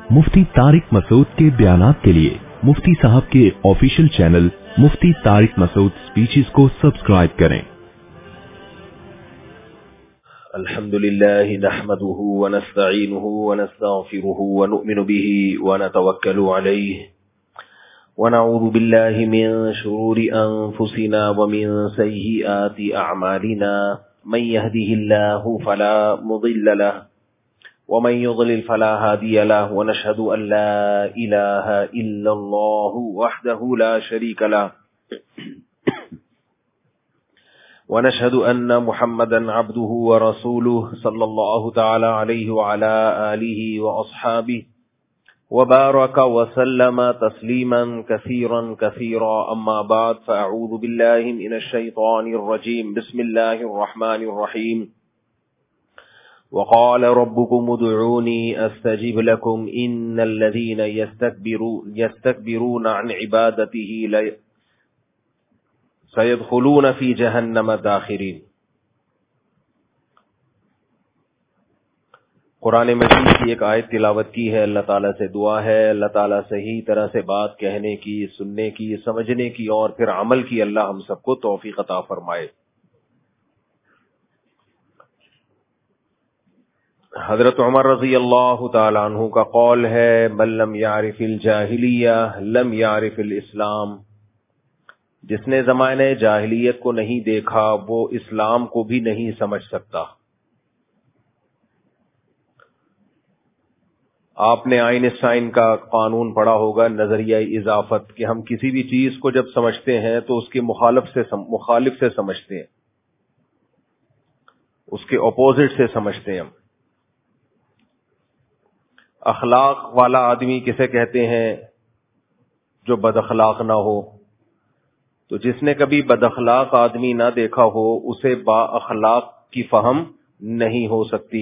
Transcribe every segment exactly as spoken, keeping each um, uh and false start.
मुफ्ती तारिक मसूद के बयानात के लिए मुफ्ती साहब के official channel Mufti Tariq Masood speeches को सब्सक्राइब करें। अल्हम्दुलिल्लाह नहमदुहु व नस्तईनुहु व नस्तगफिरुहु व नु'मिनु बिही व नतवक्कलु अलैहि व नऊज़ु बिल्लाहि मिन शुरूरि अनफुसिना व मिन सय्यिआति अअमालिना मन यहदिहिल्लाहु फला मुदिल्ल लहु व मन युद्लिल फला हादिय लहु व नशहदु अन ला इलाहा इल्लल्लाहु वहदहु ला शरीक लहु व नशहदु अन्न मुहम्मदन अब्दुहु व रसूलुहु सल्लल्लाहु तआला अलैहि व अला आलिहि व अस्हाबिहि व बारक व सल्लम तस्लीमन कसीरन कसीरा अम्मा बाद फअऊज़ु बिल्लाहि मिनश शैतानिर रजीम बिस्मिल्लाहिर रहमानिर रहीम वक़ाल रब्बुकुम उदऊनी अस्तजिब लकुम इन्नल लज़ीना यस्तकबिरून यस्तकबिरून अन इबादतिही ला सयदखुलून फी जहन्नम दाखिरीन। कुरान मजीद की एक आयत तिलावत की है। अल्लाह ताला से दुआ है अल्लाह ताला सही तरह से बात कहने की, सुनने की, समझने की और फिर अमल की अल्लाह हम सबको तौफीक अता फरमाए। हजरत उमर रजी अल्लाह ताला अन्हु का कौल है, मन लम यारिफिल जाहिलिया लम यारिफिल इस्लाम। जिसने ज़माने जाहिलियत को नहीं देखा वो इस्लाम को भी नहीं समझ सकता। आपने आइंस्टाइन का कानून पढ़ा होगा, नजरिया इजाफत, कि हम किसी भी चीज को जब समझते हैं तो उसके मुखालिफ से सम, मुखालिफ से समझते हैं, उसके अपोजिट से समझते हैं हम। अखलाक वाला आदमी किसे कहते हैं? जो बदअखलाक ना हो। तो जिसने कभी बदअखलाक आदमी ना देखा हो उसे बाअखलाक की फहम नहीं हो सकती।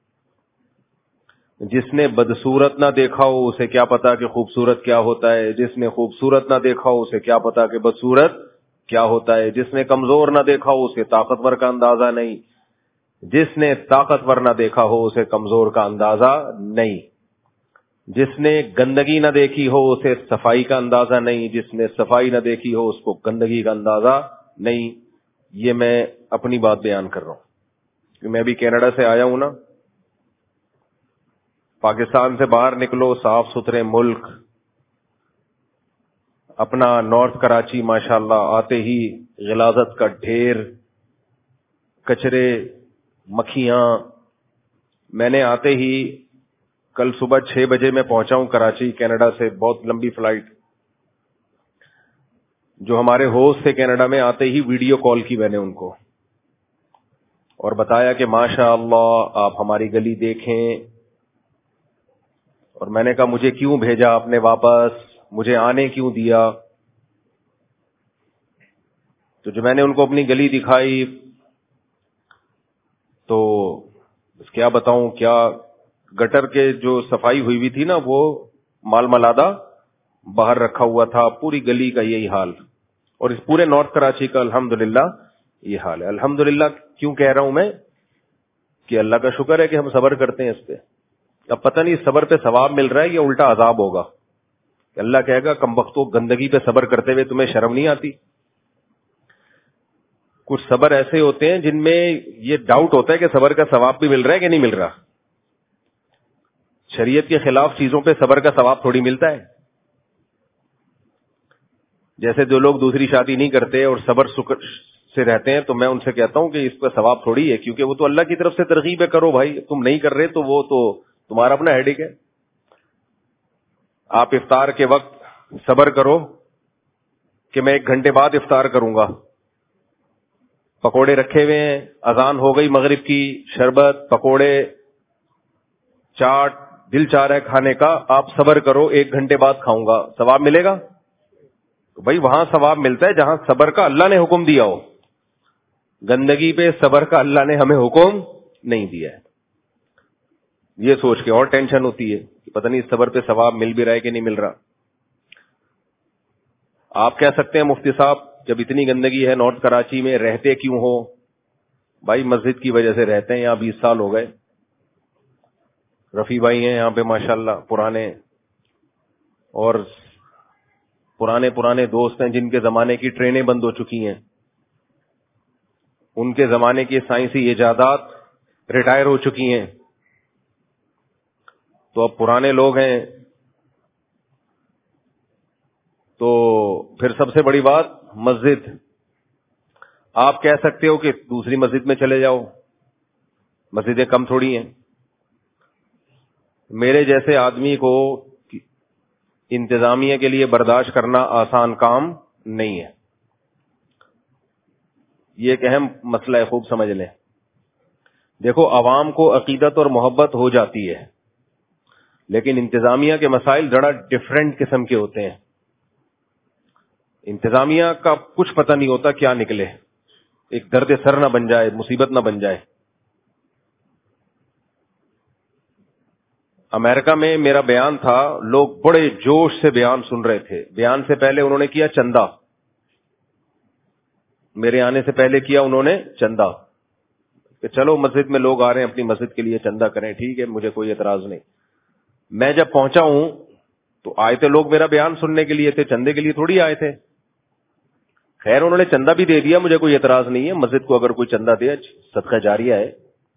जिसने बदसूरत ना देखा हो उसे क्या पता कि खूबसूरत क्या होता है। जिसने खूबसूरत ना देखा हो उसे क्या पता कि बदसूरत क्या होता है। जिसने कमजोर ना देखा हो उसे ताकतवर का अंदाजा नहीं। जिसने ताकतवर ना देखा हो उसे कमजोर का अंदाजा नहीं। जिसने गंदगी न देखी हो उसे सफाई का अंदाजा नहीं। जिसने सफाई न देखी हो उसको गंदगी का अंदाजा नहीं। ये मैं अपनी बात बयान कर रहा हूं। मैं भी कनाडा से आया हूं ना। पाकिस्तान से बाहर निकलो, साफ सुथरे मुल्क, अपना नॉर्थ कराची माशाल्लाह, आते ही गिलाजत का ढेर, कचरे, मक्खियां। मैंने आते ही कल सुबह छह बजे मैं पहुंचा हूं कराची, कनाडा से, बहुत लंबी फ्लाइट। जो हमारे होस्ट थे कनाडा में, आते ही वीडियो कॉल की मैंने उनको और बताया कि माशाअल्लाह आप हमारी गली देखें। और मैंने कहा मुझे क्यों भेजा आपने वापस, मुझे आने क्यों दिया? तो जो मैंने उनको अपनी गली दिखाई तो क्या बताऊं, क्या गटर के जो सफाई हुई हुई थी ना, वो माल मलादा बाहर रखा हुआ था। पूरी गली का यही हाल, और इस पूरे नॉर्थ कराची का अल्हम्दुलिल्लाह ये हाल है। अल्हम्दुलिल्लाह क्यों कह रहा हूं मैं? कि अल्लाह का शुक्र है कि हम सब्र करते हैं इस पे। अब पता नहीं सब्र पे सवाब मिल रहा है या उल्टा अजाब होगा। अल्लाह कहेगा कमबख्तो, गंदगी पे सब्र करते हुए तुम्हें शर्म नहीं आती? कुछ सब्र ऐसे होते हैं जिनमें ये डाउट होता है कि सब्र का सवाब भी मिल रहा है कि नहीं मिल रहा। शरीयत के खिलाफ चीजों पे सब्र का सवाब थोड़ी मिलता है। जैसे जो लोग दूसरी शादी नहीं करते और सब्र से रहते हैं, तो मैं उनसे कहता हूं कि इसका सवाब थोड़ी है, क्योंकि वो तो अल्लाह की तरफ से तरगीब है, करो भाई। तुम नहीं कर रहे तो वो तो तुम्हारा अपना हेडेक है। आप इफ्तार के वक्त सब्र करो कि मैं एक घंटे बाद इफ्तार करूंगा। पकोड़े रखे हुए हैं, अजान हो गई मगरिब की, शरबत, पकोड़े, चाट, दिल चाह रहा है खाने का, आप सब्र करो, एक घंटे बाद खाऊंगा, सवाब मिलेगा? तो भाई वहां सवाब मिलता है जहां सब्र का अल्लाह ने हुक्म दिया हो। गंदगी पे सब्र का अल्लाह ने हमें हुक्म नहीं दिया है। ये सोच के और टेंशन होती है कि पता नहीं सब्र पे सवाब मिल भी रहा है कि नहीं मिल रहा। आप कह सकते हैं मुफ्ती साहब जब इतनी गंदगी है नॉर्थ कराची में, रहते क्यों हो? भाई मस्जिद की वजह से रहते हैं, यहां बीस साल हो गए। رفیع بھائی ہیں یہاں پہ ماشاءاللہ، پرانے اور پرانے پرانے دوست ہیں جن کے زمانے کی ٹرینیں بند ہو چکی ہیں، ان کے زمانے کی سائنسی ایجادات ریٹائر ہو چکی ہیں، تو اب پرانے لوگ ہیں. تو پھر سب سے بڑی بات مسجد. آپ کہہ سکتے ہو کہ دوسری مسجد میں چلے جاؤ، مسجدیں کم تھوڑی ہیں. میرے جیسے آدمی کو انتظامیہ کے لیے برداشت کرنا آسان کام نہیں ہے. یہ ایک اہم مسئلہ ہے، خوب سمجھ لیں. دیکھو، عوام کو عقیدت اور محبت ہو جاتی ہے، لیکن انتظامیہ کے مسائل ذرا ڈفرینٹ قسم کے ہوتے ہیں. انتظامیہ کا کچھ پتہ نہیں ہوتا کیا نکلے، ایک درد سر نہ بن جائے، مصیبت نہ بن جائے. امریکہ میں میرا بیان تھا، لوگ بڑے جوش سے بیان سن رہے تھے. بیان سے پہلے انہوں نے کیا چندہ، میرے آنے سے پہلے کیا انہوں نے چندہ، کہ چلو مسجد میں لوگ آ رہے ہیں اپنی مسجد کے لیے چندہ کریں، ٹھیک ہے، مجھے کوئی اعتراض نہیں. میں جب پہنچا ہوں تو آئے تھے لوگ میرا بیان سننے کے لیے تھے، چندے کے لیے تھوڑی آئے تھے. خیر انہوں نے چندہ بھی دے دیا، مجھے کوئی اعتراض نہیں ہے، مسجد کو اگر کوئی چندہ دے صدقہ جاریہ ہے.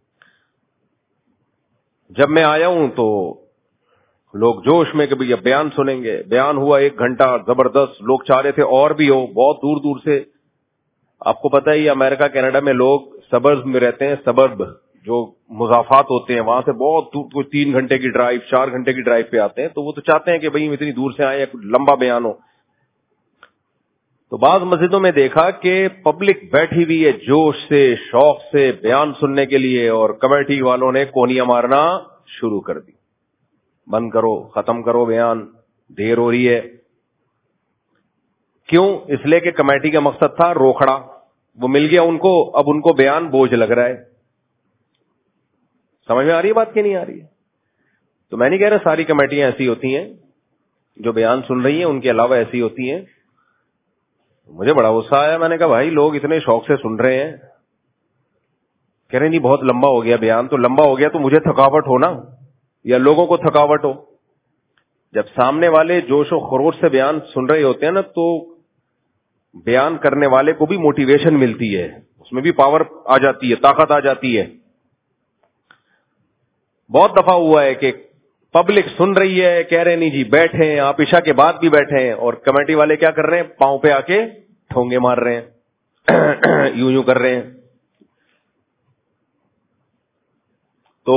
جب میں آیا ہوں تو لوگ جوش میں کہ بھئی اب بیان سنیں گے. بیان ہوا ایک گھنٹہ زبردست، لوگ چاہ رہے تھے اور بھی ہو، بہت دور دور سے. آپ کو پتہ ہی امریکہ کینیڈا میں لوگ سبرب میں رہتے ہیں، سبرب جو مضافات ہوتے ہیں وہاں سے بہت دور، کوئی تین گھنٹے کی ڈرائیو، چار گھنٹے کی ڈرائیو پہ آتے ہیں. تو وہ تو چاہتے ہیں کہ بھئی اتنی دور سے آئے، لمبا بیان ہو. تو بعض مسجدوں میں دیکھا کہ پبلک بیٹھی ہوئی ہے جوش سے، شوق سے بیان سننے کے لیے، اور کمیٹی والوں نے کونیاں مارنا شروع کر دی، بند کرو، ختم کرو بیان، دیر ہو رہی ہے. کیوں؟ اس لیے کہ کمیٹی کا مقصد تھا روکھڑا، وہ مل گیا ان کو، اب ان کو بیان بوجھ لگ رہا ہے. سمجھ میں آ رہی ہے بات کہ نہیں آ رہی ہے؟ تو میں نہیں کہہ رہا ساری کمیٹیاں ایسی ہوتی ہیں، جو بیان سن رہی ہیں ان کے علاوہ ایسی ہوتی ہیں. مجھے بڑا غصہ آیا، میں نے کہا بھائی لوگ اتنے شوق سے سن رہے ہیں، کہہ رہے نہیں بہت لمبا ہو گیا بیان. تو لمبا ہو گیا تو مجھے تھکاوٹ ہو نا، یا لوگوں کو تھکاوٹ ہو. جب سامنے والے جوش و خروش سے بیان سن رہے ہوتے ہیں نا، تو بیان کرنے والے کو بھی موٹیویشن ملتی ہے، اس میں بھی پاور آ جاتی ہے، طاقت آ جاتی ہے. بہت دفعہ ہوا ہے کہ پبلک سن رہی ہے، کہہ رہے نہیں جی بیٹھے ہیں، آپ عشاء کے بعد بھی بیٹھے ہیں، اور کمیٹی والے کیا کر رہے ہیں، پاؤں پہ آ کے ٹھونگے مار رہے ہیں، یوں یوں کر رہے ہیں. تو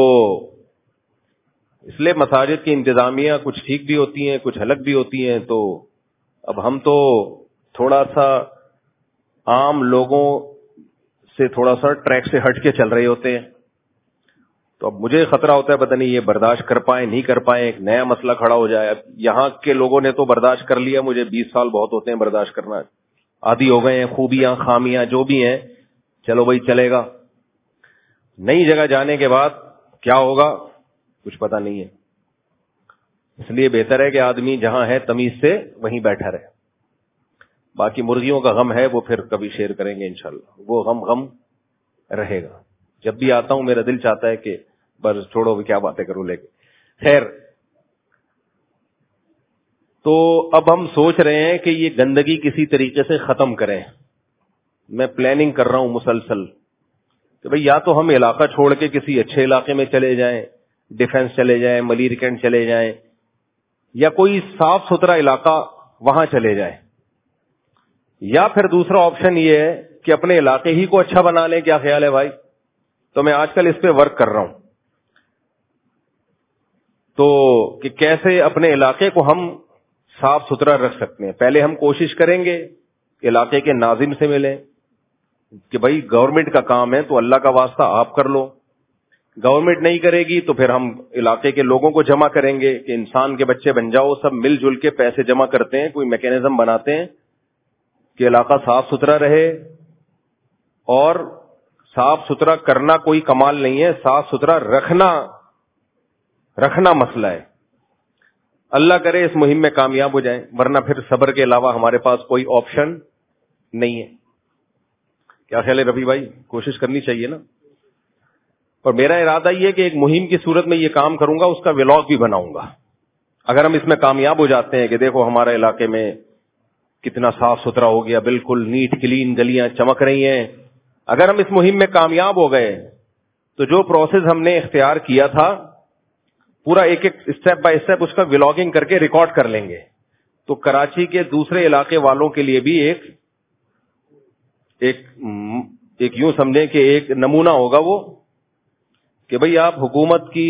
اس لیے مساجد کی انتظامیہ کچھ ٹھیک بھی ہوتی ہیں، کچھ الگ بھی ہوتی ہیں. تو اب ہم تو تھوڑا سا عام لوگوں سے تھوڑا سا ٹریک سے ہٹ کے چل رہے ہوتے ہیں. تو اب مجھے خطرہ ہوتا ہے پتہ نہیں یہ برداشت کر پائیں نہیں کر پائیں، ایک نیا مسئلہ کھڑا ہو جائے. اب یہاں کے لوگوں نے تو برداشت کر لیا، مجھے بیس سال بہت ہوتے ہیں برداشت کرنا، عادی ہو گئے ہیں، خوبیاں خامیاں جو بھی ہیں چلو بھائی چلے گا. نئی جگہ جانے کے بعد کیا ہوگا کچھ پتہ نہیں ہے. اس لیے بہتر ہے کہ آدمی جہاں ہے تمیز سے وہیں بیٹھا رہے. باقی مرغیوں کا غم ہے وہ پھر کبھی شیئر کریں گے انشاءاللہ، وہ غم غم رہے گا. جب بھی آتا ہوں میرا دل چاہتا ہے کہ بس چھوڑو بھی کیا باتیں کروں لے کے. خیر، تو اب ہم سوچ رہے ہیں کہ یہ گندگی کسی طریقے سے ختم کریں. میں پلاننگ کر رہا ہوں مسلسل کہ بھئی یا تو ہم علاقہ چھوڑ کے کسی اچھے علاقے میں چلے جائیں، ڈیفنس چلے جائیں، ملیر کینٹ چلے جائیں، یا کوئی صاف ستھرا علاقہ وہاں چلے جائیں، یا پھر دوسرا آپشن یہ ہے کہ اپنے علاقے ہی کو اچھا بنا لیں. کیا خیال ہے بھائی؟ تو میں آج کل اس پہ ورک کر رہا ہوں، تو کہ کیسے اپنے علاقے کو ہم صاف ستھرا رکھ سکتے ہیں. پہلے ہم کوشش کریں گے علاقے کے ناظم سے ملیں کہ بھائی گورنمنٹ کا کام ہے تو اللہ کا واسطہ آپ کر لو. گورنمنٹ نہیں کرے گی تو پھر ہم علاقے کے لوگوں کو جمع کریں گے کہ انسان کے بچے بن جاؤ، سب مل جل کے پیسے جمع کرتے ہیں، کوئی میکینزم بناتے ہیں کہ علاقہ صاف ستھرا رہے. اور صاف ستھرا کرنا کوئی کمال نہیں ہے، صاف ستھرا رکھنا رکھنا مسئلہ ہے. اللہ کرے اس مہم میں کامیاب ہو جائیں، ورنہ پھر صبر کے علاوہ ہمارے پاس کوئی آپشن نہیں ہے. کیا خیال ہے رفیع بھائی؟ کوشش کرنی چاہیے نا. اور میرا ارادہ یہ ہے کہ ایک مہم کی صورت میں یہ کام کروں گا, اس کا ولاگ بھی بناؤں گا. اگر ہم اس میں کامیاب ہو جاتے ہیں کہ دیکھو ہمارے علاقے میں کتنا صاف ستھرا ہو گیا, بالکل نیٹ کلین, گلیاں چمک رہی ہیں, اگر ہم اس مہم میں کامیاب ہو گئے تو جو پروسیس ہم نے اختیار کیا تھا پورا ایک ایک اسٹیپ بائی اسٹیپ اس کا ولاگنگ کر کے ریکارڈ کر لیں گے, تو کراچی کے دوسرے علاقے والوں کے لیے بھی ایک ایک ایک یوں سمجھیں کہ ایک نمونہ ہوگا وہ, کہ بھئی آپ حکومت کی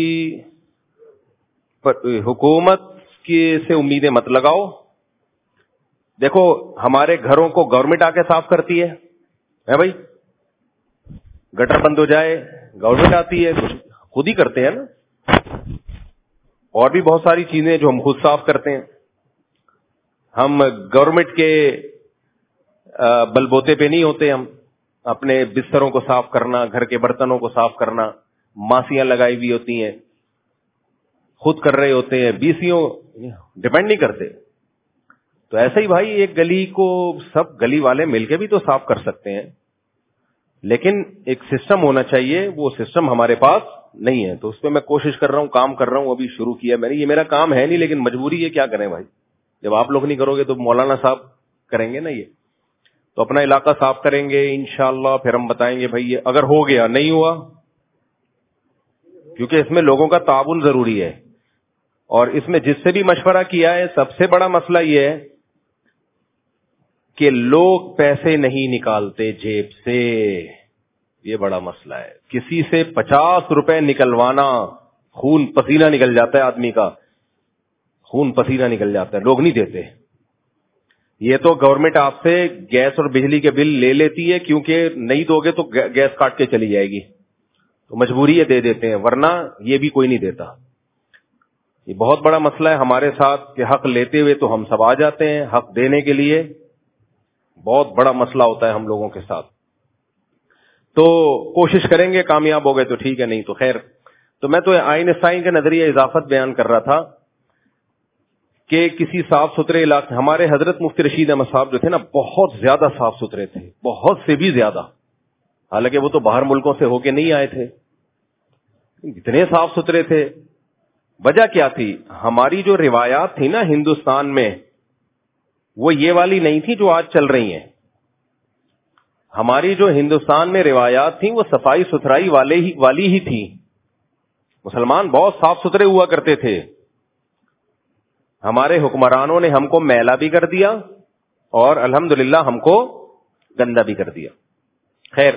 حکومت کی سے امیدیں مت لگاؤ. دیکھو ہمارے گھروں کو گورنمنٹ آ کے صاف کرتی ہے بھائی, گٹر بند ہو جائے گورنمنٹ آتی ہے, خود ہی کرتے ہیں نا. اور بھی بہت ساری چیزیں جو ہم خود صاف کرتے ہیں. ہم گورنمنٹ کے بل بوتے پہ نہیں ہوتے, ہم اپنے بستروں کو صاف کرنا, گھر کے برتنوں کو صاف کرنا, ماسیاں لگائی ہوئی ہوتی ہیں, خود کر رہے ہوتے ہیں, بیسیوں ڈیپینڈ نہیں کرتے. تو ایسے ہی بھائی ایک گلی کو سب گلی والے مل کے بھی تو صاف کر سکتے ہیں, لیکن ایک سسٹم ہونا چاہیے, وہ سسٹم ہمارے پاس نہیں ہے. تو اس پہ میں کوشش کر رہا ہوں, کام کر رہا ہوں, ابھی شروع کیا میں نے. یہ میرا کام ہے نہیں لیکن مجبوری ہے, کیا کریں بھائی, جب آپ لوگ نہیں کرو گے تو مولانا صاحب کریں گے نا. یہ تو اپنا علاقہ صاف کریں گے انشاءاللہ, پھر ہم بتائیں گے بھائی یہ اگر ہو گیا, نہیں ہوا, کیونکہ اس میں لوگوں کا تعاون ضروری ہے. اور اس میں جس سے بھی مشورہ کیا ہے سب سے بڑا مسئلہ یہ ہے کہ لوگ پیسے نہیں نکالتے جیب سے, یہ بڑا مسئلہ ہے. کسی سے پچاس روپے نکلوانا, خون پسینہ نکل جاتا ہے آدمی کا, خون پسینہ نکل جاتا ہے, لوگ نہیں دیتے. یہ تو گورنمنٹ آپ سے گیس اور بجلی کے بل لے لیتی ہے, کیونکہ نہیں دو گے تو گیس کاٹ کے چلی جائے گی, تو مجبوری ہے دے دیتے ہیں, ورنہ یہ بھی کوئی نہیں دیتا. یہ بہت بڑا مسئلہ ہے ہمارے ساتھ کہ حق لیتے ہوئے تو ہم سب آ جاتے ہیں, حق دینے کے لیے بہت بڑا مسئلہ ہوتا ہے ہم لوگوں کے ساتھ. تو کوشش کریں گے, کامیاب ہو گئے تو ٹھیک ہے, نہیں تو خیر. تو میں تو آئنسٹائن کے نظریہ اضافت بیان کر رہا تھا کہ کسی صاف ستھرے علاقے, ہمارے حضرت مفتی رشید احمد صاحب جو تھے نا بہت زیادہ صاف ستھرے تھے, بہت سے بھی زیادہ, حالانکہ وہ تو باہر ملکوں سے ہو کے نہیں آئے تھے, اتنے صاف ستھرے تھے. وجہ کیا تھی؟ ہماری جو روایات تھی نا ہندوستان میں, وہ یہ والی نہیں تھی جو آج چل رہی ہیں. ہماری جو ہندوستان میں روایات تھیں وہ صفائی ستھرائی والے ہی والی ہی تھی. مسلمان بہت صاف ستھرے ہوا کرتے تھے. ہمارے حکمرانوں نے ہم کو میلا بھی کر دیا اور الحمدللہ ہم کو گندا بھی کر دیا. خیر,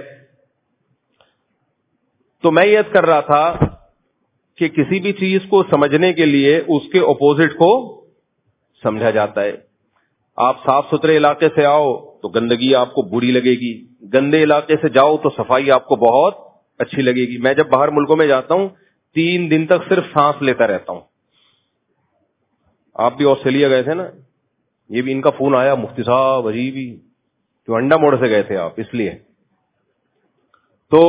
تو میں یہ کر رہا تھا کہ کسی بھی چیز کو سمجھنے کے لیے اس کے اپوزٹ کو سمجھا جاتا ہے. آپ صاف ستھرے علاقے سے آؤ تو گندگی آپ کو بری لگے گی, گندے علاقے سے جاؤ تو صفائی آپ کو بہت اچھی لگے گی. میں جب باہر ملکوں میں جاتا ہوں تین دن تک صرف سانس لیتا رہتا ہوں. آپ بھی آسٹریلیا گئے تھے نا, یہ بھی ان کا فون آیا, مفتی صاحب عجیب ہی, جو انڈا موڑ سے گئے تھے آپ, اس لیے. تو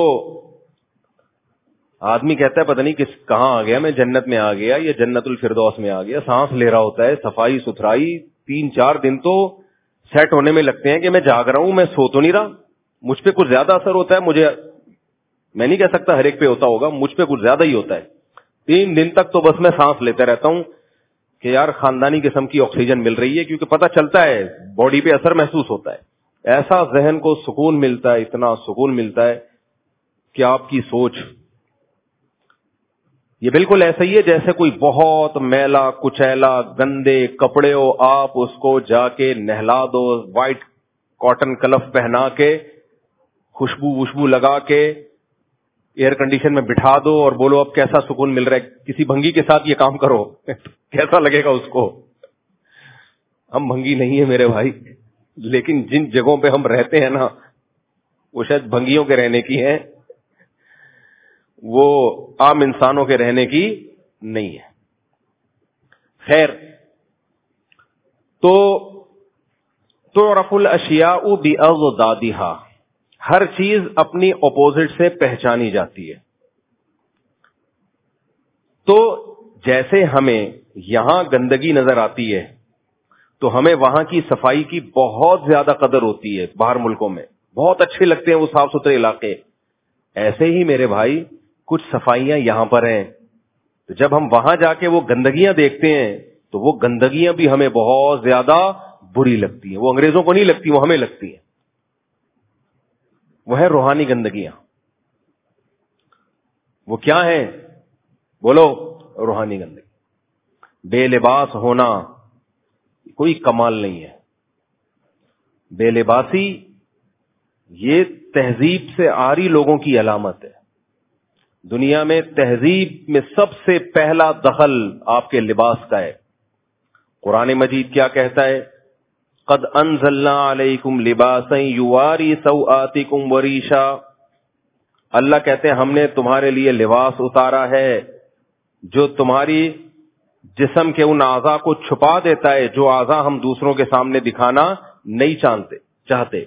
آدمی کہتا ہے پتہ نہیں کس کہاں آ گیا, میں جنت میں آ گیا یا جنت الفردوس میں آ گیا. سانس لے رہا ہوتا ہے, صفائی ستھرائی, تین چار دن تو سیٹ ہونے میں لگتے ہیں کہ میں جاگ رہا ہوں, میں سو تو نہیں رہا. مجھ پہ کچھ زیادہ اثر ہوتا ہے, مجھے, میں نہیں کہہ سکتا ہر ایک پہ ہوتا ہوگا, مجھ پہ کچھ زیادہ ہی ہوتا ہے. تین دن تک تو بس میں سانس لیتے رہتا ہوں کہ یار خاندانی قسم کی آکسیجن مل رہی ہے, کیونکہ پتہ چلتا ہے باڈی پہ اثر محسوس ہوتا ہے. ایسا ذہن کو سکون ملتا ہے, اتنا سکون ملتا ہے کہ آپ کی سوچ یہ بالکل ایسا ہی ہے جیسے کوئی بہت میلا کچیلا گندے کپڑے ہو, آپ اس کو جا کے نہلا دو, وائٹ کاٹن کلف پہنا کے, خوشبو وشبو لگا کے, ایئر کنڈیشن میں بٹھا دو اور بولو اب کیسا سکون مل رہا ہے. کسی بھنگی کے ساتھ یہ کام کرو کیسا لگے گا اس کو؟ ہم بھنگی نہیں ہیں میرے بھائی, لیکن جن جگہوں پہ ہم رہتے ہیں نا وہ شاید بھنگیوں کے رہنے کی ہیں, وہ عام انسانوں کے رہنے کی نہیں ہے. خیر, تو تعرف الاشیاء باضدادها, ہر چیز اپنی اپوزٹ سے پہچانی جاتی ہے. تو جیسے ہمیں یہاں گندگی نظر آتی ہے تو ہمیں وہاں کی صفائی کی بہت زیادہ قدر ہوتی ہے. باہر ملکوں میں بہت اچھے لگتے ہیں وہ صاف ستھرے علاقے. ایسے ہی میرے بھائی کچھ صفائیاں یہاں پر ہیں، تو جب ہم وہاں جا کے وہ گندگیاں دیکھتے ہیں تو وہ گندگیاں بھی ہمیں بہت زیادہ بری لگتی ہیں. وہ انگریزوں کو نہیں لگتی، وہ ہمیں لگتی ہیں. وہ ہے روحانی گندگیاں. وہ کیا ہیں؟ بولو. روحانی گندگی. بے لباس ہونا کوئی کمال نہیں ہے. بے لباسی یہ تہذیب سے آری لوگوں کی علامت ہے. دنیا میں تہذیب میں سب سے پہلا دخل آپ کے لباس کا ہے. قرآن مجید کیا کہتا ہے؟ قد انزلنا علیکم لباسا یواری سوآتکم وریشا. اللہ کہتے ہیں ہم نے تمہارے لیے لباس اتارا ہے جو تمہاری جسم کے ان اعضاء کو چھپا دیتا ہے جو اعضاء ہم دوسروں کے سامنے دکھانا نہیں چاہتے چاہتے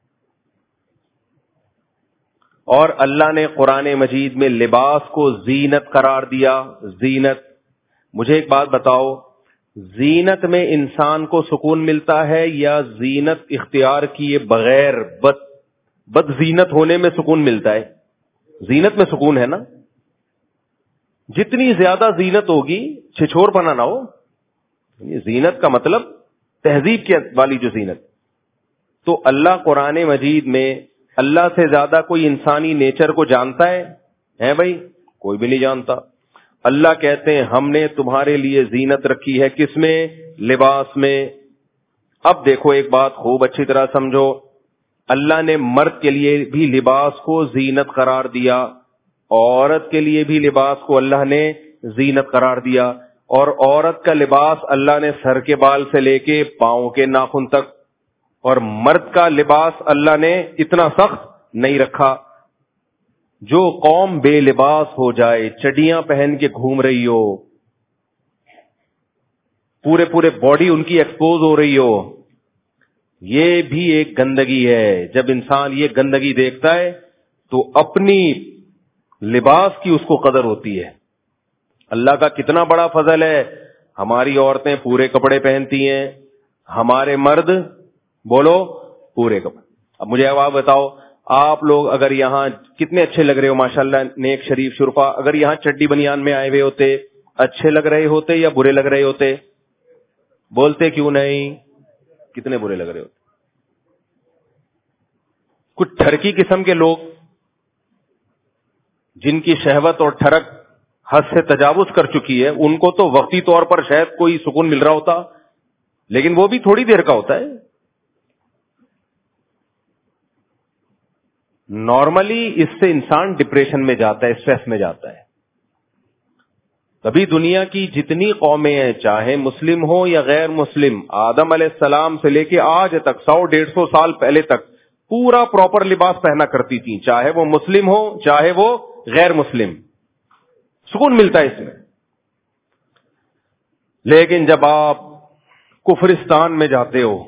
اور اللہ نے قرآن مجید میں لباس کو زینت قرار دیا. زینت. مجھے ایک بات بتاؤ، زینت میں انسان کو سکون ملتا ہے یا زینت اختیار کیے بغیر بد بد زینت ہونے میں سکون ملتا ہے؟ زینت میں سکون ہے نا. جتنی زیادہ زینت ہوگی چھچور پنا نہ ہو. زینت کا مطلب تہذیب کی والی جو زینت. تو اللہ قرآن مجید میں اللہ سے زیادہ کوئی انسانی نیچر کو جانتا ہے؟ ہے بھائی؟ کوئی بھی نہیں جانتا. اللہ کہتے ہیں ہم نے تمہارے لیے زینت رکھی ہے. کس میں؟ لباس میں. اب دیکھو ایک بات خوب اچھی طرح سمجھو. اللہ نے مرد کے لیے بھی لباس کو زینت قرار دیا، عورت کے لیے بھی لباس کو اللہ نے زینت قرار دیا. اور عورت کا لباس اللہ نے سر کے بال سے لے کے پاؤں کے ناخن تک، اور مرد کا لباس اللہ نے اتنا سخت نہیں رکھا. جو قوم بے لباس ہو جائے، چڈیاں پہن کے گھوم رہی ہو، پورے پورے باڈی ان کی ایکسپوز ہو رہی ہو، یہ بھی ایک گندگی ہے. جب انسان یہ گندگی دیکھتا ہے تو اپنی لباس کی اس کو قدر ہوتی ہے. اللہ کا کتنا بڑا فضل ہے، ہماری عورتیں پورے کپڑے پہنتی ہیں، ہمارے مرد بولو پورے کپڑے. اب مجھے اب آپ بتاؤ، آپ لوگ اگر یہاں کتنے اچھے لگ رہے ہو ماشاءاللہ، نیک شریف شرفا، اگر یہاں چڈی بنیان میں آئے ہوئے ہوتے اچھے لگ رہے ہوتے یا برے لگ رہے ہوتے؟ بولتے کیوں نہیں؟ کتنے برے لگ رہے ہوتے. کچھ ٹھرکی قسم کے لوگ جن کی شہوت اور ٹھرک حد سے تجاوز کر چکی ہے، ان کو تو وقتی طور پر شاید کوئی سکون مل رہا ہوتا، لیکن وہ بھی تھوڑی دیر کا ہوتا ہے. نارملی اس سے انسان ڈپریشن میں جاتا ہے، اسٹریس میں جاتا ہے. کبھی دنیا کی جتنی قومیں ہیں، چاہے مسلم ہو یا غیر مسلم، آدم علیہ السلام سے لے کے آج تک سو ڈیڑھ سو سال پہلے تک پورا پراپر لباس پہنا کرتی تھی، چاہے وہ مسلم ہو چاہے وہ غیر مسلم. سکون ملتا ہے اس میں. لیکن جب آپ کفرستان میں جاتے ہو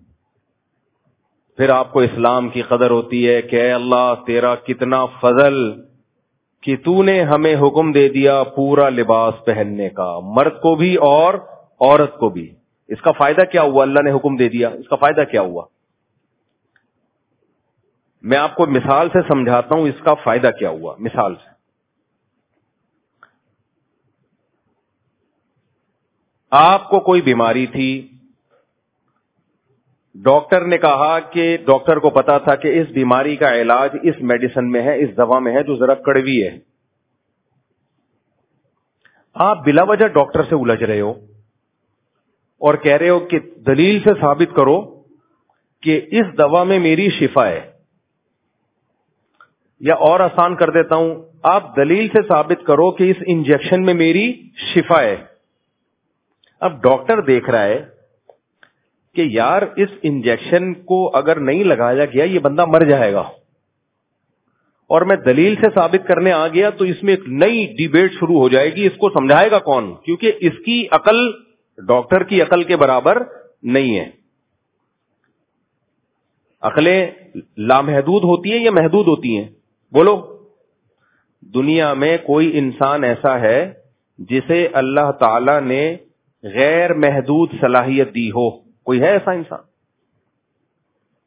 پھر آپ کو اسلام کی قدر ہوتی ہے کہ اے اللہ تیرا کتنا فضل کہ تو نے ہمیں حکم دے دیا پورا لباس پہننے کا، مرد کو بھی اور عورت کو بھی. اس کا فائدہ کیا ہوا؟ اللہ نے حکم دے دیا، اس کا فائدہ کیا ہوا؟ میں آپ کو مثال سے سمجھاتا ہوں اس کا فائدہ کیا ہوا. مثال سے، آپ کو کوئی بیماری تھی، ڈاکٹر نے کہا کہ ڈاکٹر کو پتا تھا کہ اس بیماری کا علاج اس میڈیسن میں ہے، اس دوا میں ہے جو ذرا کڑوی ہے. آپ بلا وجہ ڈاکٹر سے الجھ رہے ہو اور کہہ رہے ہو کہ دلیل سے ثابت کرو کہ اس دوا میں میری شفا ہے، یا اور آسان کر دیتا ہوں، آپ دلیل سے ثابت کرو کہ اس انجیکشن میں میری شفا ہے. اب ڈاکٹر دیکھ رہا ہے کہ یار اس انجیکشن کو اگر نہیں لگایا گیا یہ بندہ مر جائے گا، اور میں دلیل سے ثابت کرنے آ گیا تو اس میں ایک نئی ڈیبیٹ شروع ہو جائے گی. اس کو سمجھائے گا کون؟ کیونکہ اس کی عقل ڈاکٹر کی عقل کے برابر نہیں ہے. عقلیں لامحدود ہوتی ہیں یا محدود ہوتی ہیں؟ بولو. دنیا میں کوئی انسان ایسا ہے جسے اللہ تعالی نے غیر محدود صلاحیت دی ہو؟ کوئی ہے ایسا انسان؟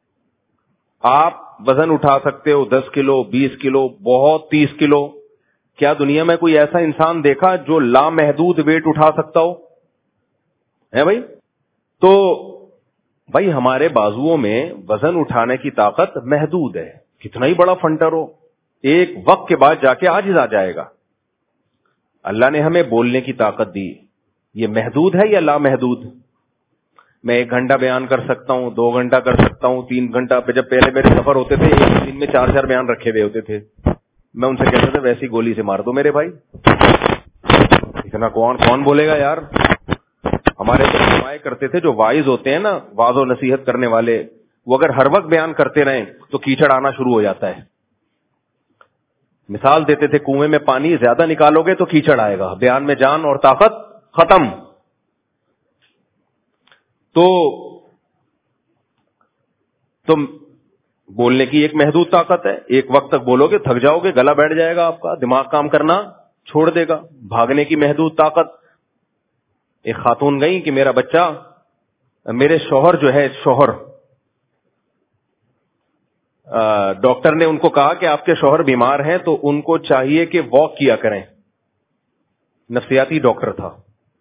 آپ وزن اٹھا سکتے ہو دس کلو، بیس کلو، بہت تیس کلو. کیا دنیا میں کوئی ایسا انسان دیکھا جو لامحدود ویٹ اٹھا سکتا ہو؟ ہے بھائی؟ تو بھائی ہمارے بازوؤں میں وزن اٹھانے کی طاقت محدود ہے، کتنا ہی بڑا فنٹر ہو ایک وقت کے بعد جا کے عاجز آ جائے گا. اللہ نے ہمیں بولنے کی طاقت دی، یہ محدود ہے یا لامحدود؟ میں ایک گھنٹہ بیان کر سکتا ہوں، دو گھنٹہ کر سکتا ہوں، تین گھنٹہ. جب پہلے میرے سفر ہوتے تھے ایک دن میں چار چار بیان رکھے ہوئے ہوتے تھے، میں ان سے کہتا تھا ویسی گولی سے مار دو میرے بھائی. اتنا کون کون بولے گا یار. ہمارے جو علماء کرتے تھے، جو وائز ہوتے ہیں نا، واعظ و نصیحت کرنے والے، وہ اگر ہر وقت بیان کرتے رہیں تو کیچڑ آنا شروع ہو جاتا ہے. مثال دیتے تھے کنویں میں پانی زیادہ نکالو گے تو کیچڑ آئے گا، بیان میں جان اور طاقت ختم. تو تم بولنے کی ایک محدود طاقت ہے، ایک وقت تک بولو گے تھک جاؤ گے، گلا بیٹھ جائے گا آپ کا، دماغ کام کرنا چھوڑ دے گا. بھاگنے کی محدود طاقت. ایک خاتون گئی کہ میرا بچہ، میرے شوہر جو ہے شوہر ڈاکٹر نے ان کو کہا کہ آپ کے شوہر بیمار ہیں تو ان کو چاہیے کہ واک کیا کریں. نفسیاتی ڈاکٹر تھا،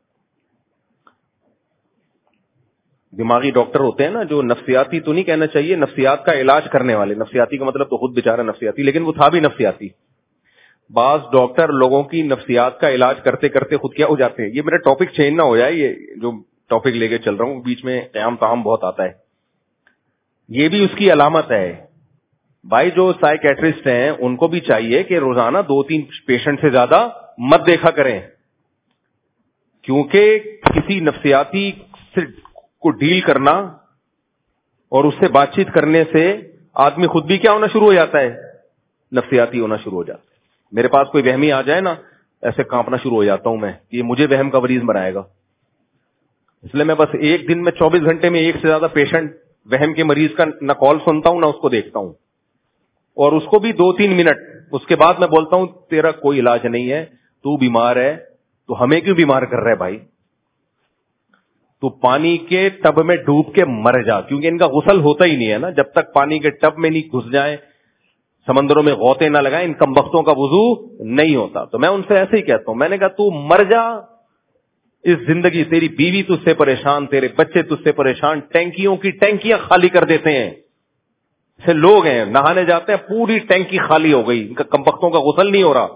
دماغی ڈاکٹر ہوتے ہیں نا جو نفسیاتی تو نہیں کہنا چاہیے، نفسیات کا علاج کرنے والے. نفسیاتی کا مطلب تو خود بیچارہ نفسیاتی، لیکن وہ تھا بھی نفسیاتی. بعض ڈاکٹر لوگوں کی نفسیات کا علاج کرتے کرتے خود کیا ہو جاتے ہیں. یہ میرا ٹاپک چینج نہ ہو جائے، یہ جو ٹاپک لے کے چل رہا ہوں بیچ میں قیام تام بہت آتا ہے. یہ بھی اس کی علامت ہے بھائی. جو سائیکیٹرسٹ ہیں ان کو بھی چاہیے کہ روزانہ دو تین پیشنٹ سے زیادہ مت دیکھا کریں، کیونکہ کسی نفسیاتی سے کو ڈیل کرنا اور اس سے بات چیت کرنے سے آدمی خود بھی کیا ہونا شروع ہو جاتا ہے، نفسیاتی ہونا شروع ہو جاتا ہے. میرے پاس کوئی وہمی آ جائے نا، ایسے کانپنا شروع ہو جاتا ہوں میں، یہ مجھے وہم کا مریض بنائے گا. اس لیے میں بس ایک دن میں چوبیس گھنٹے میں ایک سے زیادہ پیشنٹ وہم کے مریض کا نہ کال سنتا ہوں نہ اس کو دیکھتا ہوں، اور اس کو بھی دو تین منٹ. اس کے بعد میں بولتا ہوں تیرا کوئی علاج نہیں ہے، تو بیمار ہے، تو ہمیں کیوں بیمار کر رہا ہے بھائی؟ تو پانی کے ٹب میں ڈوب کے مر جا، کیونکہ ان کا غسل ہوتا ہی نہیں ہے نا. جب تک پانی کے ٹب میں نہیں گھس جائیں، سمندروں میں غوطے نہ لگائیں، ان کمبختوں کا وضو نہیں ہوتا. تو میں ان سے ایسے ہی کہتا ہوں، میں نے کہا تو مر جا اس زندگی، تیری بیوی تجھ سے پریشان، تیرے بچے تجھ سے پریشان، ٹینکیوں کی ٹینکیاں خالی کر دیتے ہیں. سے لوگ ہیں نہانے جاتے ہیں پوری ٹینکی خالی ہو گئی، ان کا کمبختوں کا غسل نہیں ہو رہا.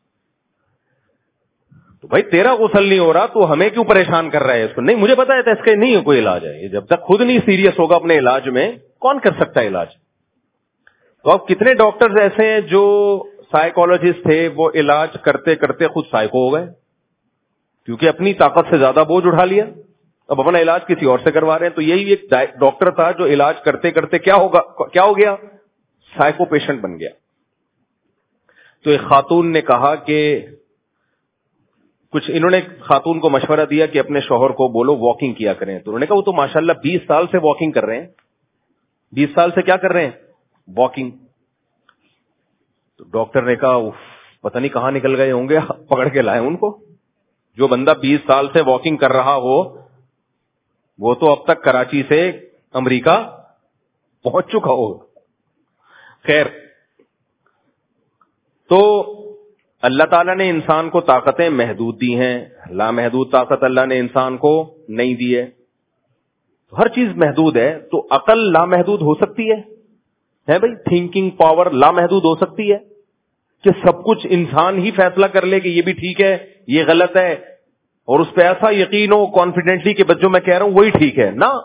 تو بھائی تیرا غسل نہیں ہو رہا تو ہمیں کیوں پریشان کر رہا ہے؟ اس کو نہیں، مجھے پتا ہے اس کا نہیں کوئی علاج ہے. جب تک خود نہیں سیریس ہوگا اپنے علاج میں، کون کر سکتا ہے علاج؟ تو اب کتنے ڈاکٹرز ایسے ہیں جو سائیکولوجسٹ تھے، وہ علاج کرتے کرتے خود سائیکو ہو گئے، کیونکہ اپنی طاقت سے زیادہ بوجھ اٹھا لیا، اب اپنا علاج کسی اور سے کروا رہے ہیں. تو یہی ایک ڈاکٹر تھا جو علاج کرتے کرتے کیا ہوگا کیا ہو گیا سائیکو پیشنٹ بن گیا. تو ایک خاتون نے کہا کہ کچھ انہوں نے خاتون کو مشورہ دیا کہ اپنے شوہر کو بولو واکنگ کیا کریں. تو انہوں نے کہا وہ تو ماشاءاللہ بیس سال سے واکنگ کر رہے ہیں. بیس سال سے کیا کر رہے ہیں؟ واکنگ. تو ڈاکٹر نے کہا پتہ نہیں کہاں نکل گئے ہوں گے، پکڑ کے لائے ان کو. جو بندہ بیس سال سے واکنگ کر رہا ہو وہ تو اب تک کراچی سے امریکہ پہنچ چکا ہوگا. خیر، تو اللہ تعالیٰ نے انسان کو طاقتیں محدود دی ہیں، لامحدود طاقت اللہ نے انسان کو نہیں دی ہے. ہر چیز محدود ہے، تو عقل لامحدود ہو سکتی ہے ہے بھائی؟ تھنکنگ پاور لامحدود ہو سکتی ہے کہ سب کچھ انسان ہی فیصلہ کر لے کہ یہ بھی ٹھیک ہے یہ غلط ہے، اور اس پہ ایسا یقین ہو کانفیڈنٹلی کہ بچوں میں کہہ رہا ہوں وہی ٹھیک ہے؟ نہ،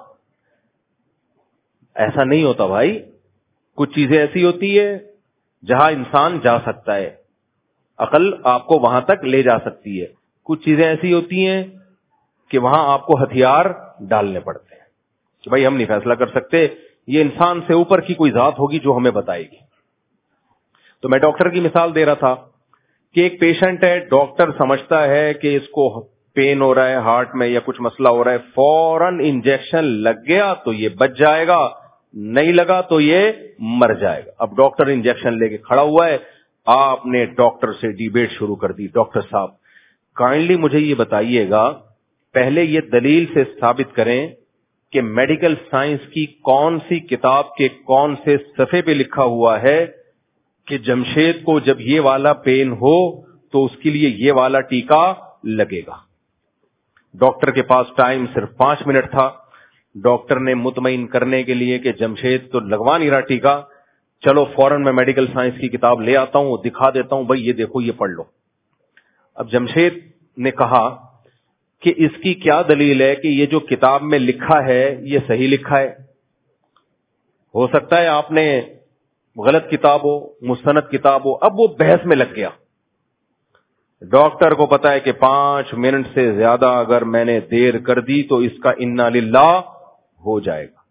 ایسا نہیں ہوتا بھائی. کچھ چیزیں ایسی ہوتی ہے جہاں انسان جا سکتا ہے، عقل آپ کو وہاں تک لے جا سکتی ہے. کچھ چیزیں ایسی ہوتی ہیں کہ وہاں آپ کو ہتھیار ڈالنے پڑتے ہیں کہ بھائی ہم نہیں فیصلہ کر سکتے، یہ انسان سے اوپر کی کوئی ذات ہوگی جو ہمیں بتائے گی. تو میں ڈاکٹر کی مثال دے رہا تھا کہ ایک پیشنٹ ہے، ڈاکٹر سمجھتا ہے کہ اس کو پین ہو رہا ہے ہارٹ میں یا کچھ مسئلہ ہو رہا ہے، فوراً انجیکشن لگ گیا تو یہ بچ جائے گا، نہیں لگا تو یہ مر جائے گا. اب ڈاکٹر انجیکشن لے کے کھڑا ہوا ہے، آپ نے ڈاکٹر سے ڈیبیٹ شروع کر دی. ڈاکٹر صاحب کائنڈلی مجھے یہ بتائیے گا، پہلے یہ دلیل سے ثابت کریں کہ میڈیکل سائنس کی کون سی کتاب کے کون سے صفحے پہ لکھا ہوا ہے کہ جمشید کو جب یہ والا پین ہو تو اس کے لیے یہ والا ٹیکا لگے گا. ڈاکٹر کے پاس ٹائم صرف پانچ منٹ تھا. ڈاکٹر نے مطمئن کرنے کے لیے کہ جمشید تو لگوا نہیں رہا ٹیکا, چلو فوراً میں میڈیکل سائنس کی کتاب لے آتا ہوں, دکھا دیتا ہوں, بھائی یہ دیکھو یہ پڑھ لو. اب جمشید نے کہا کہ اس کی کیا دلیل ہے کہ یہ جو کتاب میں لکھا ہے یہ صحیح لکھا ہے؟ ہو سکتا ہے آپ نے غلط کتاب ہو, مستند کتاب ہو. اب وہ بحث میں لگ گیا. ڈاکٹر کو پتا ہے کہ پانچ منٹ سے زیادہ اگر میں نے دیر کر دی تو اس کا انا للہ ہو جائے گا.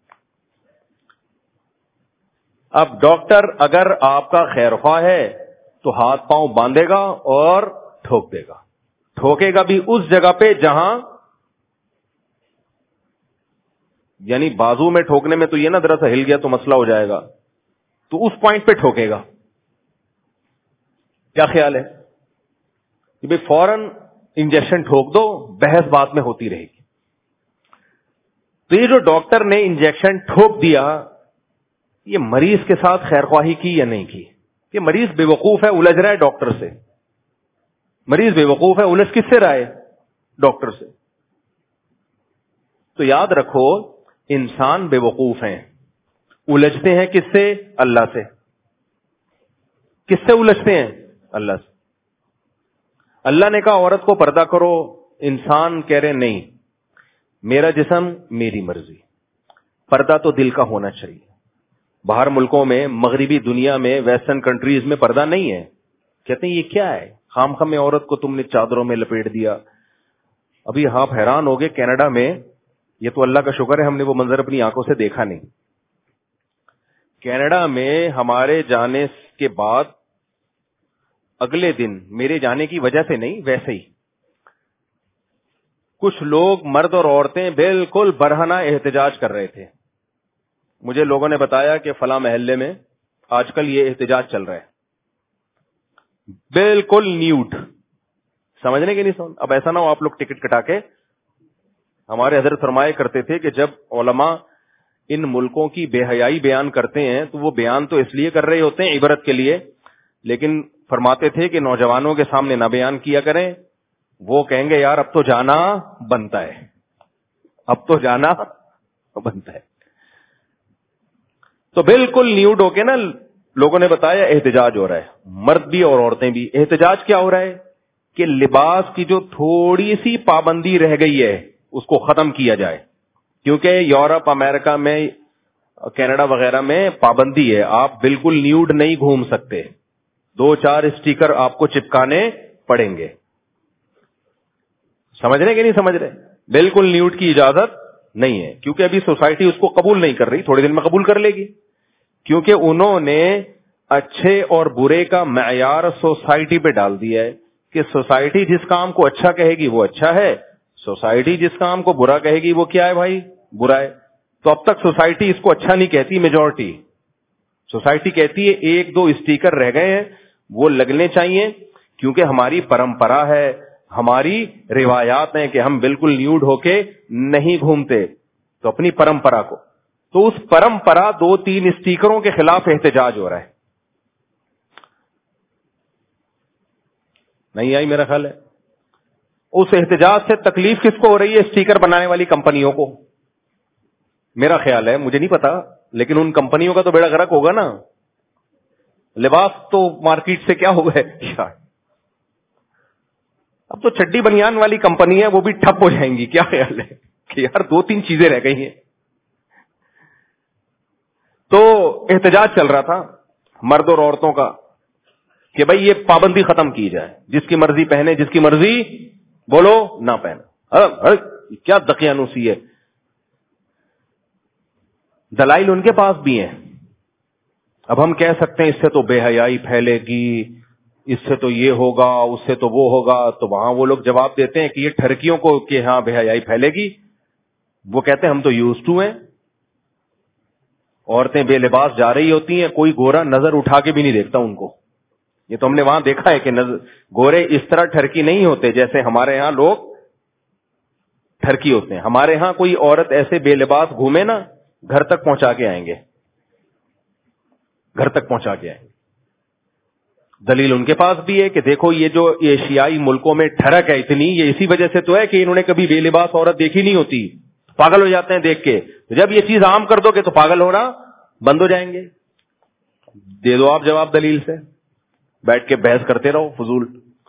اب ڈاکٹر اگر آپ کا خیر خواہ ہے تو ہاتھ پاؤں باندھے گا اور ٹھوک دے گا. ٹھوکے گا بھی اس جگہ پہ جہاں, یعنی بازو میں ٹھوکنے میں تو یہ نا ذرا سا ہل گیا تو مسئلہ ہو جائے گا, تو اس پوائنٹ پہ ٹھوکے گا. کیا خیال ہے کہ بھئی فوراً انجیکشن ٹھوک دو, بحث بات میں ہوتی رہے گی. تو یہ جو ڈاکٹر نے انجیکشن ٹھوک دیا, یہ مریض کے ساتھ خیر خواہی کی یا نہیں کی؟ یہ مریض بے وقوف ہے, الجھ رہا ہے ڈاکٹر سے. مریض بے وقوف ہے, الجھ کس سے رہا ہے؟ ڈاکٹر سے. تو یاد رکھو انسان بے وقوف ہیں, الجھتے ہیں کس سے؟ اللہ سے. کس سے الجھتے ہیں؟ اللہ سے. اللہ نے کہا عورت کو پردہ کرو, انسان کہہ رہے نہیں, میرا جسم میری مرضی. پردہ تو دل کا ہونا چاہیے. باہر ملکوں میں, مغربی دنیا میں, ویسٹرن کنٹریز میں پردہ نہیں ہے. کہتے ہیں یہ کیا ہے, خام خام میں عورت کو تم نے چادروں میں لپیٹ دیا. ابھی آپ حیران ہو گئے, کینیڈا میں, یہ تو اللہ کا شکر ہے ہم نے وہ منظر اپنی آنکھوں سے دیکھا نہیں. کینیڈا میں ہمارے جانے کے بعد اگلے دن, میرے جانے کی وجہ سے نہیں ویسے ہی, کچھ لوگ مرد اور عورتیں بالکل برہنہ احتجاج کر رہے تھے. مجھے لوگوں نے بتایا کہ فلاں محلے میں آج کل یہ احتجاج چل رہا ہے, بالکل نیوڈ. سمجھنے کے نہیں سمجھ. اب ایسا نہ ہو آپ لوگ ٹکٹ کٹا کے, ہمارے حضرت فرمایا کرتے تھے کہ جب علماء ان ملکوں کی بے حیائی بیان کرتے ہیں تو وہ بیان تو اس لیے کر رہے ہوتے ہیں عبرت کے لیے, لیکن فرماتے تھے کہ نوجوانوں کے سامنے نہ بیان کیا کریں, وہ کہیں گے یار اب تو جانا بنتا ہے, اب تو جانا بنتا ہے. تو بالکل نیوڈ ہو کے نا لوگوں نے بتایا احتجاج ہو رہا ہے, مرد بھی اور عورتیں بھی. احتجاج کیا ہو رہا ہے کہ لباس کی جو تھوڑی سی پابندی رہ گئی ہے اس کو ختم کیا جائے, کیونکہ یورپ, امریکہ میں, کینیڈا وغیرہ میں پابندی ہے, آپ بالکل نیوڈ نہیں گھوم سکتے, دو چار اسٹیکر آپ کو چپکانے پڑیں گے. سمجھ رہے کہ نہیں سمجھ رہے؟ بالکل نیوڈ کی اجازت نہیں ہے, کیونکہ ابھی سوسائٹی اس کو قبول نہیں کر رہی, تھوڑے دن میں قبول کر لے گی, کیونکہ انہوں نے اچھے اور برے کا معیار سوسائٹی پہ ڈال دیا ہے کہ سوسائٹی جس کام کو اچھا کہے گی وہ اچھا ہے, سوسائٹی جس کام کو برا کہے گی وہ کیا ہے بھائی؟ برا ہے. تو اب تک سوسائٹی اس کو اچھا نہیں کہتی, میجورٹی سوسائٹی کہتی ہے ایک دو اسٹیکر رہ گئے ہیں وہ لگنے چاہیے, کیونکہ ہماری پرمپرا ہے, ہماری روایات ہیں کہ ہم بالکل نیوڈ ہو کے نہیں گھومتے. تو اپنی پرمپرا کو, تو اس پرمپرا دو تین اسٹیکروں کے خلاف احتجاج ہو رہا ہے. نہیں آئی میرا خیال ہے. اس احتجاج سے تکلیف کس کو ہو رہی ہے؟ اسٹیکر بنانے والی کمپنیوں کو. میرا خیال ہے, مجھے نہیں پتا, لیکن ان کمپنیوں کا تو بیڑا غرق ہوگا نا. لباس تو مارکیٹ سے کیا ہو گئے یار, اب تو چڈی بنیان والی کمپنی ہے وہ بھی ٹھپ ہو جائیں گی. کیا خیال ہے کہ یار دو تین چیزیں رہ گئی ہیں. تو احتجاج چل رہا تھا مرد اور عورتوں کا کہ بھائی یہ پابندی ختم کی جائے, جس کی مرضی پہنے, جس کی مرضی بولو نہ پہنے. کیا دقیانوسی ہے. دلائل ان کے پاس بھی ہیں. اب ہم کہہ سکتے ہیں اس سے تو بے حیائی پھیلے گی, اس سے تو یہ ہوگا, اس سے تو وہ ہوگا. تو وہاں وہ لوگ جواب دیتے ہیں کہ یہ ٹھرکیوں کو کہ ہاں بے حیائی پھیلے گی. وہ کہتے ہیں ہم تو یوز ٹو ہیں. عورتیں بے لباس جا رہی ہوتی ہیں, کوئی گورا نظر اٹھا کے بھی نہیں دیکھتا ان کو. یہ تو ہم نے وہاں دیکھا ہے کہ گورے اس طرح ٹھرکی نہیں ہوتے جیسے ہمارے ہاں لوگ ٹھرکی ہوتے ہیں. ہمارے ہاں کوئی عورت ایسے بے لباس گھومے نا, گھر تک پہنچا کے آئیں گے, گھر تک پہنچا کے آئیں گے. دلیل ان کے پاس بھی ہے کہ دیکھو یہ جو ایشیائی ملکوں میں ٹھڑک ہے اتنی، یہ اسی وجہ سے تو ہے کہ انہوں نے کبھی بے لباس عورت دیکھی نہیں ہوتی، پاگل ہو جاتے ہیں دیکھ کے. جب یہ چیز عام کر دو گے تو پاگل ہونا بند ہو جائیں گے. دے دو آپ جواب دلیل سے، بیٹھ کے بحث کرتے رہو فضول.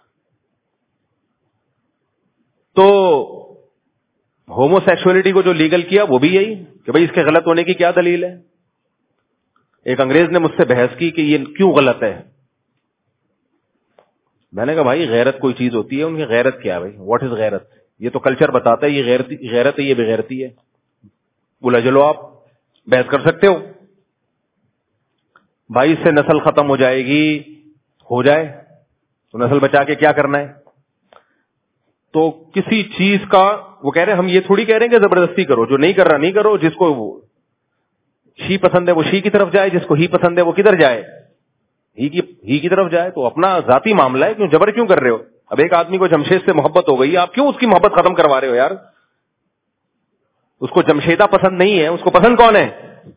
تو ہومو سیکسولیٹی کو جو لیگل کیا وہ بھی یہی کہ بھئی اس کے غلط ہونے کی کیا دلیل ہے. ایک انگریز نے مجھ سے بحث کی کہ یہ کیوں غلط ہے. میں نے کہا بھائی غیرت کوئی چیز ہوتی ہے، ان کی غیرت کیا ہے بھائی، واٹ از غیرت؟ یہ تو کلچر بتاتا ہے یہ غیرت غیرت ہے، یہ بغیرتی ہے. بولا چلو آپ بحث کر سکتے ہو بھائی، اس سے نسل ختم ہو جائے گی. ہو جائے تو نسل بچا کے کیا کرنا ہے؟ تو کسی چیز کا وہ کہہ رہے ہیں، ہم یہ تھوڑی کہہ رہے ہیں کہ زبردستی کرو، جو نہیں کر رہا نہیں کرو، جس کو شی پسند ہے وہ شی کی طرف جائے، جس کو ہی پسند ہے وہ کدھر جائے، ہی کی ہی کی طرف جائے. تو اپنا ذاتی معاملہ ہے، کیوں جبر کیوں کر رہے ہو؟ اب ایک آدمی کو جمشید سے محبت ہو گئی، آپ کیوں اس کی محبت ختم کروا رہے ہو یار؟ اس کو جمشیدہ پسند نہیں ہے، اس کو پسند کون ہے؟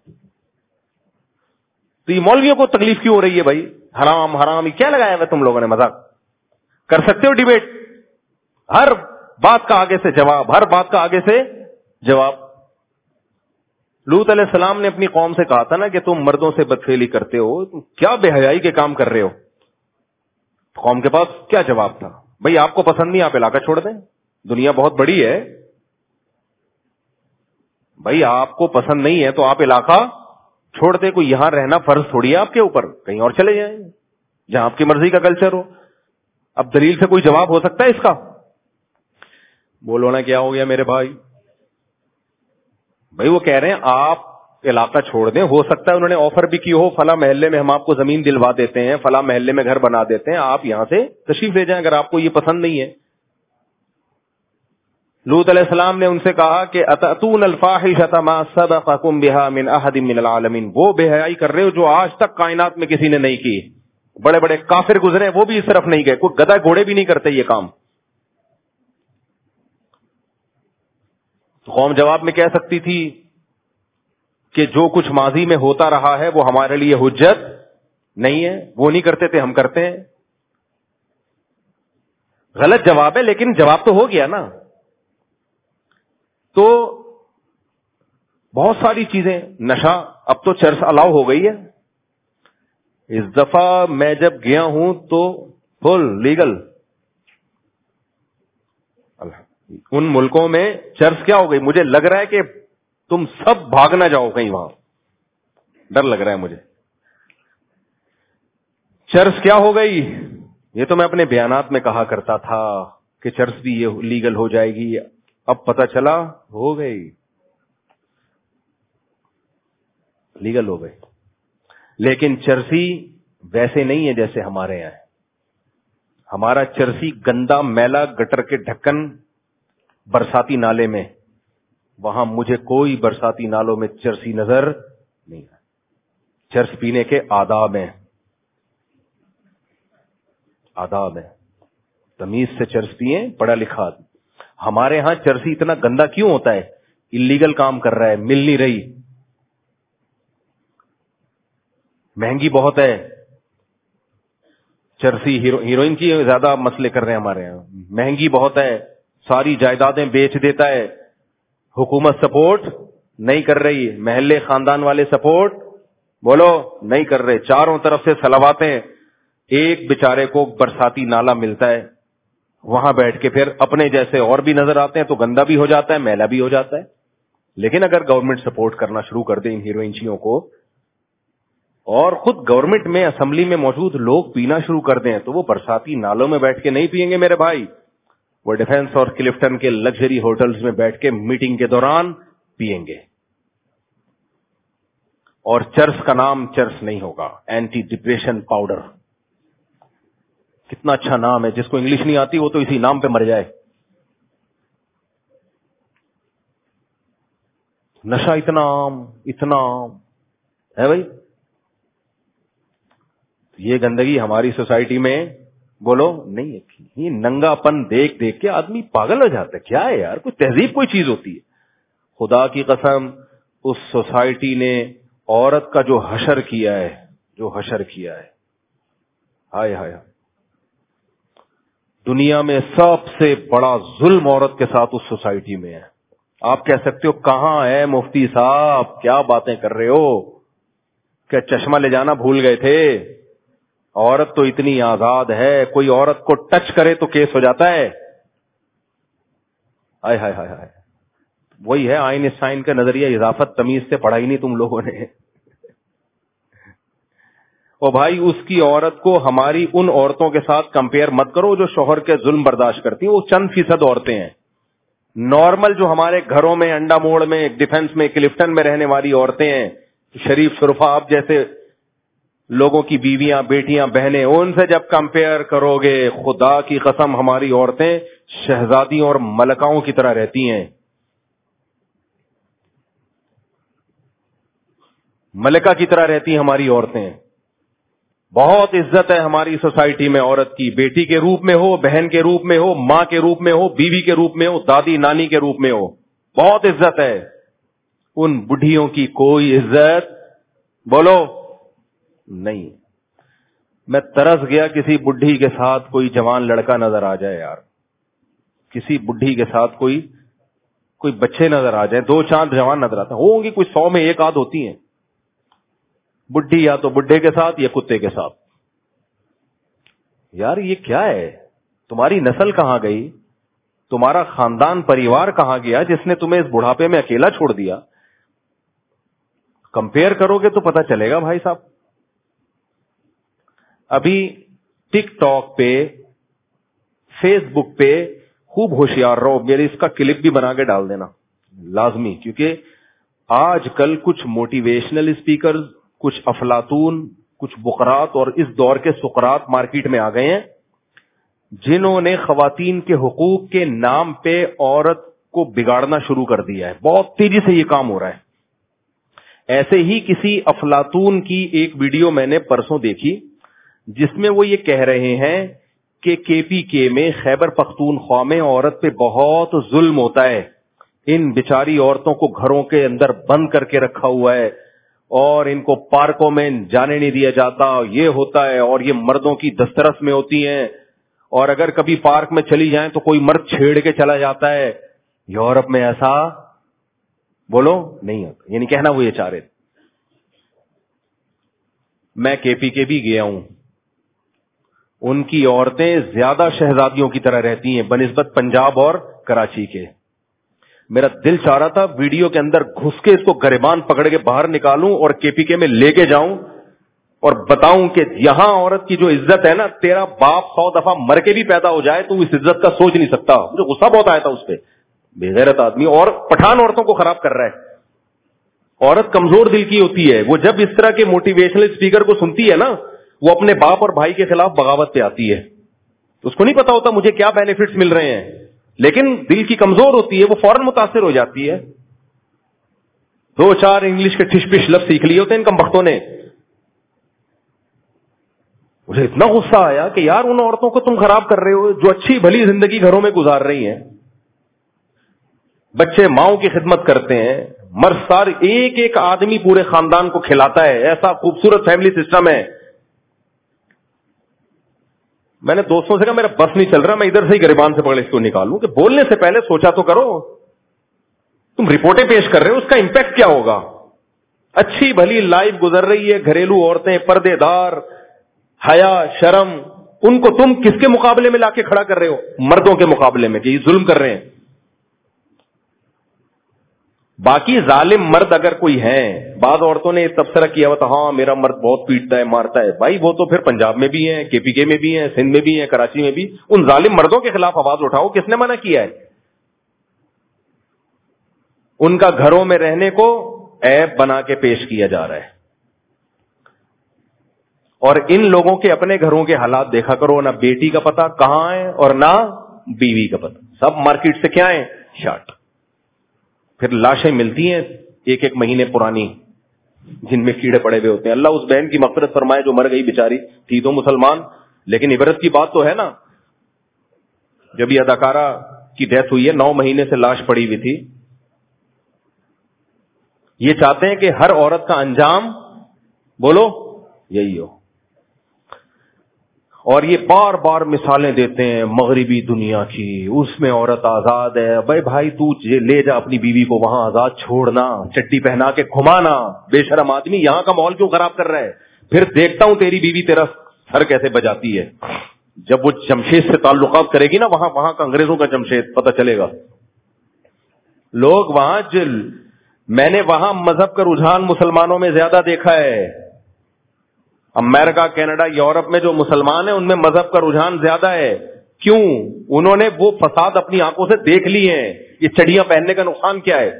تو یہ مولویوں کو تکلیف کیوں ہو رہی ہے بھائی؟ حرام حرام کیا لگایا ہے تم لوگوں نے؟ مذاق کر سکتے ہو ڈیبیٹ، ہر بات کا آگے سے جواب، ہر بات کا آگے سے جواب. لوط علیہ السلام نے اپنی قوم سے کہا تھا نا کہ تم مردوں سے بدفعلی کرتے ہو، کیا بے حیائی کے کام کر رہے ہو. قوم کے پاس کیا جواب تھا؟ بھئی آپ کو پسند نہیں، آپ علاقہ چھوڑ دیں، دنیا بہت بڑی ہے. بھئی آپ کو پسند نہیں ہے تو آپ علاقہ چھوڑ دیں، کوئی یہاں رہنا فرض تھوڑی ہے آپ کے اوپر، کہیں اور چلے جائیں جہاں آپ کی مرضی کا کلچر ہو. اب دلیل سے کوئی جواب ہو سکتا ہے اس کا؟ بولو نا کیا ہو گیا میرے بھائی؟ بھائی وہ کہہ رہے ہیں آپ علاقہ چھوڑ دیں، ہو سکتا ہے انہوں نے آفر بھی کی ہو، فلاں محلے میں ہم آپ کو زمین دلوا دیتے ہیں، فلاں محلے میں گھر بنا دیتے ہیں، آپ یہاں سے تشریف لے جائیں اگر آپ کو یہ پسند نہیں ہے. لوط علیہ السلام نے ان سے کہا کہ اتاتون الفاحشۃ ما سبقکم بها من احد من العالمین، وہ بے حیائی کر رہے ہو جو آج تک کائنات میں کسی نے نہیں کی. بڑے بڑے کافر گزرے وہ بھی اس طرف نہیں گئے، کوئی گدھا گھوڑے بھی نہیں کرتے یہ کام. قوم جواب میں کہہ سکتی تھی کہ جو کچھ ماضی میں ہوتا رہا ہے وہ ہمارے لیے حجت نہیں ہے، وہ نہیں کرتے تھے ہم کرتے ہیں. غلط جواب ہے لیکن جواب تو ہو گیا نا. تو بہت ساری چیزیں، نشہ، اب تو چرس الاؤ ہو گئی ہے. اس دفعہ میں جب گیا ہوں تو فل لیگل. ان ملکوں میں چرس کیا ہو گئی، مجھے لگ رہا ہے کہ تم سب بھاگ نہ جاؤ کہیں، وہاں ڈر لگ رہا ہے مجھے. چرس کیا ہو گئی، یہ تو میں اپنے بیانات میں کہا کرتا تھا کہ چرس بھی یہ لیگل ہو جائے گی، اب پتہ چلا ہو گئی، لیگل ہو گئی. لیکن چرسی ویسے نہیں ہے جیسے ہمارے یہاں ہے. ہمارا چرسی گندا میلا گٹر کے ڈھکن برساتی نالے میں، وہاں مجھے کوئی برساتی نالوں میں چرسی نظر نہیں ہے. چرس پینے کے آداب ہیں، آداب ہیں، تمیز سے چرس پیئیں، پڑھا لکھا. ہمارے ہاں چرسی اتنا گندا کیوں ہوتا ہے؟ اللیگل کام کر رہا ہے، مل نہیں رہی، مہنگی بہت ہے. چرسی ہیروئن کی زیادہ مسئلے کر رہے ہیں ہمارے یہاں، مہنگی بہت ہے، ساری جائیدادیں بیچ دیتا ہے. حکومت سپورٹ نہیں کر رہی، محلے خاندان والے سپورٹ بولو نہیں کر رہے، چاروں طرف سے سلواتیں. ایک بیچارے کو برساتی نالا ملتا ہے، وہاں بیٹھ کے پھر اپنے جیسے اور بھی نظر آتے ہیں تو گندا بھی ہو جاتا ہے، میلا بھی ہو جاتا ہے. لیکن اگر گورنمنٹ سپورٹ کرنا شروع کر دے ان ہیروئنچیوں کو، اور خود گورنمنٹ میں اسمبلی میں موجود لوگ پینا شروع کر دیں، تو وہ برساتی نالوں میں بیٹھ کے نہیں پیئیں گے میرے بھائی، وہ ڈیفنس اور کلفٹن کے لگژری ہوٹلز میں بیٹھ کے میٹنگ کے دوران پئیں گے. اور چرس کا نام چرس نہیں ہوگا، اینٹی ڈپریشن پاؤڈر. کتنا اچھا نام ہے، جس کو انگلش نہیں آتی وہ تو اسی نام پہ مر جائے. نشہ اتنا عام اتنا عام ہے بھائی. یہ گندگی ہماری سوسائٹی میں بولو نہیں ہے. یہ ننگا پن دیکھ دیکھ کے آدمی پاگل ہو جاتا ہے. کیا ہے یار، کوئی تہذیب کوئی چیز ہوتی ہے؟ خدا کی قسم اس سوسائٹی نے عورت کا جو حشر کیا ہے، جو حشر کیا ہے، ہائے ہائے، دنیا میں سب سے بڑا ظلم عورت کے ساتھ اس سوسائٹی میں ہے. آپ کہہ سکتے ہو کہاں ہے مفتی صاحب، کیا باتیں کر رہے ہو، کیا چشمہ لے جانا بھول گئے تھے؟ عورت تو اتنی آزاد ہے، کوئی عورت کو ٹچ کرے تو کیس ہو جاتا ہے. ہائے ہائے ہائے ہائے، وہی ہے آئن اسٹائن کا نظریہ اضافت تمیز سے پڑھا ہی نہیں تم لوگوں نے. اور بھائی اس کی عورت کو ہماری ان عورتوں کے ساتھ کمپیئر مت کرو جو شوہر کے ظلم برداشت کرتی ہیں. وہ چند فیصد عورتیں ہیں. نارمل جو ہمارے گھروں میں انڈا موڑ میں، ڈیفنس میں، کلفٹن میں رہنے والی عورتیں ہیں، شریف شرفا آپ جیسے لوگوں کی بیویاں، بیٹیاں، بہنیں، ان سے جب کمپیئر کرو گے خدا کی قسم ہماری عورتیں شہزادیوں اور ملکاؤں کی طرح رہتی ہیں. ملکہ کی طرح رہتی ہیں ہماری عورتیں. بہت عزت ہے ہماری سوسائٹی میں عورت کی، بیٹی کے روپ میں ہو، بہن کے روپ میں ہو، ماں کے روپ میں ہو، بیوی کے روپ میں ہو، دادی نانی کے روپ میں ہو، بہت عزت ہے. ان بڈھیوں کی کوئی عزت بولو نہیں. میں ترس گیا کسی بڈھی کے ساتھ کوئی جوان لڑکا نظر آ جائے یار، کسی بڈھی کے ساتھ کوئی کوئی بچے نظر آ جائے، دو چاند جوان نظر آتے ہوں گی، کوئی سو میں ایک آدھ ہوتی ہیں. بڈھی یا تو بڈھے کے ساتھ یا کتے کے ساتھ. یار یہ کیا ہے؟ تمہاری نسل کہاں گئی؟ تمہارا خاندان پریوار کہاں گیا جس نے تمہیں اس بڑھاپے میں اکیلا چھوڑ دیا؟ کمپیئر کرو گے تو پتا چلے گا بھائی صاحب. ابھی ٹک ٹاک پہ، فیس بک پہ خوب ہوشیار رہو. میری اس کا کلپ بھی بنا کے ڈال دینا لازمی، کیونکہ آج کل کچھ موٹیویشنل اسپیکر، کچھ افلاطون، کچھ بقرات اور اس دور کے سقراط مارکیٹ میں آ گئے ہیں جنہوں نے خواتین کے حقوق کے نام پہ عورت کو بگاڑنا شروع کر دیا ہے. بہت تیزی سے یہ کام ہو رہا ہے. ایسے ہی کسی افلاطون کی ایک ویڈیو میں نے پرسوں دیکھی جس میں وہ یہ کہہ رہے ہیں کہ کے پی کے میں، خیبر پختونخوا میں عورت پہ بہت ظلم ہوتا ہے. ان بیچاری عورتوں کو گھروں کے اندر بند کر کے رکھا ہوا ہے اور ان کو پارکوں میں جانے نہیں دیا جاتا. یہ ہوتا ہے اور یہ مردوں کی دسترس میں ہوتی ہیں، اور اگر کبھی پارک میں چلی جائیں تو کوئی مرد چھیڑ کے چلا جاتا ہے. یورپ میں ایسا بولو نہیں ہوتا. یعنی کہنا وہ یہ چاہ رہے. میں کے پی کے بھی گیا ہوں. ان کی عورتیں زیادہ شہزادیوں کی طرح رہتی ہیں بنسبت پنجاب اور کراچی کے. میرا دل چاہ رہا تھا ویڈیو کے اندر گھس کے اس کو گریبان پکڑ کے باہر نکالوں اور کے پی کے میں لے کے جاؤں اور بتاؤں کہ یہاں عورت کی جو عزت ہے نا، تیرا باپ سو دفعہ مر کے بھی پیدا ہو جائے تو اس عزت کا سوچ نہیں سکتا. مجھے غصہ بہت آیا تھا اس پہ. بے غیرت آدمی اور پٹھان عورتوں کو خراب کر رہا ہے. عورت کمزور دل کی ہوتی ہے. وہ جب اس طرح کے موٹیویشنل اسپیکر کو سنتی ہے نا، وہ اپنے باپ اور بھائی کے خلاف بغاوت پہ آتی ہے. اس کو نہیں پتا ہوتا مجھے کیا بینیفٹس مل رہے ہیں، لیکن دل کی کمزور ہوتی ہے، وہ فوراً متاثر ہو جاتی ہے. دو چار انگلش کے ٹھش پش لفظ سیکھ لیے ہوتے ہیں ان کمبختوں نے. مجھے اتنا غصہ آیا کہ یار ان عورتوں کو تم خراب کر رہے ہو جو اچھی بھلی زندگی گھروں میں گزار رہی ہیں. بچے ماؤں کی خدمت کرتے ہیں، مرد سار ایک ایک آدمی پورے خاندان کو کھلاتا ہے. ایسا خوبصورت فیملی سسٹم ہے. میں نے دوستوں سے کہا میرا بس نہیں چل رہا، میں ادھر سے ہی گریبان سے پکڑ اس کو نکالوں کہ بولنے سے پہلے سوچا تو کرو. تم رپورٹیں پیش کر رہے ہو، اس کا امپیکٹ کیا ہوگا؟ اچھی بھلی لائف گزر رہی ہے، گھریلو عورتیں پردے دار، حیا شرم، ان کو تم کس کے مقابلے میں لا کے کھڑا کر رہے ہو؟ مردوں کے مقابلے میں کہ یہ ظلم کر رہے ہیں. باقی ظالم مرد اگر کوئی ہے، بعض عورتوں نے تبصرہ کیا ہوا تھا ہاں میرا مرد بہت پیٹتا ہے مارتا ہے. بھائی وہ تو پھر پنجاب میں بھی ہیں، کے پی کے میں بھی ہیں، سندھ میں بھی ہیں، کراچی میں بھی. ان ظالم مردوں کے خلاف آواز اٹھاؤ. کس نے منع کیا ہے؟ ان کا گھروں میں رہنے کو عیب بنا کے پیش کیا جا رہا ہے. اور ان لوگوں کے اپنے گھروں کے حالات دیکھا کرو. نہ بیٹی کا پتہ کہاں ہے اور نہ بیوی کا پتہ. سب مارکیٹ سے کیا ہے؟ شارٹ. پھر لاشیں ملتی ہیں ایک ایک مہینے پرانی جن میں کیڑے پڑے ہوئے ہوتے ہیں. اللہ اس بہن کی مغفرت فرمائے جو مر گئی بیچاری تھی تو مسلمان. لیکن عبرت کی بات تو ہے نا، جب یہ اداکارہ کی ڈیتھ ہوئی ہے نو مہینے سے لاش پڑی ہوئی تھی. یہ چاہتے ہیں کہ ہر عورت کا انجام بولو یہی ہو. اور یہ بار بار مثالیں دیتے ہیں مغربی دنیا کی، اس میں عورت آزاد ہے. بھائی بھائی تو لے جا اپنی بیوی کو وہاں آزاد چھوڑنا، چٹی پہنا کے گھمانا. بے شرم آدمی یہاں کا ماحول کیوں خراب کر رہا ہے؟ پھر دیکھتا ہوں تیری بیوی تیرا سر کیسے بجاتی ہے. جب وہ جمشید سے تعلقات کرے گی نا، وہاں وہاں کا انگریزوں کا جمشید پتہ چلے گا. لوگ وہاں جل میں نے وہاں مذہب کا رجحان مسلمانوں میں زیادہ دیکھا ہے. امریکہ، کینیڈا، یورپ میں جو مسلمان ہیں ان میں مذہب کا رجحان زیادہ ہے. کیوں؟ انہوں نے وہ فساد اپنی آنکھوں سے دیکھ لی ہیں. یہ چڑیاں پہننے کا نقصان کیا ہے؟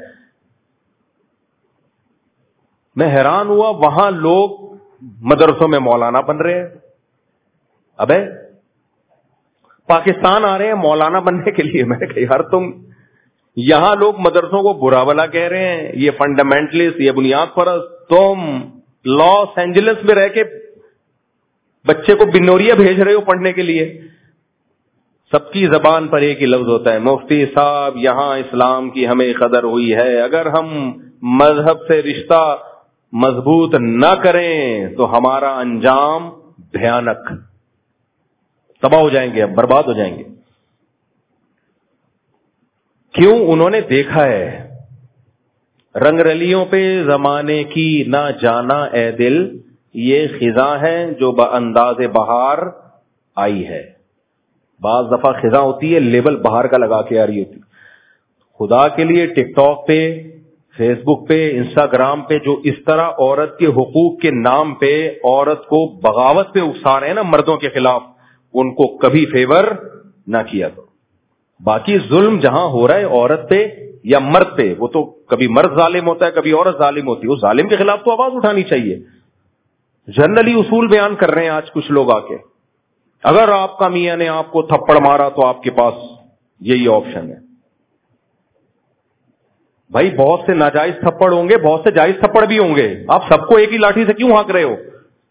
میں حیران ہوا وہاں لوگ مدرسوں میں مولانا بن رہے ہیں. ابے پاکستان آ رہے ہیں مولانا بننے کے لیے. میں نے کہا یار تم یہاں لوگ مدرسوں کو برا بلا کہہ رہے ہیں، یہ فنڈامنٹلسٹ، یہ بنیاد پرست. تم لاس اینجلس میں رہ کے بچے کو بنوریا بھیج رہے ہو پڑھنے کے لیے. سب کی زبان پر ایک ہی لفظ ہوتا ہے، مفتی صاحب یہاں اسلام کی ہمیں قدر ہوئی ہے، اگر ہم مذہب سے رشتہ مضبوط نہ کریں تو ہمارا انجام بھیانک، تباہ ہو جائیں گے، برباد ہو جائیں گے. کیوں؟ انہوں نے دیکھا ہے. رنگ رلیوں پہ زمانے کی نہ جانا اے دل، یہ خزاں ہے جو بانداز بہار آئی ہے. بعض دفعہ خزاں ہوتی ہے لیبل بہار کا لگا کے آ رہی ہوتی. خدا کے لیے ٹک ٹاک پہ، فیس بک پہ، انسٹاگرام پہ جو اس طرح عورت کے حقوق کے نام پہ عورت کو بغاوت پہ اکسا رہے ہیں نا مردوں کے خلاف، ان کو کبھی فیور نہ کیا کرو. باقی ظلم جہاں ہو رہا ہے عورت پہ یا مرد پہ، وہ تو کبھی مرد ظالم ہوتا ہے کبھی عورت ظالم ہوتی ہے، اس ظالم کے خلاف تو آواز اٹھانی چاہیے. جنرلی اصول بیان کر رہے ہیں آج کچھ لوگ آ کے. اگر آپ کا میاں نے آپ کو تھپڑ مارا تو آپ کے پاس یہی آپشن ہے. بھائی بہت سے ناجائز تھپڑ ہوں گے، بہت سے جائز تھپڑ بھی ہوں گے. آپ سب کو ایک ہی لاٹھی سے کیوں ہانک رہے ہو؟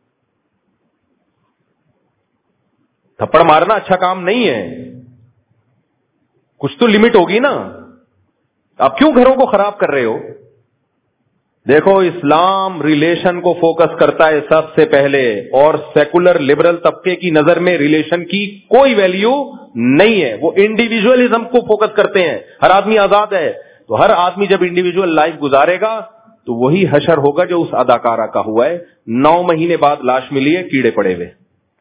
تھپڑ مارنا اچھا کام نہیں ہے، کچھ تو لمٹ ہوگی نا. آپ کیوں گھروں کو خراب کر رہے ہو؟ دیکھو اسلام ریلیشن کو فوکس کرتا ہے سب سے پہلے، اور سیکولر لبرل طبقے کی نظر میں ریلیشن کی کوئی ویلیو نہیں ہے. وہ انڈیویجولزم کو فوکس کرتے ہیں. ہر آدمی آزاد ہے، تو ہر آدمی جب انڈیویجول لائف گزارے گا تو وہی حشر ہوگا جو اس اداکارہ کا ہوا ہے. نو مہینے بعد لاش ملی ہے کیڑے پڑے ہوئے.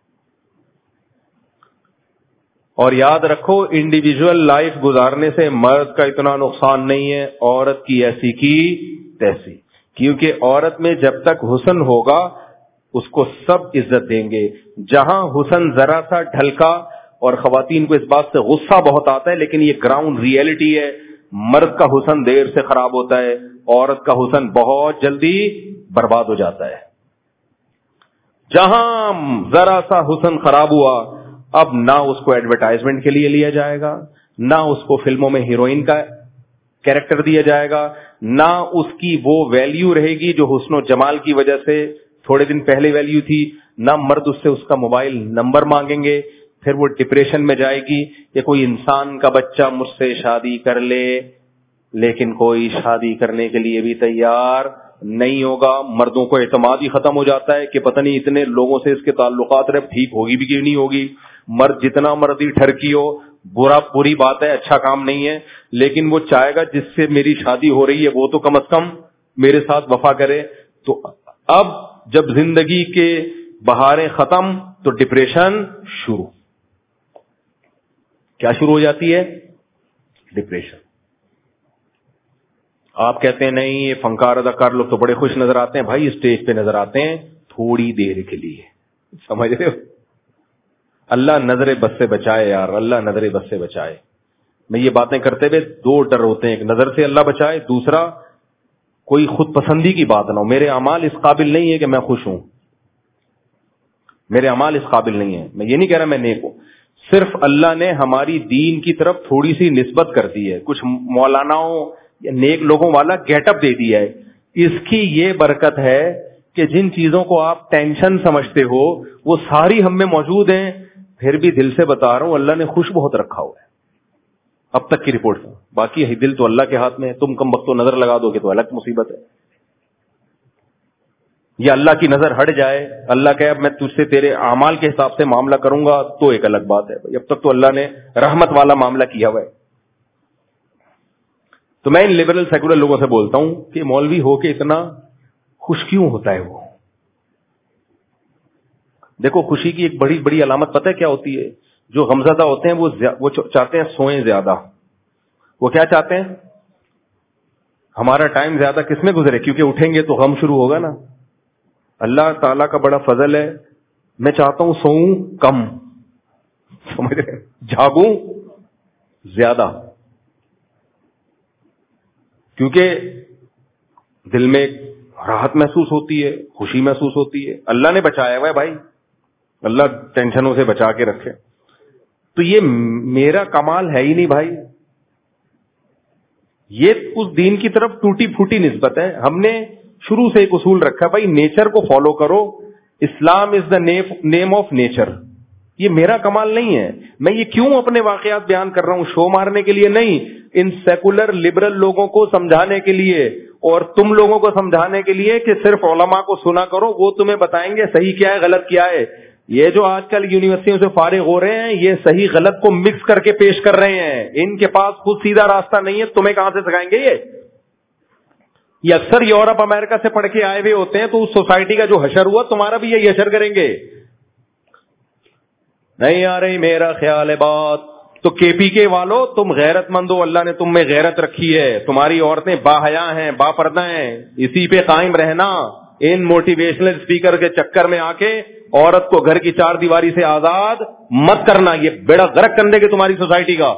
اور یاد رکھو انڈیویجول لائف گزارنے سے مرد کا اتنا نقصان نہیں ہے، عورت کی ایسی کی تیسی. کیونکہ عورت میں جب تک حسن ہوگا اس کو سب عزت دیں گے. جہاں حسن ذرا سا ڈھلکا، اور خواتین کو اس بات سے غصہ بہت آتا ہے لیکن یہ گراؤنڈ ریئلٹی ہے، مرد کا حسن دیر سے خراب ہوتا ہے، عورت کا حسن بہت جلدی برباد ہو جاتا ہے. جہاں ذرا سا حسن خراب ہوا، اب نہ اس کو ایڈورٹائزمنٹ کے لیے لیا جائے گا، نہ اس کو فلموں میں ہیروئن کا کیریکٹر دیا جائے گا، نہ اس کی وہ ویلیو رہے گی جو حسن و جمال کی وجہ سے تھوڑے دن پہلے ویلیو تھی. نہ مرد اس سے اس کا موبائل نمبر مانگیں گے، پھر وہ ڈپریشن میں جائے گی. یا کوئی انسان کا بچہ مجھ سے شادی کر لے لیکن کوئی شادی کرنے کے لیے بھی تیار نہیں ہوگا. مردوں کو اعتماد ہی ختم ہو جاتا ہے کہ پتہ نہیں اتنے لوگوں سے اس کے تعلقات رہے، ٹھیک ہوگی بھی کہ نہیں ہوگی. مرد جتنا مرضی ٹھرکی ہو، برا بری بات ہے، اچھا کام نہیں ہے، لیکن وہ چاہے گا جس سے میری شادی ہو رہی ہے وہ تو کم از کم میرے ساتھ وفا کرے. تو اب جب زندگی کے بہاریں ختم تو ڈپریشن شروع. کیا شروع ہو جاتی ہے؟ ڈپریشن. آپ کہتے ہیں نہیں یہ فنکار اداکار لوگ تو بڑے خوش نظر آتے ہیں. بھائی اسٹیج پہ نظر آتے ہیں تھوڑی دیر کے لیے، سمجھ رہے ہو؟ اللہ نظر بد سے بچائے یار، اللہ نظر بد سے بچائے. میں یہ باتیں کرتے ہوئے دو ڈر ہوتے ہیں، ایک نظر سے اللہ بچائے، دوسرا کوئی خود پسندی کی بات نہ ہو. میرے اعمال اس قابل نہیں ہے کہ میں خوش ہوں، میرے اعمال اس قابل نہیں ہے. میں یہ نہیں کہہ رہا میں نیک ہوں، صرف اللہ نے ہماری دین کی طرف تھوڑی سی نسبت کر دی ہے، کچھ مولاناؤں یا نیک لوگوں والا گیٹ اپ دے دیا ہے. اس کی یہ برکت ہے کہ جن چیزوں کو آپ ٹینشن سمجھتے ہو وہ ساری ہم میں موجود ہیں. پھر بھی دل سے بتا رہا ہوں اللہ نے خوش بہت رکھا ہوا ہے اب تک کی رپورٹ. باقی ہے دل تو اللہ کے ہاتھ میں ہے، تم کم وقت نظر لگا دو گے تو الگ مصیبت ہے. یا اللہ کی نظر ہٹ جائے, اللہ کہ اب میں تجھ سے تیرے اعمال کے حساب سے معاملہ کروں گا, تو ایک الگ بات ہے. اب تک تو اللہ نے رحمت والا معاملہ کیا ہوا ہے. تو میں ان لبرل سیکولر لوگوں سے بولتا ہوں کہ مولوی ہو کے اتنا خوش کیوں ہوتا ہے وہ؟ دیکھو خوشی کی ایک بڑی بڑی علامت پتہ ہے کیا ہوتی ہے؟ جو غمزدہ ہوتے ہیں وہ وہ چاہتے ہیں سوئیں زیادہ. وہ کیا چاہتے ہیں؟ ہمارا ٹائم زیادہ کس میں گزرے, کیونکہ اٹھیں گے تو غم شروع ہوگا نا. اللہ تعالیٰ کا بڑا فضل ہے, میں چاہتا ہوں سوؤں کم, سمجھ رہے, جاگوں زیادہ, کیونکہ دل میں راحت محسوس ہوتی ہے, خوشی محسوس ہوتی ہے. اللہ نے بچایا ہوا ہے بھائی, اللہ ٹینشنوں سے بچا کے رکھے. تو یہ میرا کمال ہے ہی نہیں بھائی, یہ اس دین کی طرف ٹوٹی پھوٹی نسبت ہے. ہم نے شروع سے ایک اصول رکھا بھائی, نیچر کو فالو کرو. Islam is the name of nature. یہ میرا کمال نہیں ہے. میں یہ کیوں اپنے واقعات بیان کر رہا ہوں؟ شو مارنے کے لیے نہیں, ان سیکولر لبرل لوگوں کو سمجھانے کے لیے, اور تم لوگوں کو سمجھانے کے لیے کہ صرف علماء کو سنا کرو, وہ تمہیں بتائیں گے صحیح کیا ہے غلط کیا ہے. یہ جو آج کل یونیورسٹیوں سے فارغ ہو رہے ہیں, یہ صحیح غلط کو مکس کر کے پیش کر رہے ہیں. ان کے پاس خود سیدھا راستہ نہیں ہے, تمہیں کہاں سے سکھائیں گے؟ یہ یہ اکثر یورپ امریکہ سے پڑھ کے آئے ہوئے ہوتے ہیں, تو اس سوسائٹی کا جو حشر ہوا تمہارا بھی یہی حشر کریں گے. نہیں آ رہی میرا خیال ہے بات. تو کے پی کے والو تم غیرت مند ہو, اللہ نے تم میں غیرت رکھی ہے, تمہاری عورتیں با حیا ہیں, با پردہ ہیں, اسی پہ قائم رہنا. ان موٹیویشنل اسپیکر کے چکر میں آ کے عورت کو گھر کی چار دیواری سے آزاد مت کرنا, یہ بیڑا غرق کرنے کے تمہاری سوسائٹی کا.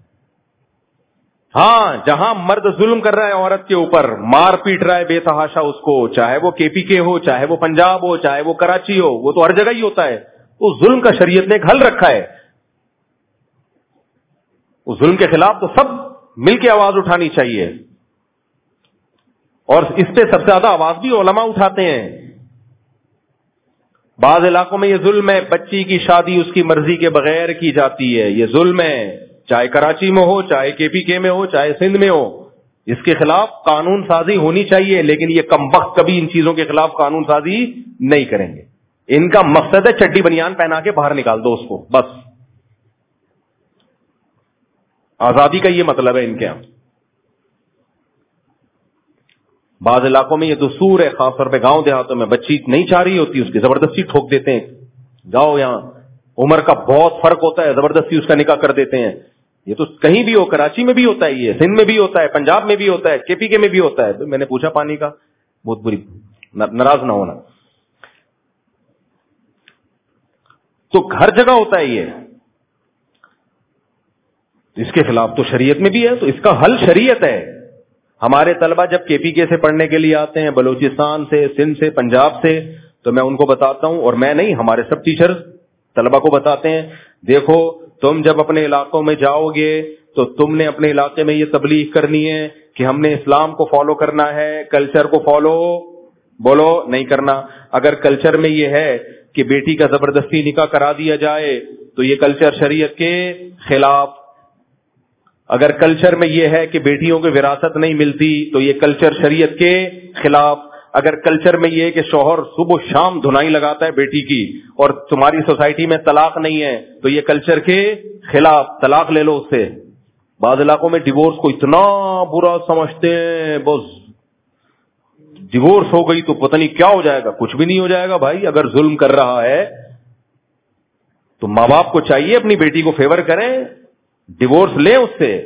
ہاں, جہاں مرد ظلم کر رہا ہے عورت کے اوپر, مار پیٹ رہا ہے بے تحاشا اس کو, چاہے وہ کے پی کے ہو, چاہے وہ پنجاب ہو, چاہے وہ کراچی ہو, وہ تو ہر جگہ ہی ہوتا ہے. اس ظلم کا شریعت نے ایک حل رکھا ہے. اس ظلم کے خلاف تو سب مل کے آواز اٹھانی چاہیے, اور اس پہ سب سے زیادہ آواز بھی علماء اٹھاتے ہیں. بعض علاقوں میں یہ ظلم ہے, بچی کی شادی اس کی مرضی کے بغیر کی جاتی ہے, یہ ظلم ہے, چاہے کراچی میں ہو, چاہے کے پی کے میں ہو, چاہے سندھ میں ہو. اس کے خلاف قانون سازی ہونی چاہیے, لیکن یہ کم وقت کبھی ان چیزوں کے خلاف قانون سازی نہیں کریں گے. ان کا مقصد ہے چڈی بنیان پہنا کے باہر نکال دو اس کو, بس. آزادی کا یہ مطلب ہے ان کے یہاں. بعض علاقوں میں یہ دستور ہے, خاص طور پہ گاؤں دیہاتوں میں, بچی نہیں چاہ رہی ہوتی, اس کی زبردستی ٹھوک دیتے ہیں. جاؤ, یہاں عمر کا بہت فرق ہوتا ہے, زبردستی اس کا نکاح کر دیتے ہیں. یہ تو کہیں بھی ہو, کراچی میں بھی ہوتا ہے, یہ سندھ میں بھی ہوتا ہے, پنجاب میں بھی ہوتا ہے, کے پی کے میں بھی ہوتا ہے. میں نے پوچھا پانی کا, بہت بری, ناراض نہ ہونا. تو ہر جگہ ہوتا ہے یہ. اس کے خلاف تو شریعت میں بھی ہے, تو اس کا حل شریعت ہے. ہمارے طلبہ جب کے پی کے سے پڑھنے کے لیے آتے ہیں, بلوچستان سے, سندھ سے, پنجاب سے, تو میں ان کو بتاتا ہوں, اور میں نہیں, ہمارے سب ٹیچر طلبہ کو بتاتے ہیں, دیکھو تم جب اپنے علاقوں میں جاؤ گے تو تم نے اپنے علاقے میں یہ تبلیغ کرنی ہے کہ ہم نے اسلام کو فالو کرنا ہے, کلچر کو فالو بولو نہیں کرنا. اگر کلچر میں یہ ہے کہ بیٹی کا زبردستی نکاح کرا دیا جائے تو یہ کلچر شریعت کے خلاف. اگر کلچر میں یہ ہے کہ بیٹیوں کو وراثت نہیں ملتی تو یہ کلچر شریعت کے خلاف. اگر کلچر میں یہ ہے کہ شوہر صبح شام دھنائی لگاتا ہے بیٹی کی, اور تمہاری سوسائٹی میں طلاق نہیں ہے, تو یہ کلچر کے خلاف, طلاق لے لو اس سے. بعض علاقوں میں ڈیورس کو اتنا برا سمجھتے ہیں, بس ڈیورس ہو گئی تو پتہ نہیں کیا ہو جائے گا. کچھ بھی نہیں ہو جائے گا بھائی. اگر ظلم کر رہا ہے تو ماں باپ کو چاہیے اپنی بیٹی کو فیور کریں, ڈیورس لیں اس سے.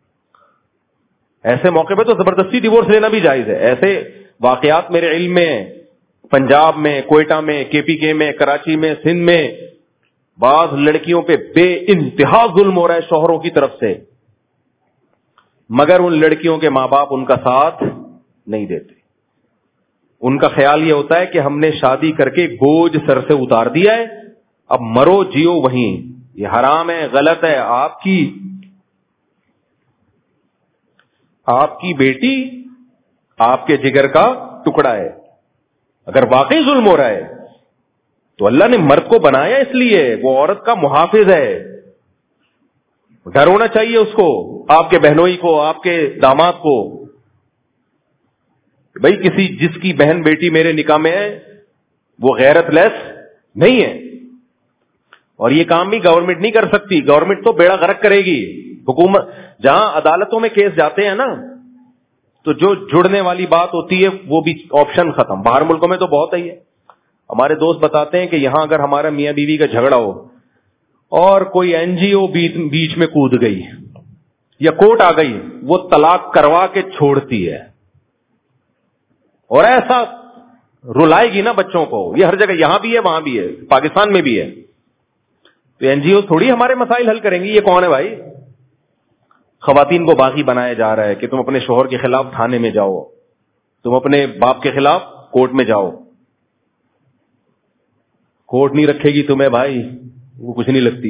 ایسے موقع پہ تو زبردستی ڈیورس لینا بھی جائز ہے. ایسے واقعات میرے علم میں, پنجاب میں, کوئٹہ میں, کے پی کے میں, کراچی میں, سندھ میں, بعض لڑکیوں پہ بے انتہا ظلم ہو رہا ہے شوہروں کی طرف سے, مگر ان لڑکیوں کے ماں باپ ان کا ساتھ نہیں دیتے. ان کا خیال یہ ہوتا ہے کہ ہم نے شادی کر کے بوجھ سر سے اتار دیا ہے, اب مرو جیو وہیں. یہ حرام ہے, غلط ہے. آپ کی آپ کی بیٹی آپ کے جگر کا ٹکڑا ہے. اگر واقعی ظلم ہو رہا ہے تو اللہ نے مرد کو بنایا اس لیے, وہ عورت کا محافظ ہے. ڈر ہونا چاہیے اس کو, آپ کے بہنوئی کو, آپ کے داماد کو. بھائی کسی جس کی بہن بیٹی میرے نکاح میں ہے وہ غیرت لیس نہیں ہے. اور یہ کام بھی گورنمنٹ نہیں کر سکتی. گورنمنٹ تو بیڑا غرق کرے گی. حکومت جہاں عدالتوں میں کیس جاتے ہیں نا تو جو جڑنے والی بات ہوتی ہے وہ بھی آپشن ختم. باہر ملکوں میں تو بہت ہی ہے. ہمارے دوست بتاتے ہیں کہ یہاں اگر ہمارا میاں بیوی کا جھگڑا ہو اور کوئی این جی او بیچ میں کود گئی یا کورٹ آ گئی, وہ طلاق کروا کے چھوڑتی ہے. اور ایسا رلائے گی نا بچوں کو. یہ ہر جگہ, یہاں بھی ہے وہاں بھی ہے, پاکستان میں بھی ہے. تو این جی او تھوڑی ہمارے مسائل حل کریں گی. یہ کون ہے بھائی؟ خواتین کو باغی بنایا جا رہا ہے کہ تم اپنے شوہر کے خلاف تھانے میں جاؤ, تم اپنے باپ کے خلاف کورٹ میں جاؤ. کورٹ نہیں رکھے گی تمہیں بھائی, وہ کچھ نہیں لگتی.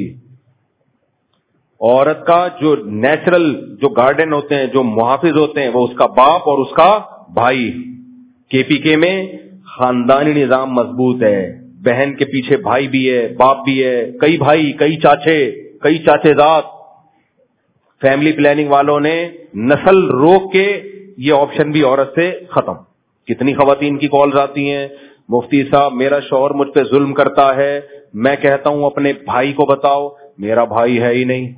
عورت کا جو نیچرل جو گارڈین ہوتے ہیں, جو محافظ ہوتے ہیں, وہ اس کا باپ اور اس کا بھائی. کے پی کے میں خاندانی نظام مضبوط ہے. بہن کے پیچھے بھائی بھی ہے, باپ بھی ہے, کئی بھائی, کئی چاچے, کئی چاچے زاد. فیملی پلاننگ والوں نے نسل روک کے یہ آپشن بھی عورت سے ختم. کتنی خواتین کی کالز آتی ہیں, مفتی صاحب میرا شوہر مجھ پہ ظلم کرتا ہے, میں کہتا ہوں اپنے بھائی کو بتاؤ, میرا بھائی ہے ہی نہیں.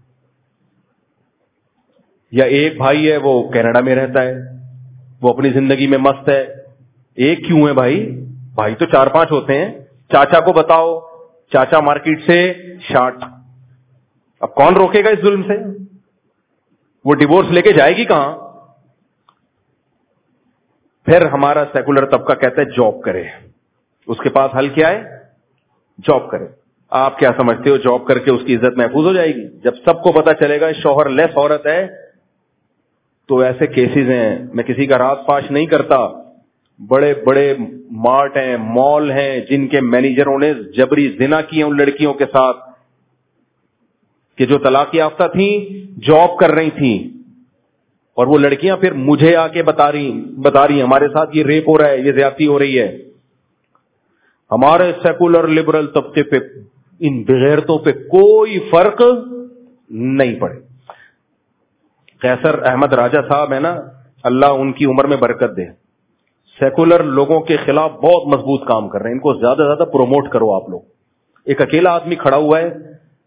یا ایک بھائی ہے وہ کینیڈا میں رہتا ہے, وہ اپنی زندگی میں مست ہے. ایک کیوں ہے بھائی؟ بھائی تو چار پانچ ہوتے ہیں. چاچا کو بتاؤ, چاچا مارکیٹ سے شارٹ. اب کون روکے گا اس ظلم سے؟ وہ ڈیورس لے کے جائے گی کہاں؟ پھر ہمارا سیکولر طبقہ کہتا ہے جاب کرے. اس کے پاس حل کیا ہے؟ جاب کرے. آپ کیا سمجھتے ہو جاب کر کے اس کی عزت محفوظ ہو جائے گی؟ جب سب کو پتا چلے گا شوہر لیس عورت ہے تو ایسے کیسز ہیں. میں کسی کا راز فاش نہیں کرتا. بڑے بڑے مارٹ ہیں, مال ہیں, جن کے مینیجروں نے جبری زنا کیے ان لڑکیوں کے ساتھ کہ جو طلاق یافتہ تھیں, جاب کر رہی تھیں, اور وہ لڑکیاں پھر مجھے آ کے بتا رہی بتا رہی ہمارے ساتھ یہ ریپ ہو رہا ہے, یہ زیادتی ہو رہی ہے. ہمارے سیکولر لبرل طبقے پہ ان بغیرتوں پہ کوئی فرق نہیں پڑے. قیصر احمد راجہ صاحب ہے نا, اللہ ان کی عمر میں برکت دے, سیکولر لوگوں کے خلاف بہت مضبوط کام کر رہے ہیں. ان کو زیادہ سے زیادہ پروموٹ کرو آپ لوگ. ایک اکیلا آدمی کھڑا ہوا ہے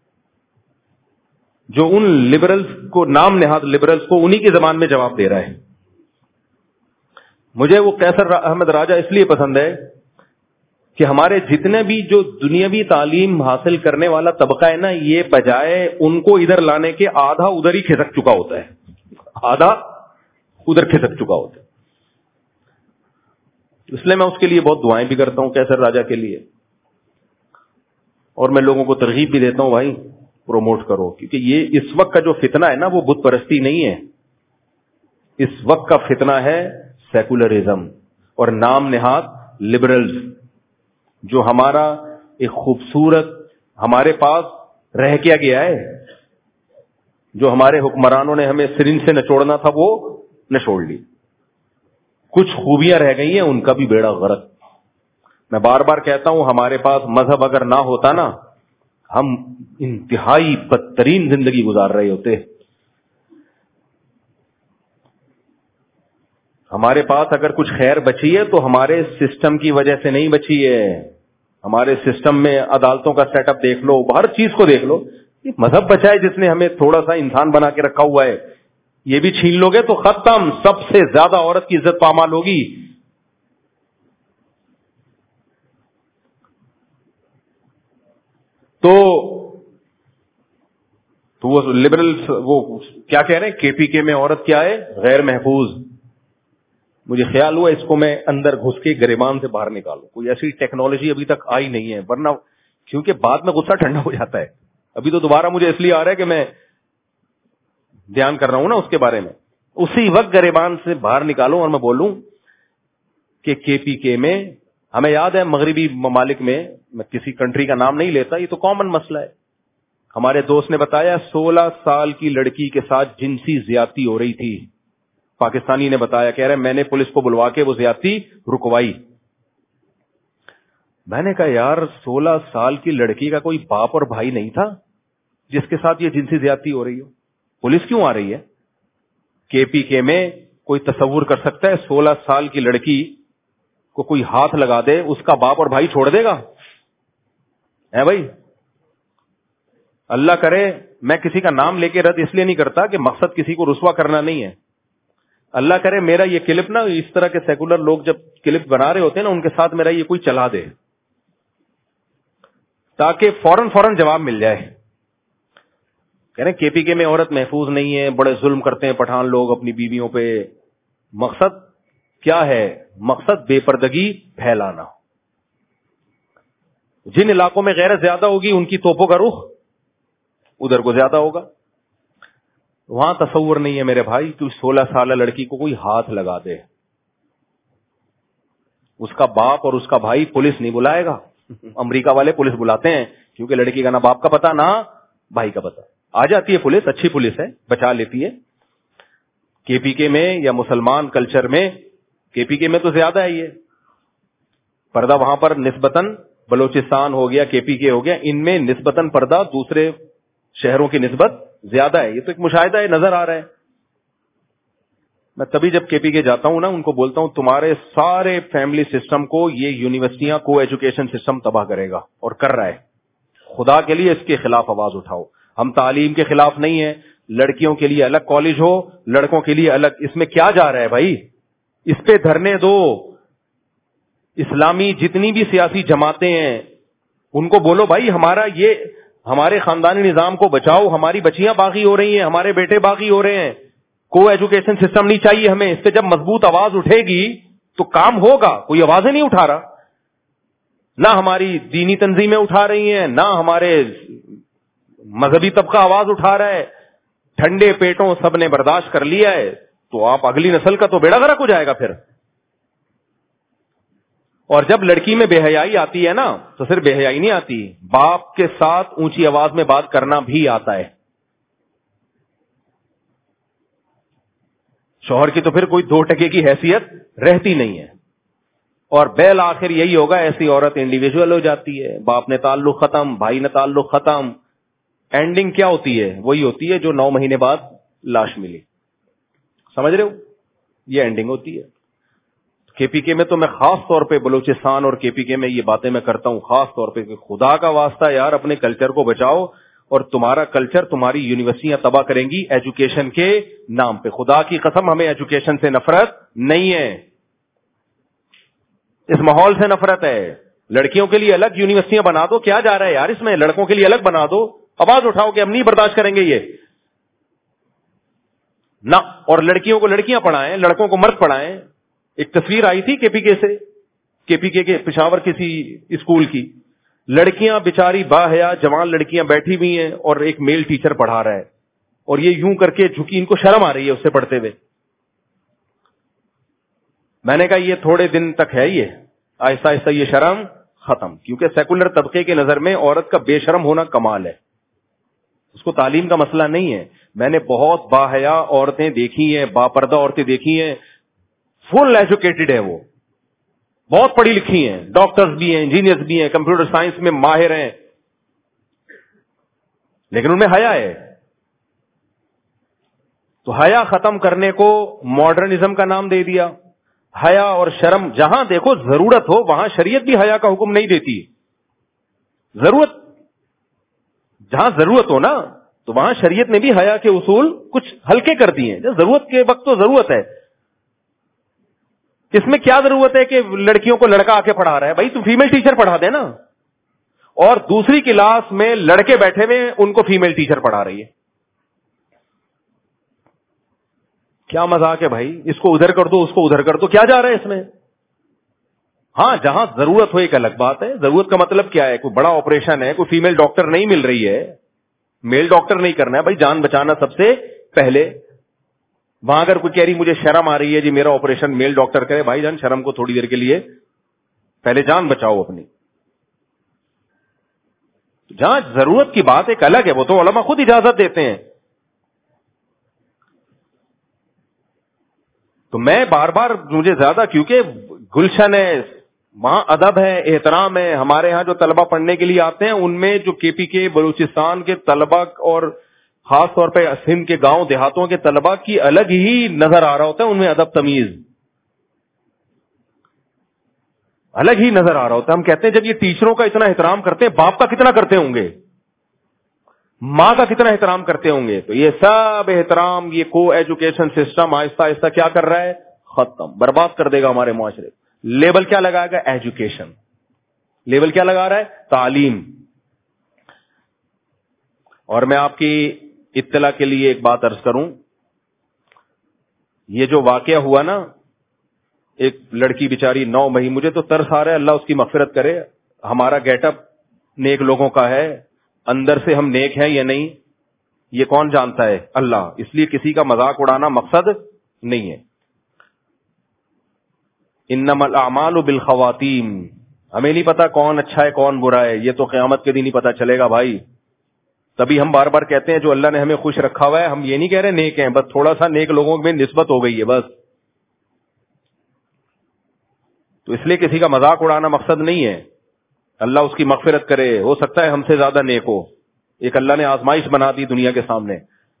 جو ان لبرلز کو, نام نہاد لبرلز کو, انہی کی زبان میں جواب دے رہا ہے. مجھے وہ قیصر احمد راجہ اس لیے پسند ہے کہ ہمارے جتنے بھی جو دنیاوی تعلیم حاصل کرنے والا طبقہ ہے نا, یہ بجائے ان کو ادھر لانے کے آدھا ادھر ہی کھسک چکا ہوتا ہے, آدھا ادھر کھسک چکا ہوتا ہے. اس لیے میں اس کے لیے بہت دعائیں بھی کرتا ہوں قیصر راجہ کے لیے, اور میں لوگوں کو ترغیب بھی دیتا ہوں بھائی پروموٹ کرو, کیونکہ یہ اس وقت کا جو فتنہ ہے نا وہ بت پرستی نہیں ہے. اس وقت کا فتنہ ہے سیکولرزم اور نام نہاد لبرلز, جو ہمارا ایک خوبصورت ہمارے پاس رہ کیا گیا ہے. جو ہمارے حکمرانوں نے ہمیں سرنج سے نچوڑنا تھا وہ نچوڑ لی. کچھ خوبیاں رہ گئی ہیں, ان کا بھی بیڑا غرق. میں بار بار کہتا ہوں ہمارے پاس مذہب اگر نہ ہوتا نا, ہم انتہائی بدترین زندگی گزار رہے ہوتے. ہمارے پاس اگر کچھ خیر بچی ہے تو ہمارے سسٹم کی وجہ سے نہیں بچی ہے. ہمارے سسٹم میں عدالتوں کا سیٹ اپ دیکھ لو, ہر چیز کو دیکھ لو. یہ مذہب بچا ہے جس نے ہمیں تھوڑا سا انسان بنا کے رکھا ہوا ہے. یہ بھی چھین لو گے تو ختم. سب سے زیادہ عورت کی عزت پامال ہوگی. تو تو وہ لبرل وہ کیا کہہ رہے ہیں, کے پی کے میں عورت کیا ہے, غیر محفوظ. مجھے خیال ہوا اس کو میں اندر گھس کے گریبان سے باہر نکالوں. کوئی ایسی ٹیکنالوجی ابھی تک آئی نہیں ہے, ورنہ کیونکہ بعد میں غصہ ٹھنڈا ہو جاتا ہے. ابھی تو دوبارہ مجھے اس لیے آ رہا ہے کہ میں دھیان کر رہا ہوں نا اس کے بارے میں. اسی وقت گریبان سے باہر نکالوں اور میں بولوں کہ کے پی کے میں, ہمیں یاد ہے مغربی ممالک میں, میں کسی کنٹری کا نام نہیں لیتا, یہ تو کامن مسئلہ ہے. ہمارے دوست نے بتایا سولہ سال کی لڑکی کے ساتھ جنسی زیادتی ہو رہی تھی. پاکستانی نے بتایا, کہہ رہے میں نے پولیس کو بلوا کے وہ زیادتی رکوائی. میں نے کہا یار سولہ سال کی لڑکی کا کوئی باپ اور بھائی نہیں تھا جس کے ساتھ یہ جنسی زیادتی ہو رہی ہو؟ پولیس کیوں آ رہی ہے؟ کے پی کے میں کوئی تصور کر سکتا ہے سولہ سال کی لڑکی کو کوئی ہاتھ لگا دے, اس کا باپ اور بھائی چھوڑ دے گا؟ ہے بھائی, اللہ کرے, میں کسی کا نام لے کے رد اس لیے نہیں کرتا کہ مقصد کسی کو رسوا کرنا نہیں ہے. اللہ کرے میرا یہ کلپ نا اس طرح کے سیکولر لوگ جب کلپ بنا رہے ہوتے ہیں نا, ان کے ساتھ میرا یہ کوئی چلا دے تاکہ فوراً فوراً جواب مل جائے. کہہ رہے کے پی کے میں عورت محفوظ نہیں ہے, بڑے ظلم کرتے ہیں پٹھان لوگ اپنی بیویوں پہ. مقصد کیا ہے؟ مقصد بے پردگی پھیلانا. جن علاقوں میں غیرت زیادہ ہوگی ان کی توپوں کا رخ ادھر کو زیادہ ہوگا. وہاں تصور نہیں ہے میرے بھائی کہ سولہ سالہ لڑکی کو کوئی ہاتھ لگا دے, اس کا باپ اور اس کا بھائی پولیس نہیں بلائے گا. امریکہ والے پولیس بلاتے ہیں کیونکہ لڑکی کا نہ باپ کا پتا نہ بھائی کا پتا. آ جاتی ہے پولیس, اچھی پولیس ہے, بچا لیتی ہے. کے پی کے میں یا مسلمان کلچر میں, کے پی کے میں تو زیادہ ہے یہ پردہ, وہاں پر نسبتاً بلوچستان ہو گیا, کے پی کے ہو گیا, ان میں نسبتاً پردہ دوسرے شہروں کی نسبت زیادہ ہے. یہ تو ایک مشاہدہ ہے, نظر آ رہا ہے. میں تبھی جب کے پی کے جاتا ہوں نا ان کو بولتا ہوں تمہارے سارے فیملی سسٹم کو یہ یونیورسٹیاں کو ایجوکیشن سسٹم تباہ کرے گا, اور کر رہا ہے. خدا کے لیے اس کے خلاف آواز اٹھاؤ. ہم تعلیم کے خلاف نہیں ہیں, لڑکیوں کے لیے الگ کالج ہو, لڑکوں کے لیے الگ. اس میں کیا جا رہا ہے بھائی؟ اس پہ دھرنے دو. اسلامی جتنی بھی سیاسی جماعتیں ہیں ان کو بولو بھائی ہمارا یہ ہمارے خاندانی نظام کو بچاؤ, ہماری بچیاں باغی ہو رہی ہیں, ہمارے بیٹے باغی ہو رہے ہیں, کو ایجوکیشن سسٹم نہیں چاہیے ہمیں. اس پہ جب مضبوط آواز اٹھے گی تو کام ہوگا. کوئی آوازیں نہیں اٹھا رہا, نہ ہماری دینی تنظیمیں اٹھا رہی ہیں, نہ ہمارے مذہبی طبقہ آواز اٹھا رہا ہے. ٹھنڈے پیٹوں سب نے برداشت کر لیا ہے, تو آپ اگلی نسل کا تو بیڑا غرق ہو جائے گا پھر. اور جب لڑکی میں بے حیائی آتی ہے نا تو صرف بے حیائی نہیں آتی, باپ کے ساتھ اونچی آواز میں بات کرنا بھی آتا ہے. شوہر کی تو پھر کوئی دو ٹکے کی حیثیت رہتی نہیں ہے. اور بالآخر یہی ہوگا, ایسی عورت انڈیویجول ہو جاتی ہے, باپ نے تعلق ختم, بھائی نے تعلق ختم. اینڈنگ کیا ہوتی ہے؟ وہی ہوتی ہے جو نو مہینے بعد لاش ملی. سمجھ رہے ہو؟ یہ اینڈنگ ہوتی ہے. کے پی کے میں تو میں خاص طور پہ بلوچستان اور کے پی کے میں یہ باتیں میں کرتا ہوں خاص طور پہ کہ خدا کا واسطہ یار اپنے کلچر کو بچاؤ, اور تمہارا کلچر تمہاری یونیورسٹیاں تباہ کریں گی ایجوکیشن کے نام پہ. خدا کی قسم ہمیں ایجوکیشن سے نفرت نہیں ہے, اس ماحول سے نفرت ہے. لڑکیوں کے لیے الگ یونیورسٹیاں بنا دو, کیا جا رہا ہے یار اس میں؟ لڑکوں کے لیے الگ بنا دو. آواز اٹھاؤ کہ ہم نہیں برداشت کریں گے یہ نہ. اور لڑکیوں کو لڑکیاں پڑھائیں, لڑکوں کو مرد پڑھائیں. ایک تصویر آئی تھی کے پی کے سے, کے پی کے کے پشاور کسی اسکول کی, لڑکیاں بیچاری باحیا جوان لڑکیاں بیٹھی ہوئی ہیں اور ایک میل ٹیچر پڑھا رہا ہے, اور یہ یوں کر کے جھکی, ان کو شرم آ رہی ہے اس سے پڑھتے ہوئے. میں نے کہا یہ تھوڑے دن تک ہے, یہ آہستہ آہستہ یہ شرم ختم, کیونکہ سیکولر طبقے کے نظر میں عورت کا بے شرم ہونا کمال ہے, اس کو تعلیم کا مسئلہ نہیں ہے. میں نے بہت باحیا عورتیں دیکھی ہیں, باپردہ عورتیں دیکھی ہیں, فل ایجوکیٹڈ ہے, وہ بہت پڑھی لکھی ہیں, ڈاکٹرز بھی ہیں, انجینئرز بھی ہیں, کمپیوٹر سائنس میں ماہر ہیں, لیکن ان میں حیا ہے. تو حیا ختم کرنے کو ماڈرنزم کا نام دے دیا. حیا اور شرم جہاں دیکھو ضرورت ہو وہاں شریعت بھی حیا کا حکم نہیں دیتی. ضرورت جہاں ضرورت ہو نا تو وہاں شریعت نے بھی حیا کے اصول کچھ ہلکے کر دیے ہیں. ضرورت کے وقت تو ضرورت ہے. اس میں کیا ضرورت ہے کہ لڑکیوں کو لڑکا آ کے پڑھا رہا ہے؟ بھائی تم فیمیل ٹیچر پڑھا دے نا. اور دوسری کلاس میں لڑکے بیٹھے ہوئے ان کو فیمیل ٹیچر پڑھا رہی ہے. کیا مذاق ہے بھائی؟ اس کو ادھر کر دو, اس کو ادھر کر دو, کیا جا رہا ہے اس میں؟ ہاں جہاں ضرورت ہو ایک الگ بات ہے. ضرورت کا مطلب کیا ہے؟ کوئی بڑا آپریشن ہے, کوئی فیمیل ڈاکٹر نہیں مل رہی ہے, میل ڈاکٹر نہیں کرنا ہے بھائی, جان بچانا سب سے پہلے. وہاں اگر کوئی کہہ رہی مجھے شرم آ رہی ہے جی میرا آپریشن میل ڈاکٹر کرے, بھائی جان شرم کو تھوڑی دیر کے لیے پہلے جان بچاؤ اپنی. جہاں ضرورت کی بات ایک الگ ہے, وہ تو علماء خود اجازت دیتے ہیں. تو میں بار بار مجھے زیادہ, کیونکہ گلشن ہے, وہاں ادب ہے, احترام ہے. ہمارے ہاں جو طلبہ پڑھنے کے لیے آتے ہیں ان میں جو کے پی کے بلوچستان کے طلبہ اور خاص طور پہ سندھ کے گاؤں دیہاتوں کے طلباء کی الگ ہی نظر آ رہا ہوتا ہے ان میں ادب تمیز الگ ہی نظر آ رہا ہوتا ہے. ہم کہتے ہیں جب یہ ٹیچروں کا اتنا احترام کرتے ہیں, باپ کا کتنا کرتے ہوں گے, ماں کا کتنا احترام کرتے ہوں گے. تو یہ سب احترام, یہ کو ایجوکیشن سسٹم آہستہ آہستہ کیا کر رہا ہے, ختم, برباد کر دے گا ہمارے معاشرے. لیبل کیا لگائے گا, ایجوکیشن. لیبل کیا لگا رہا ہے, تعلیم. اور میں آپ کی اطلاع کے لیے ایک بات عرض کروں, یہ جو واقعہ ہوا نا, ایک لڑکی بیچاری نو مہی, مجھے تو ترس آ رہا ہے, اللہ اس کی مغفرت کرے. ہمارا گیٹ اپ نیک لوگوں کا ہے, اندر سے ہم نیک ہیں یا نہیں یہ کون جانتا ہے, اللہ. اس لیے کسی کا مذاق اڑانا مقصد نہیں ہے. انما الاعمال بالخواتیم, ہمیں نہیں پتا کون اچھا ہے کون برا ہے, یہ تو قیامت کے دن ہی پتا چلے گا بھائی. تبھی ہم بار بار کہتے ہیں جو اللہ نے ہمیں خوش رکھا ہوا ہے, ہم یہ نہیں کہہ رہے نیک ہیں, بس تھوڑا سا نیک لوگوں میں نسبت ہو گئی ہے بس. تو اس لیے کسی کا مذاق اڑانا مقصد نہیں ہے. اللہ اس کی مغفرت کرے, ہو سکتا ہے ہم سے زیادہ نیک ہو, ایک اللہ نے آزمائش بنا دی دنیا کے سامنے.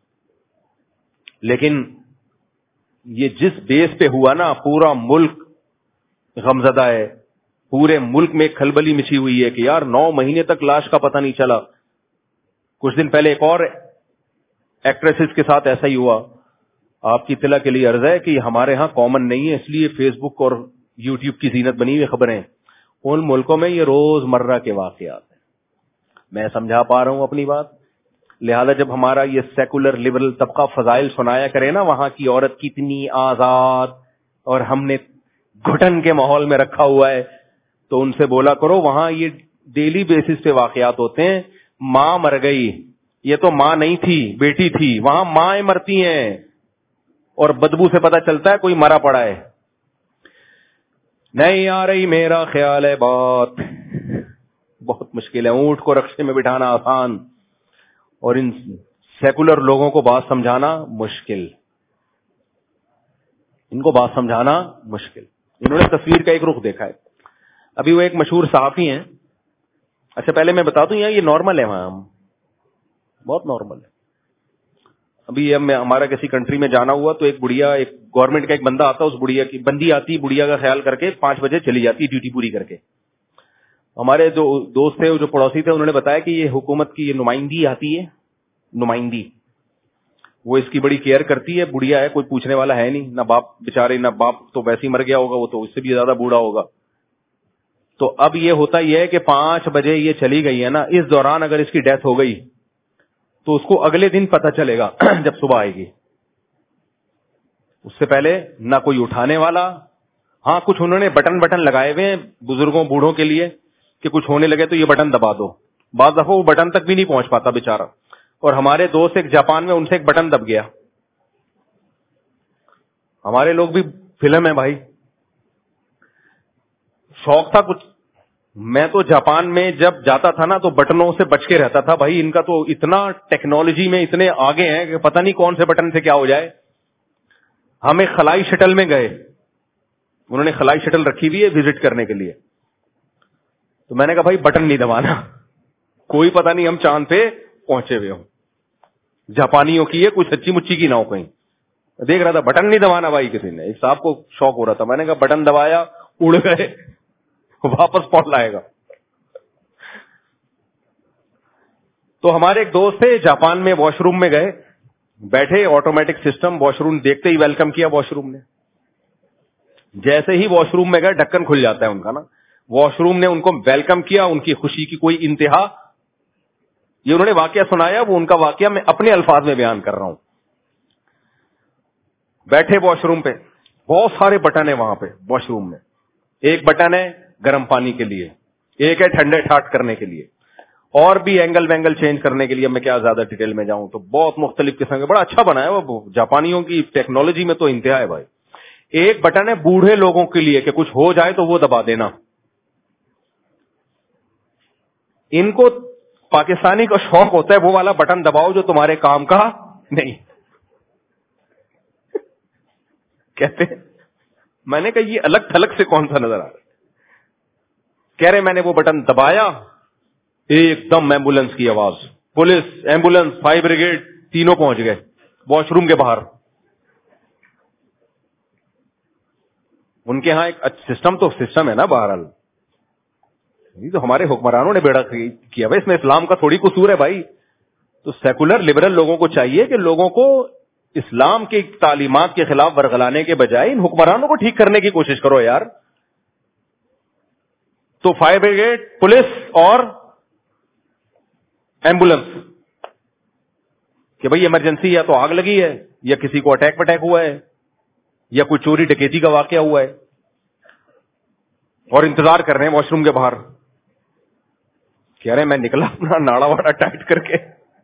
لیکن یہ جس بیس پہ ہوا نا, پورا ملک غمزدہ ہے, پورے ملک میں کھلبلی مچی ہوئی ہے کہ یار نو مہینے تک لاش کا پتہ نہیں چلا. کچھ دن پہلے ایک اور ایکٹریسز کے ساتھ ایسا ہی ہوا. آپ کی اطلاع کے لیے عرض ہے کہ ہمارے ہاں کامن نہیں ہے, اس لیے فیس بک اور یوٹیوب کی زینت بنی ہوئی خبریں, ان ملکوں میں یہ روز مرہ کے واقعات ہیں. میں سمجھا پا رہا ہوں اپنی بات. لہذا جب ہمارا یہ سیکولر لبرل طبقہ فضائل سنایا کرے نا, وہاں کی عورت کتنی آزاد اور ہم نے گھٹن کے ماحول میں رکھا ہوا ہے, تو ان سے بولا کرو وہاں یہ ڈیلی بیسس پہ واقعات ہوتے ہیں. ماں مر گئی, یہ تو ماں نہیں تھی بیٹی تھی, وہاں مائیں مرتی ہیں اور بدبو سے پتہ چلتا ہے کوئی مرا پڑا ہے. نہیں آ رہی میرا خیال ہے بات, بہت مشکل ہے. اونٹ کو رکشے میں بٹھانا آسان اور ان سیکولر لوگوں کو بات سمجھانا مشکل, ان کو بات سمجھانا مشکل. انہوں نے تصویر کا ایک رخ دیکھا ہے. ابھی وہ ایک مشہور صحافی ہیں. اچھا پہلے میں بتا دوں یہاں یہ نارمل ہے, وہاں بہت نارمل ہے. ابھی ہم ہمارا کسی کنٹری میں جانا ہوا تو ایک بڑھیا, ایک گورنمنٹ کا ایک بندہ آتا, اس بڑھیا کی بندی آتی, بڑھیا کا خیال کر کے پانچ بجے چلی جاتی ڈیوٹی پوری کر کے. ہمارے جو دوست تھے, جو پڑوسی تھے, انہوں نے بتایا کہ یہ حکومت کی یہ نمائندگی آتی ہے, نمائندگی, وہ اس کی بڑی کیئر کرتی ہے. بڑھیا ہے, کوئی پوچھنے والا ہے نہیں, نہ باپ بیچارے, نہ باپ تو ویسے ہی مر گیا ہوگا, وہ تو اس سے بھی زیادہ بوڑھا ہوگا. تو اب یہ ہوتا یہ ہے کہ پانچ بجے یہ چلی گئی ہے نا, اس دوران اگر اس کی ڈیتھ ہو گئی تو اس کو اگلے دن پتہ چلے گا جب صبح آئے گی. اس سے پہلے نہ کوئی اٹھانے والا. ہاں کچھ انہوں نے بٹن بٹن لگائے ہوئے ہیں بزرگوں بوڑھوں کے لیے کہ کچھ ہونے لگے تو یہ بٹن دبا دو. بعض دفعہ وہ بٹن تک بھی نہیں پہنچ پاتا بیچارہ. اور ہمارے دوست ایک جاپان میں, ان سے ایک بٹن دب گیا. ہمارے لوگ بھی فلم ہے بھائی, شوق تھا کچھ. میں تو جاپان میں جب جاتا تھا نا تو بٹنوں سے بچ کے رہتا تھا بھائی. ان کا تو اتنا ٹیکنالوجی میں اتنے آگے ہیں کہ پتہ نہیں کون سے بٹن سے کیا ہو جائے. ہم ایک خلائی شٹل میں گئے, انہوں نے خلائی شٹل رکھی ہوئی ہے وزٹ کرنے کے لیے. تو میں نے کہا بھائی بٹن نہیں دبانا, کوئی پتہ نہیں ہم چاند پہ پہنچے ہوئے ہوں. جاپانیوں کی ہے, کچھ سچی مچی کی نہ ہو کہیں. دیکھ رہا تھا بٹن نہیں دبانا بھائی کسی نے. ایک صاحب کو شوق ہو رہا تھا, میں نے کہا بٹن دبایا, اڑ گئے, واپس پہنچ لائے گا. تو ہمارے ایک دوست تھے جاپان میں, واش روم میں گئے, بیٹھے, آٹومیٹک سسٹم, واش روم دیکھتے ہی ویلکم کیا واش روم نے. جیسے ہی واش روم میں گئے ڈھکن کھل جاتا ہے ان کا نا, واش روم نے ان کو ویلکم کیا. ان کی خوشی کی کوئی انتہا. یہ انہوں نے واقعہ سنایا, وہ ان کا واقعہ میں اپنے الفاظ میں بیان کر رہا ہوں. بیٹھے واش روم پہ, بہت سارے بٹن ہیں وہاں پہ واش روم میں. ایک بٹن ہے گرم پانی کے لیے, ایک ہے ٹھنڈے ٹھاٹ کرنے کے لیے, اور بھی اینگل وینگل چینج کرنے کے لیے. میں کیا زیادہ ڈیٹیل میں جاؤں, تو بہت مختلف قسم کے, بڑا اچھا بنا ہے وہ. جاپانیوں کی ٹیکنالوجی میں تو انتہا ہے بھائی. ایک بٹن ہے بوڑھے لوگوں کے لیے کہ کچھ ہو جائے تو وہ دبا دینا. ان کو پاکستانی کا شوق ہوتا ہے وہ والا بٹن دباؤ جو تمہارے کام کا نہیں. کہتے ہیں, میں نے کہا یہ الگ تھلگ سے کون سا نظر آ رہا ہے. کہہ رہے میں نے وہ بٹن دبایا, ایک دم ایمبولینس کی آواز, پولیس, ایمبولینس, فائر بریگیڈ, تینوں پہنچ گئے واش روم کے باہر. ان کے ہاں ایک سسٹم تو سسٹم ہے نا بہرحال. یہ تو ہمارے حکمرانوں نے بیڑا کیا بھائی, اس میں اسلام کا تھوڑی قصور ہے بھائی. تو سیکولر لبرل لوگوں کو چاہیے کہ لوگوں کو اسلام کی تعلیمات کے خلاف ورغلانے کے بجائے ان حکمرانوں کو ٹھیک کرنے کی کوشش کرو یار. تو فائر بریگیڈ, پولیس اور ایمبولینس کہ بھئی ایمرجنسی یا تو آگ لگی ہے یا کسی کو اٹیک وٹیک ہوا ہے یا کوئی چوری ڈکیتی کا واقعہ ہوا ہے, اور انتظار کر رہے ہیں واش روم کے باہر. کہہ رہے ہیں میں نکلا اپنا ناڑا واڑا ٹائٹ کر کے.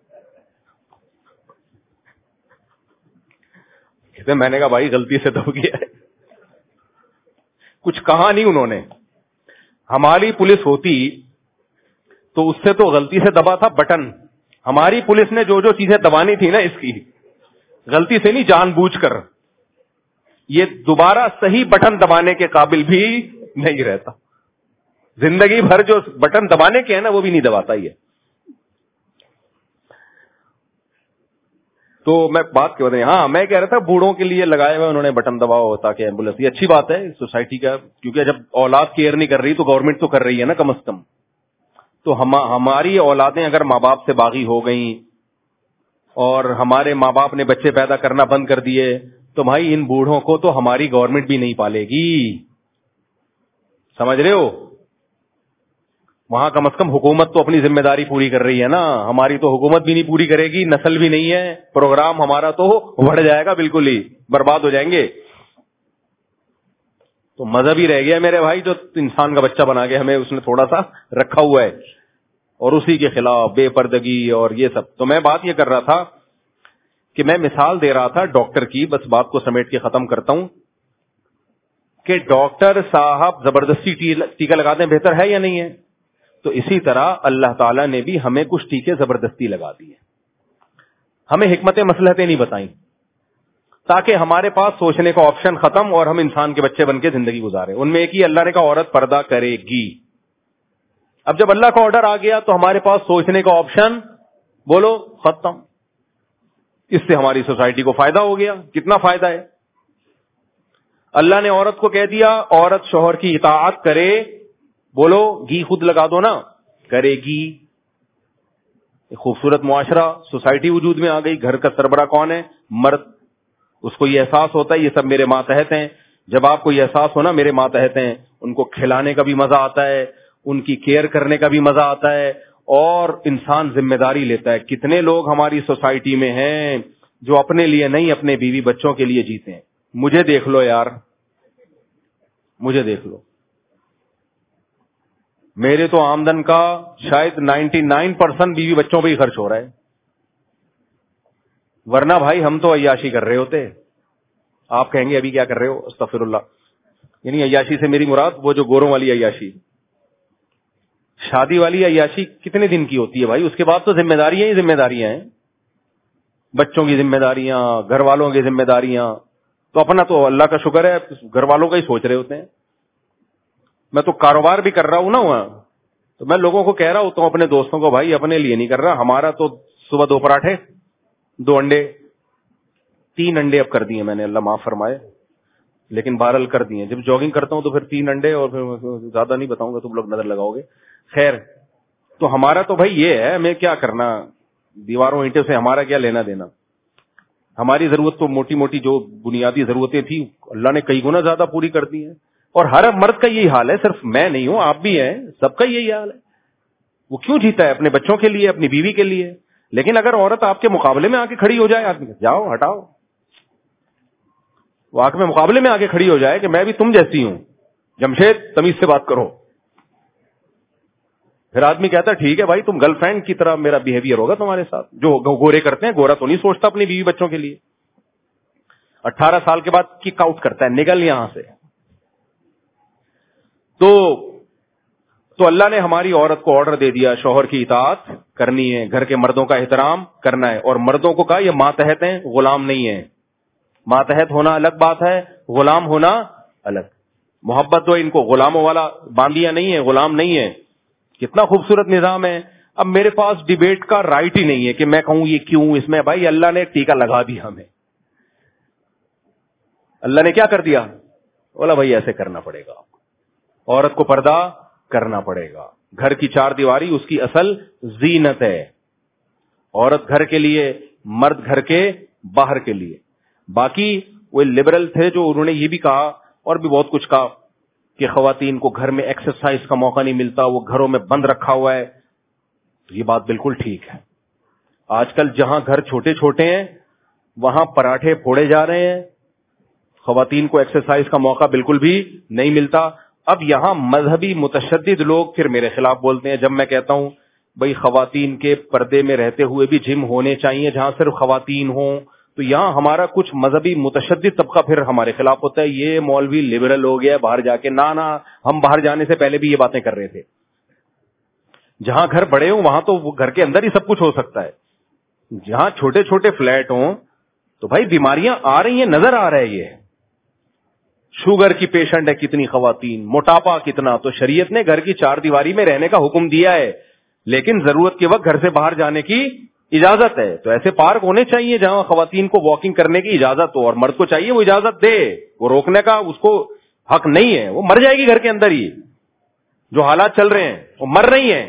کہتے میں نے کہا بھائی غلطی سے دب گیا ہے. کچھ کہا نہیں انہوں نے. ہماری پولیس ہوتی تو اس سے تو غلطی سے دبا تھا بٹن. ہماری پولیس نے جو جو چیزیں دبانی تھی نا اس کی, غلطی سے نہیں جان بوجھ کر, یہ دوبارہ صحیح بٹن دبانے کے قابل بھی نہیں رہتا. زندگی بھر جو بٹن دبانے کے ہیں نا وہ بھی نہیں دباتا ہی ہے. تو میں بات کر رہا ہوں, ہاں میں کہہ رہا تھا بوڑھوں کے لیے لگائے ہوئے انہوں نے بٹن دباؤ تاکہ ایمبولینس. یہ اچھی بات ہے سوسائٹی کا, کیونکہ جب اولاد کیئر نہیں کر رہی تو گورنمنٹ تو کر رہی ہے نا کم از کم. تو ہم ہماری اولادیں اگر ماں باپ سے باغی ہو گئیں اور ہمارے ماں باپ نے بچے پیدا کرنا بند کر دیے تو بھائی ان بوڑھوں کو تو ہماری گورنمنٹ بھی نہیں پالے گی. سمجھ رہے ہو؟ وہاں کم از کم حکومت تو اپنی ذمہ داری پوری کر رہی ہے نا. ہماری تو حکومت بھی نہیں پوری کرے گی, نسل بھی نہیں ہے, پروگرام ہمارا تو بڑھ جائے گا, بالکل ہی برباد ہو جائیں گے. تو مذہب ہی رہ گیا میرے بھائی جو انسان کا بچہ بنا کے ہمیں اس نے تھوڑا سا رکھا ہوا ہے, اور اسی کے خلاف بے پردگی اور یہ سب. تو میں بات یہ کر رہا تھا کہ میں مثال دے رہا تھا ڈاکٹر کی, بس بات کو سمیٹ کے ختم کرتا ہوں کہ ڈاکٹر صاحب زبردستی ٹیکا لگاتے ہیں بہتر ہے یا نہیں ہے؟ تو اسی طرح اللہ تعالیٰ نے بھی ہمیں کچھ ٹیکے زبردستی لگا دیے, ہمیں حکمت مصلحتیں نہیں بتائیں تاکہ ہمارے پاس سوچنے کا آپشن ختم اور ہم انسان کے بچے بن کے زندگی گزارے. ان میں ایک ہی اللہ نے کہا عورت پردہ کرے گی. اب جب اللہ کا آرڈر آ گیا تو ہمارے پاس سوچنے کا آپشن بولو ختم. اس سے ہماری سوسائٹی کو فائدہ ہو گیا. کتنا فائدہ ہے؟ اللہ نے عورت کو کہہ دیا عورت شوہر کی اطاعت کرے, بولو گھی خود لگا دو نا, کرے گی. خوبصورت معاشرہ سوسائٹی وجود میں آ گئی. گھر کا سربراہ کون ہے؟ مرد. اس کو یہ احساس ہوتا ہے یہ سب میرے ماتحت ہیں. جب آپ کو یہ احساس ہونا میرے ماتحت ہیں, ان کو کھلانے کا بھی مزہ آتا ہے, ان کی کیئر کرنے کا بھی مزہ آتا ہے, اور انسان ذمہ داری لیتا ہے. کتنے لوگ ہماری سوسائٹی میں ہیں جو اپنے لیے نہیں اپنے بیوی بچوں کے لیے جیتے ہیں. مجھے دیکھ لو یار, مجھے دیکھ لو, میرے تو آمدن کا شاید نائنٹی نائن پرسینٹ بیوی بچوں پہ ہی خرچ ہو رہا ہے. ورنہ بھائی ہم تو عیاشی کر رہے ہوتے. آپ کہیں گے ابھی کیا کر رہے ہو؟ استغفر اللہ. یعنی عیاشی سے میری مراد وہ جو گوروں والی عیاشی, شادی والی عیاشی کتنے دن کی ہوتی ہے بھائی؟ اس کے بعد تو ذمہ داریاں ہی ذمہ داریاں ہیں, بچوں کی ذمہ داریاں, گھر والوں کی ذمہ داریاں. تو اپنا تو اللہ کا شکر ہے گھر والوں کا ہی سوچ رہے ہوتے ہیں. میں تو کاروبار بھی کر رہا ہوں نا وہاں, تو میں لوگوں کو کہہ رہا ہوتا ہوں اپنے دوستوں کو, بھائی اپنے لیے نہیں کر رہا, ہمارا تو صبح دو پراٹھے, دو انڈے, تین انڈے اب کر دیے میں نے, اللہ معاف فرمائے, لیکن بہرحال کر دیے. جب جاگنگ کرتا ہوں تو پھر تین انڈے, اور پھر زیادہ نہیں بتاؤں گا تم لوگ نظر لگاؤ گے. خیر, تو ہمارا تو بھائی یہ ہے, ہمیں کیا کرنا دیواروں اینٹوں سے, ہمارا کیا لینا دینا. ہماری ضرورت تو موٹی موٹی جو بنیادی ضرورتیں تھیں اللہ نے کئی گنا زیادہ پوری کر دی ہیں. اور ہر مرد کا یہی حال ہے, صرف میں نہیں ہوں, آپ بھی ہیں, سب کا یہی حال ہے. وہ کیوں جیتا ہے؟ اپنے بچوں کے لیے, اپنی بیوی کے لیے. لیکن اگر عورت آپ کے مقابلے میں آ کے کھڑی ہو جائے, آدمی جاؤ ہٹاؤ, وہ آ کے میں مقابلے میں آ کے کھڑی ہو جائے کہ میں بھی تم جیسی ہوں, جمشید تمیز سے بات کرو, پھر آدمی کہتا ہے ٹھیک ہے بھائی تم گرل فرینڈ کی طرح میرا بیہیویئر ہوگا تمہارے ساتھ. جو گورے کرتے ہیں, گورا تو نہیں سوچتا اپنی بیوی بچوں کے لیے. اٹھارہ سال کے بعد کک آؤٹ کرتا ہے, نکل یہاں سے. تو تو اللہ نے ہماری عورت کو آرڈر دے دیا شوہر کی اطاعت کرنی ہے, گھر کے مردوں کا احترام کرنا ہے. اور مردوں کو کہا یہ ماتحت ہیں, غلام نہیں ہیں. ماتحت ہونا الگ بات ہے, غلام ہونا الگ. محبت تو ان کو غلاموں والا باندیا نہیں ہے, غلام نہیں ہے. کتنا خوبصورت نظام ہے. اب میرے پاس ڈیبیٹ کا رائٹ ہی نہیں ہے کہ میں کہوں یہ کیوں اس میں. بھائی اللہ نے ٹیکا لگا دیا ہمیں, اللہ نے کیا کر دیا, بولا بھائی ایسے کرنا پڑے گا, عورت کو پردہ کرنا پڑے گا. گھر کی چار دیواری اس کی اصل زینت ہے. عورت گھر کے لیے, مرد گھر کے باہر کے لیے. باقی وہ لبرل تھے جو انہوں نے یہ بھی کہا اور بھی بہت کچھ کہا کہ خواتین کو گھر میں ایکسرسائز کا موقع نہیں ملتا, وہ گھروں میں بند رکھا ہوا ہے. یہ بات بالکل ٹھیک ہے. آج کل جہاں گھر چھوٹے چھوٹے ہیں وہاں پراٹھے پھوڑے جا رہے ہیں, خواتین کو ایکسرسائز کا موقع بالکل بھی نہیں ملتا. اب یہاں مذہبی متشدد لوگ پھر میرے خلاف بولتے ہیں جب میں کہتا ہوں بھئی خواتین کے پردے میں رہتے ہوئے بھی جم ہونے چاہیے جہاں صرف خواتین ہوں, تو یہاں ہمارا کچھ مذہبی متشدد طبقہ پھر ہمارے خلاف ہوتا ہے, یہ مولوی لبرل ہو گیا باہر جا کے. نہ نہ ہم باہر جانے سے پہلے بھی یہ باتیں کر رہے تھے. جہاں گھر بڑے ہوں وہاں تو گھر کے اندر ہی سب کچھ ہو سکتا ہے. جہاں چھوٹے چھوٹے فلیٹ ہوں تو بھائی بیماریاں آ رہی ہیں, نظر آ رہا ہے. یہ شوگر کی پیشنٹ ہے کتنی خواتین, موٹاپا کتنا, تو شریعت نے گھر کی چار دیواری میں رہنے کا حکم دیا ہے, لیکن ضرورت کے وقت گھر سے باہر جانے کی اجازت ہے. تو ایسے پارک ہونے چاہیے جہاں خواتین کو واکنگ کرنے کی اجازت ہو, اور مرد کو چاہیے وہ اجازت دے. وہ روکنے کا اس کو حق نہیں ہے, وہ مر جائے گی گھر کے اندر ہی. جو حالات چل رہے ہیں وہ مر رہی ہیں.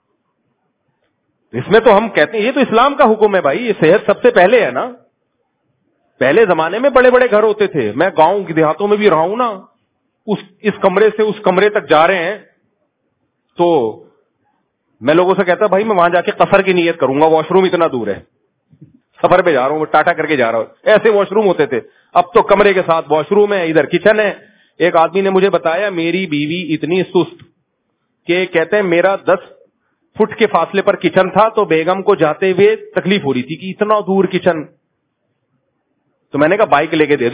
اس میں تو ہم کہتے ہیں یہ تو اسلام کا حکم ہے بھائی, یہ صحت سب سے پہلے ہے نا. پہلے زمانے میں بڑے بڑے گھر ہوتے تھے, میں گاؤں دیہاتوں میں بھی رہا ہوں نا, اس اس کمرے سے اس کمرے تک جا رہے ہیں تو میں لوگوں سے کہتا بھائی میں وہاں جا کے قصر کی نیت کروں گا, واش روم اتنا دور ہے, سفر پہ جا رہا ہوں, ٹاٹا کر کے جا رہا ہوں. ایسے واش روم ہوتے تھے. اب تو کمرے کے ساتھ واش روم ہے, ادھر کچن ہے. ایک آدمی نے مجھے بتایا میری بیوی اتنی سست کہ کہتے ہیں میرا دس فٹ کے فاصلے پر کچن تھا تو بیگم کو جاتے ہوئے تکلیف ہو رہی تھی کہ اتنا دور کچن. تو میں نے کہا بائک لے کے دے دو,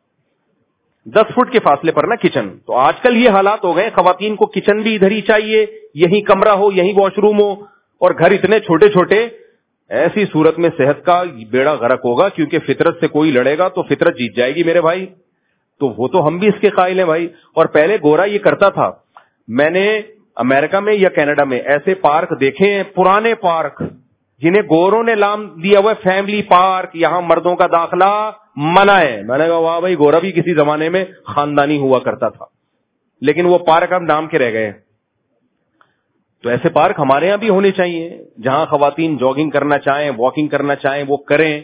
دس فٹ کے فاصلے پر نا کچن. تو آج کل یہ حالات ہو گئے, خواتین کو کچن بھی ادھر ہی چاہیے, یہی کمرہ ہو, یہی واش روم ہو, اور گھر اتنے چھوٹے چھوٹے. ایسی صورت میں صحت کا بیڑا غرق ہوگا, کیونکہ فطرت سے کوئی لڑے گا تو فطرت جیت جائے گی میرے بھائی. تو وہ تو ہم بھی اس کے قائل ہیں بھائی. اور پہلے گورا یہ کرتا تھا, میں نے امریکہ میں یا کینیڈا میں ایسے پارک دیکھے ہیں, پرانے پارک جنہیں گوروں نے نام دیا ہوا فیملی پارک, یہاں مردوں کا داخلہ منع ہے. میں نے کہا واہ بھائی, گورا بھی کسی زمانے میں خاندانی ہوا کرتا تھا, لیکن وہ پارک اب نام کے رہ گئے. تو ایسے پارک ہمارے یہاں بھی ہونے چاہیے جہاں خواتین جاگنگ کرنا چاہیں, واکنگ کرنا چاہیں, وہ کریں.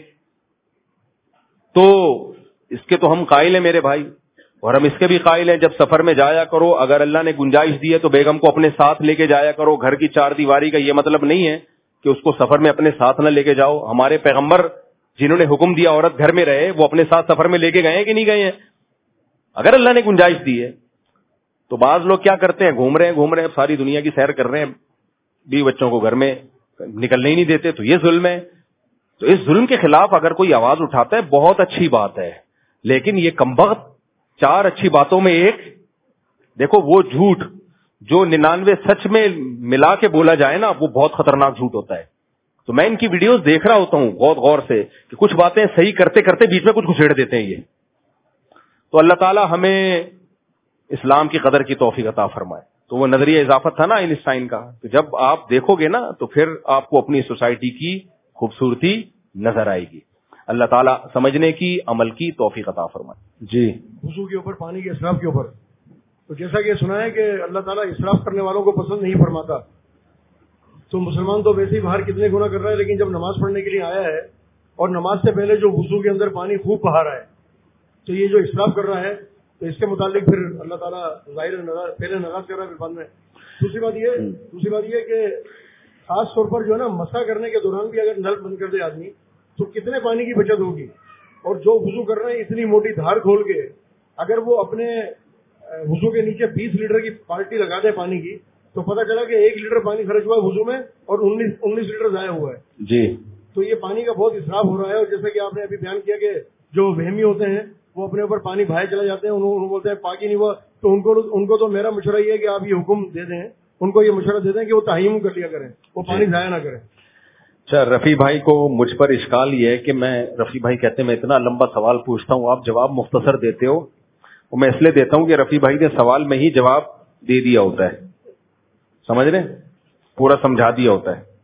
تو اس کے تو ہم قائل ہیں میرے بھائی, اور ہم اس کے بھی قائل ہیں جب سفر میں جایا کرو, اگر اللہ نے گنجائش دی ہے تو بیگم کو اپنے ساتھ لے کے جایا کرو. گھر کی چار دیواری کا یہ مطلب نہیں ہے کہ اس کو سفر میں اپنے ساتھ نہ لے کے جاؤ. ہمارے پیغمبر جنہوں نے حکم دیا عورت گھر میں رہے, وہ اپنے ساتھ سفر میں لے کے گئے ہیں کہ نہیں گئے ہیں؟ اگر اللہ نے گنجائش دی ہے. تو بعض لوگ کیا کرتے ہیں, گھوم رہے ہیں گھوم رہے ہیں ساری دنیا کی سیر کر رہے ہیں, بیوی بچوں کو گھر میں نکلنے ہی نہیں دیتے, تو یہ ظلم ہے. تو اس ظلم کے خلاف اگر کوئی آواز اٹھاتا ہے بہت اچھی بات ہے, لیکن یہ کمبخت چار اچھی باتوں میں ایک, دیکھو وہ جھوٹ جو ننانوے سچ میں ملا کے بولا جائے نا, وہ بہت خطرناک جھوٹ ہوتا ہے. تو میں ان کی ویڈیوز دیکھ رہا ہوتا ہوں غور غور سے کہ کچھ باتیں صحیح کرتے کرتے بیچ میں کچھ گھسیڑ دیتے ہیں یہ. تو اللہ تعالی ہمیں اسلام کی قدر کی توفیق عطا فرمائے. تو وہ نظریہ اضافت تھا نا آئنسٹائن کا, تو جب آپ دیکھو گے نا تو پھر آپ کو اپنی سوسائٹی کی خوبصورتی نظر آئے گی. اللہ تعالیٰ سمجھنے کی عمل کی توفیق عطا فرمائے. جی, وضو کے اوپر, پانی کے اسراف کے اوپر, تو جیسا کہ سنا ہے کہ اللہ تعالیٰ اسراف کرنے والوں کو پسند نہیں فرماتا. تو مسلمان تو ویسے ہی باہر کتنے گناہ کر رہا ہے, لیکن جب نماز پڑھنے کے لیے آیا ہے اور نماز سے پہلے جو وضو کے اندر پانی خوب بہا رہا ہے, تو یہ جو اسراف کر رہا ہے تو اس کے متعلق پھر اللہ تعالیٰ ظاہر پہلے ناراض کر رہا ہے, پھر بعد میں. دوسری بات یہ دوسری بات یہ کہ خاص طور پر جو ہے نا مسح کرنے کے دوران بھی اگر نل بند کر دے آدمی تو کتنے پانی کی بچت ہوگی. اور جو وضو کر رہے ہیں اتنی موٹی دھار کھول کے, اگر وہ اپنے وضو کے نیچے بیس لیٹر کی بالٹی لگا دے پانی کی, تو پتہ چلا کہ ایک لیٹر پانی خرچ ہوا ہے وضو میں اور انیس انیس لیٹر ضائع ہوا ہے. جی, تو یہ پانی کا بہت اسراف ہو رہا ہے. اور جیسے کہ آپ نے ابھی بیان کیا کہ جو وہمی ہوتے ہیں وہ اپنے اوپر پانی بہائے چلے جاتے ہیں, انہوں بولتے ہیں پاکی نہیں ہوا, تو ان کو ان کو تو میرا مشورہ یہ ہے کہ آپ یہ حکم دے دیں, ان کو یہ مشورہ دے دیں کہ وہ تحیم کر لیا کریں, وہ پانی ضائع نہ کریں. اچھا, رفیع بھائی کو مجھ پر اشکال یہ ہے کہ میں رفیع بھائی کہتے ہیں میں اتنا لمبا سوال پوچھتا ہوں, آپ جواب مختصر دیتے ہو. وہ میں اس لیے دیتا ہوں کہ رفیع بھائی نے سوال میں ہی جواب دے دیا ہوتا ہے, سمجھ رہے, پورا سمجھا دیا ہوتا ہے.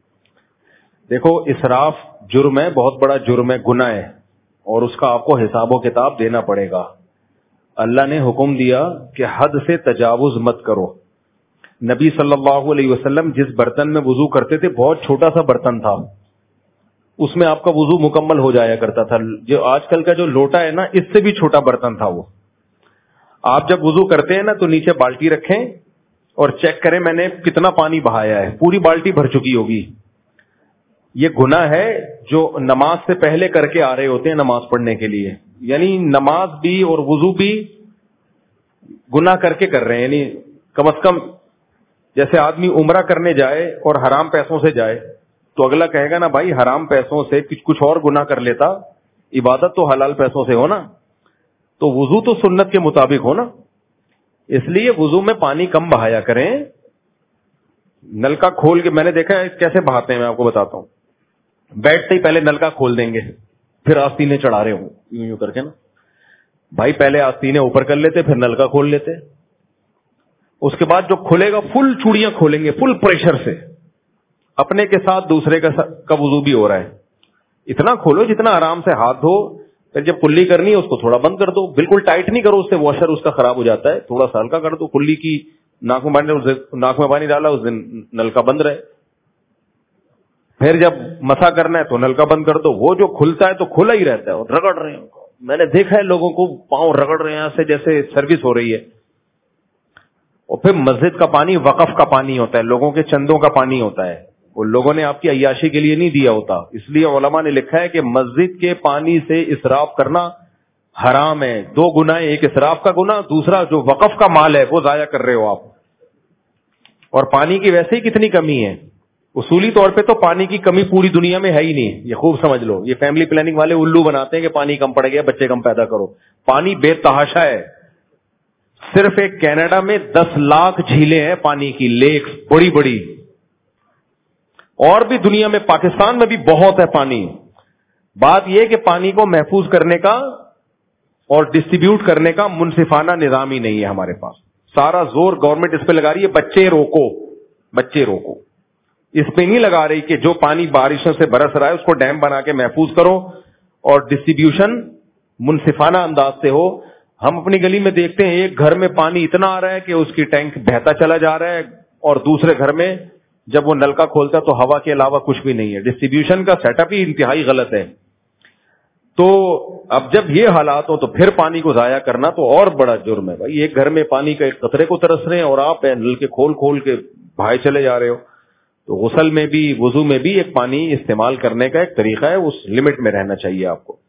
دیکھو اسراف جرم ہے, بہت بڑا جرم ہے, گناہ ہے, اور اس کا آپ کو حساب و کتاب دینا پڑے گا. اللہ نے حکم دیا کہ حد سے تجاوز مت کرو. نبی صلی اللہ علیہ وسلم جس برتن میں وضو کرتے تھے بہت چھوٹا سا برتن تھا, اس میں آپ کا وضو مکمل ہو جایا کرتا تھا. جو آج کل کا جو لوٹا ہے نا, اس سے بھی چھوٹا برتن تھا وہ. آپ جب وضو کرتے ہیں نا تو نیچے بالٹی رکھیں اور چیک کریں میں نے کتنا پانی بہایا ہے, پوری بالٹی بھر چکی ہوگی. یہ گناہ ہے جو نماز سے پہلے کر کے آ رہے ہوتے ہیں نماز پڑھنے کے لیے, یعنی نماز بھی اور وضو بھی گناہ کر کے کر رہے ہیں. یعنی کم از کم جیسے آدمی عمرہ کرنے جائے اور حرام پیسوں سے جائے تو اگلا کہے گا نا بھائی حرام پیسوں سے کچھ اور گناہ کر لیتا, عبادت تو حلال پیسوں سے ہو نا, تو وضو تو سنت کے مطابق ہو نا. اس لیے وضو میں پانی کم بہایا کریں. نلکا کھول کے, میں نے دیکھا ہے کیسے بہاتے ہیں, میں آپ کو بتاتا ہوں. بیٹھتے ہی پہلے نلکا کھول دیں گے, پھر آستینے چڑھا رہے ہوں یوں یوں کر کے نا. بھائی پہلے آستینے اوپر کر لیتے, پھر نلکا کھول لیتے. اس کے بعد جو کھلے گا فل چوڑیاں کھولیں گے فل پریشر سے, اپنے کے ساتھ دوسرے کا وضو بھی ہو رہا ہے. اتنا کھولو جتنا آرام سے ہاتھ دھو. پھر جب کلی کرنی ہے اس کو تھوڑا بند کر دو, بالکل ٹائٹ نہیں کرو, اس سے واشر اس کا خراب ہو جاتا ہے. تھوڑا سا ہلکا کر دو کلی کی, ناک میں پانی ناک میں پانی ڈالا اس دن نلکا بند رہے. پھر جب مسا کرنا ہے تو نلکا بند کر دو. وہ جو کھلتا ہے تو کھلا ہی رہتا ہے, اور رگڑ رہے ہیں. میں نے دیکھا ہے لوگوں کو پاؤں رگڑ رہے ہیں ایسے جیسے سروس ہو رہی ہے. اور پھر مسجد کا پانی وقف کا پانی ہوتا ہے, لوگوں کے چندوں کا پانی ہوتا ہے, وہ لوگوں نے آپ کی عیاشی کے لیے نہیں دیا ہوتا. اس لیے علماء نے لکھا ہے کہ مسجد کے پانی سے اسراف کرنا حرام ہے. دو گناہ, ایک اسراف کا گناہ, دوسرا جو وقف کا مال ہے وہ ضائع کر رہے ہو آپ. اور پانی کی ویسے ہی کتنی کمی ہے. اصولی طور پہ تو پانی کی کمی پوری دنیا میں ہے ہی نہیں, یہ خوب سمجھ لو. یہ فیملی پلاننگ والے الو بناتے ہیں کہ پانی کم پڑ گیا, بچے کم پیدا کرو. پانی بے تحاشا ہے. صرف ایک کینیڈا میں دس لاکھ جھیلیں ہیں پانی کی, لیکس بڑی بڑی, اور بھی دنیا میں پاکستان میں بھی بہت ہے پانی. بات یہ کہ پانی کو محفوظ کرنے کا اور ڈسٹریبیوٹ کرنے کا منصفانہ نظام ہی نہیں ہے ہمارے پاس. سارا زور گورنمنٹ اس پہ لگا رہی ہے بچے روکو بچے روکو. اس پہ نہیں لگا رہی کہ جو پانی بارشوں سے برس رہا ہے اس کو ڈیم بنا کے محفوظ کرو اور ڈسٹریبیوشن منصفانہ انداز سے ہو. ہم اپنی گلی میں دیکھتے ہیں ایک گھر میں پانی اتنا آ رہا ہے کہ اس کی ٹینک بہتا چلا جا رہا ہے, اور دوسرے گھر میں جب وہ نلکا کھولتا ہے تو ہوا کے علاوہ کچھ بھی نہیں ہے. ڈسٹریبیوشن کا سیٹ اپ ہی انتہائی غلط ہے. تو اب جب یہ حالات ہو تو پھر پانی کو ضائع کرنا تو اور بڑا جرم ہے. بھائی ایک گھر میں پانی کا ایک قطرے کو ترس رہے ہیں اور آپ نل کے کھول کھول کے بہائے چلے جا رہے ہو. تو غسل میں بھی وضو میں بھی ایک پانی استعمال کرنے کا ایک طریقہ ہے, اس لمٹ میں رہنا چاہیے آپ کو.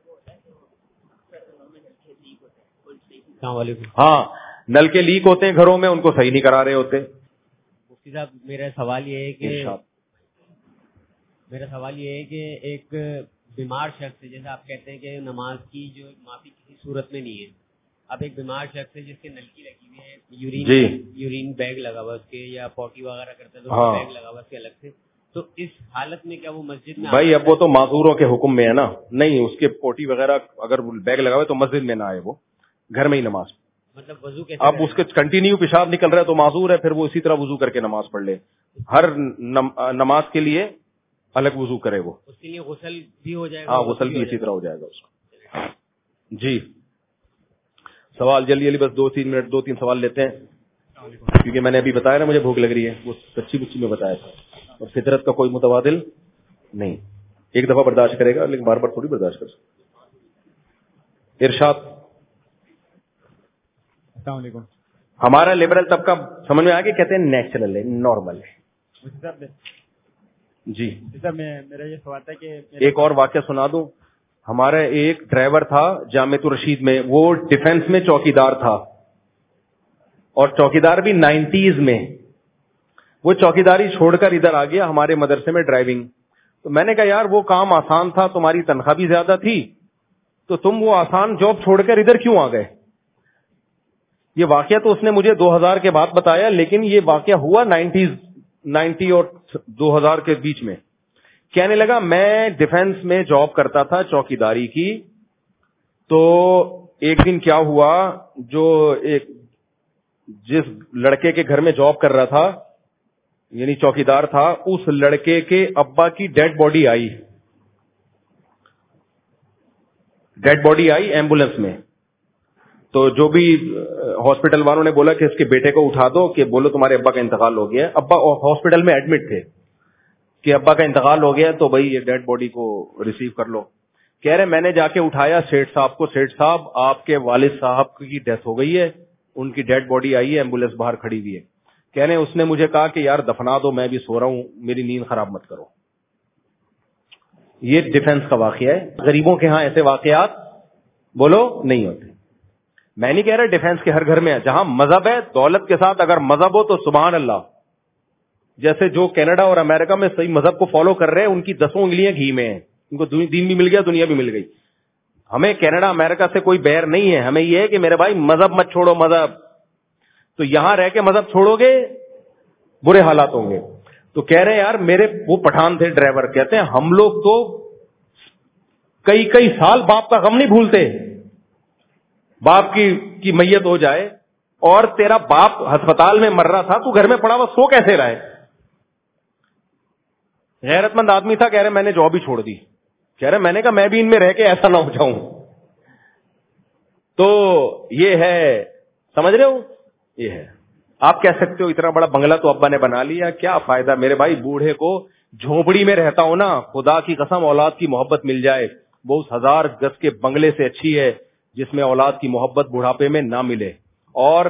السلام علیکم. ہاں, نل کے لیک ہوتے ہیں گھروں میں, ان کو صحیح نہیں کرا رہے ہوتے. مفتی صاحب میرا سوال یہ ہے کہ میرا سوال یہ ہے کہ ایک بیمار شخص ہے, جیسے آپ کہتے ہیں کہ نماز کی جو معافی کسی صورت میں نہیں ہے. اب ایک بیمار شخص ہے جس کے نلکی لگی ہوئی ہے, یورین جی. یورین بیگ لگا ہوا اس کے, یا پوٹی وغیرہ کرتا ہے تو ہاں. بیگ لگا ہوا اس کے الگ سے, تو اس حالت میں کیا وہ مسجد میں؟ بھائی اب وہ تو معذوروں کے حکم میں ہے نا. نہیں, اس کے پوٹی وغیرہ اگر بیگ لگا ہوا ہے تو مسجد میں نہ آئے, وہ گھر میں ہی نماز. مطلب وضو کیسے؟ اب اس کے کنٹینیو پیشاب نکل رہا ہے تو معذور ہے, پھر وہ اسی طرح وضو کر کے نماز پڑھ لے. ہر نماز کے لیے الگ وضو کرے, وہ اس کے لیے غسل بھی ہو جائے گا. ہاں, غسل بھی اسی طرح ہو جائے گا اس کا. جی, سوال جلدی جلدی, بس دو تین منٹ دو تین سوال لیتے ہیں, کیونکہ میں نے ابھی بتایا نا مجھے بھوک لگ رہی ہے, وہ سچی بچی میں بتایا تھا. اور فطرت کا کوئی متبادل نہیں, ایک دفعہ برداشت کرے گا لیکن بار بار تھوڑی برداشت کر سکتا. ارشاد. السلام علیکم. ہمارا لبرل طبقہ سمجھ میں آ کے کہتے ہیں نیچرل ہے, نارمل ہے. جی سر میں میرا یہ سوال تھا کہ ایک اور واقعہ سنا دوں. ہمارا ایک ڈرائیور تھا جامعۃ الرشید میں, وہ ڈیفنس میں چوکیدار تھا, اور چوکیدار بھی نائنٹیز میں. وہ چوکیداری چھوڑ کر ادھر آ گیا ہمارے مدرسے میں ڈرائیونگ. تو میں نے کہا یار وہ کام آسان تھا, تمہاری تنخواہ بھی زیادہ تھی, تو تم وہ آسان جاب چھوڑ کر ادھر کیوں آ گئے؟ یہ واقعہ تو اس نے مجھے دو ہزار کے بعد بتایا, لیکن یہ واقعہ ہوا نائنٹیز نائنٹی اور دو ہزار کے بیچ میں. کہنے لگا میں ڈیفنس میں جاب کرتا تھا چوکیداری کی, تو ایک دن کیا ہوا, جو ایک جس لڑکے کے گھر میں جاب کر رہا تھا یعنی چوکیدار تھا, اس لڑکے کے ابا کی ڈیڈ باڈی آئی, ڈیڈ باڈی آئی ایمبولینس میں. تو جو بھی ہاسپٹل والوں نے بولا کہ اس کے بیٹے کو اٹھا دو, کہ بولو تمہارے ابا کا انتقال ہو گیا. ابا ہاسپٹل میں ایڈمٹ تھے کہ ابا کا انتقال ہو گیا, تو بھائی یہ ڈیڈ باڈی کو ریسیو کر لو. کہہ رہے میں نے جا کے اٹھایا سیٹھ صاحب کو, سیٹھ صاحب آپ کے والد صاحب کی ڈیتھ ہو گئی ہے, ان کی ڈیڈ باڈی آئی ہے, ایمبولینس باہر کھڑی ہوئی ہے. کہہ رہے اس نے مجھے کہا کہ یار دفنا دو, میں بھی سو رہا ہوں, میری نیند خراب مت کرو. یہ ڈیفنس کا واقعہ ہے. غریبوں کے ہاں ایسے واقعات بولو نہیں ہوتے. میں نہیں کہہ رہا ڈیفنس کے ہر گھر میں ہے, جہاں مذہب ہے دولت کے ساتھ اگر مذہب ہو تو سبحان اللہ. جیسے جو کینیڈا اور امریکہ میں صحیح مذہب کو فالو کر رہے ہیں ان کی دسوں انگلیاں گھی میں ہیں, ان کو دین بھی مل گیا, دنیا بھی مل گئی. ہمیں کینیڈا امریکہ سے کوئی بیر نہیں ہے, ہمیں یہ ہے کہ میرے بھائی مذہب مت چھوڑو مذہب. تو یہاں رہ کے مذہب چھوڑو گے برے حالات ہوں گے. تو کہہ رہے ہیں یار میرے وہ پٹھان تھے ڈرائیور, کہتے ہیں ہم لوگ تو کئی کئی سال باپ کا غم نہیں بھولتے. باپ کی کی میت ہو جائے اور تیرا باپ ہسپتال میں مر رہا تھا, تو گھر میں پڑا ہوا سو کیسے رہا ہے. غیرت مند آدمی تھا, کہہ رہے میں نے جاب ہی چھوڑ دی. کہہ رہے میں نے کہا میں بھی ان میں رہ کے ایسا نہ ہو جاؤں. تو یہ ہے, سمجھ رہے ہو, یہ ہے. آپ کہہ سکتے ہو اتنا بڑا بنگلہ تو ابا نے بنا لیا, کیا فائدہ میرے بھائی. بوڑھے کو جھونپڑی میں رہتا ہو نا, خدا کی قسم اولاد کی محبت مل جائے وہ اس ہزار گز کے بنگلے سے اچھی ہے جس میں اولاد کی محبت بڑھاپے میں نہ ملے. اور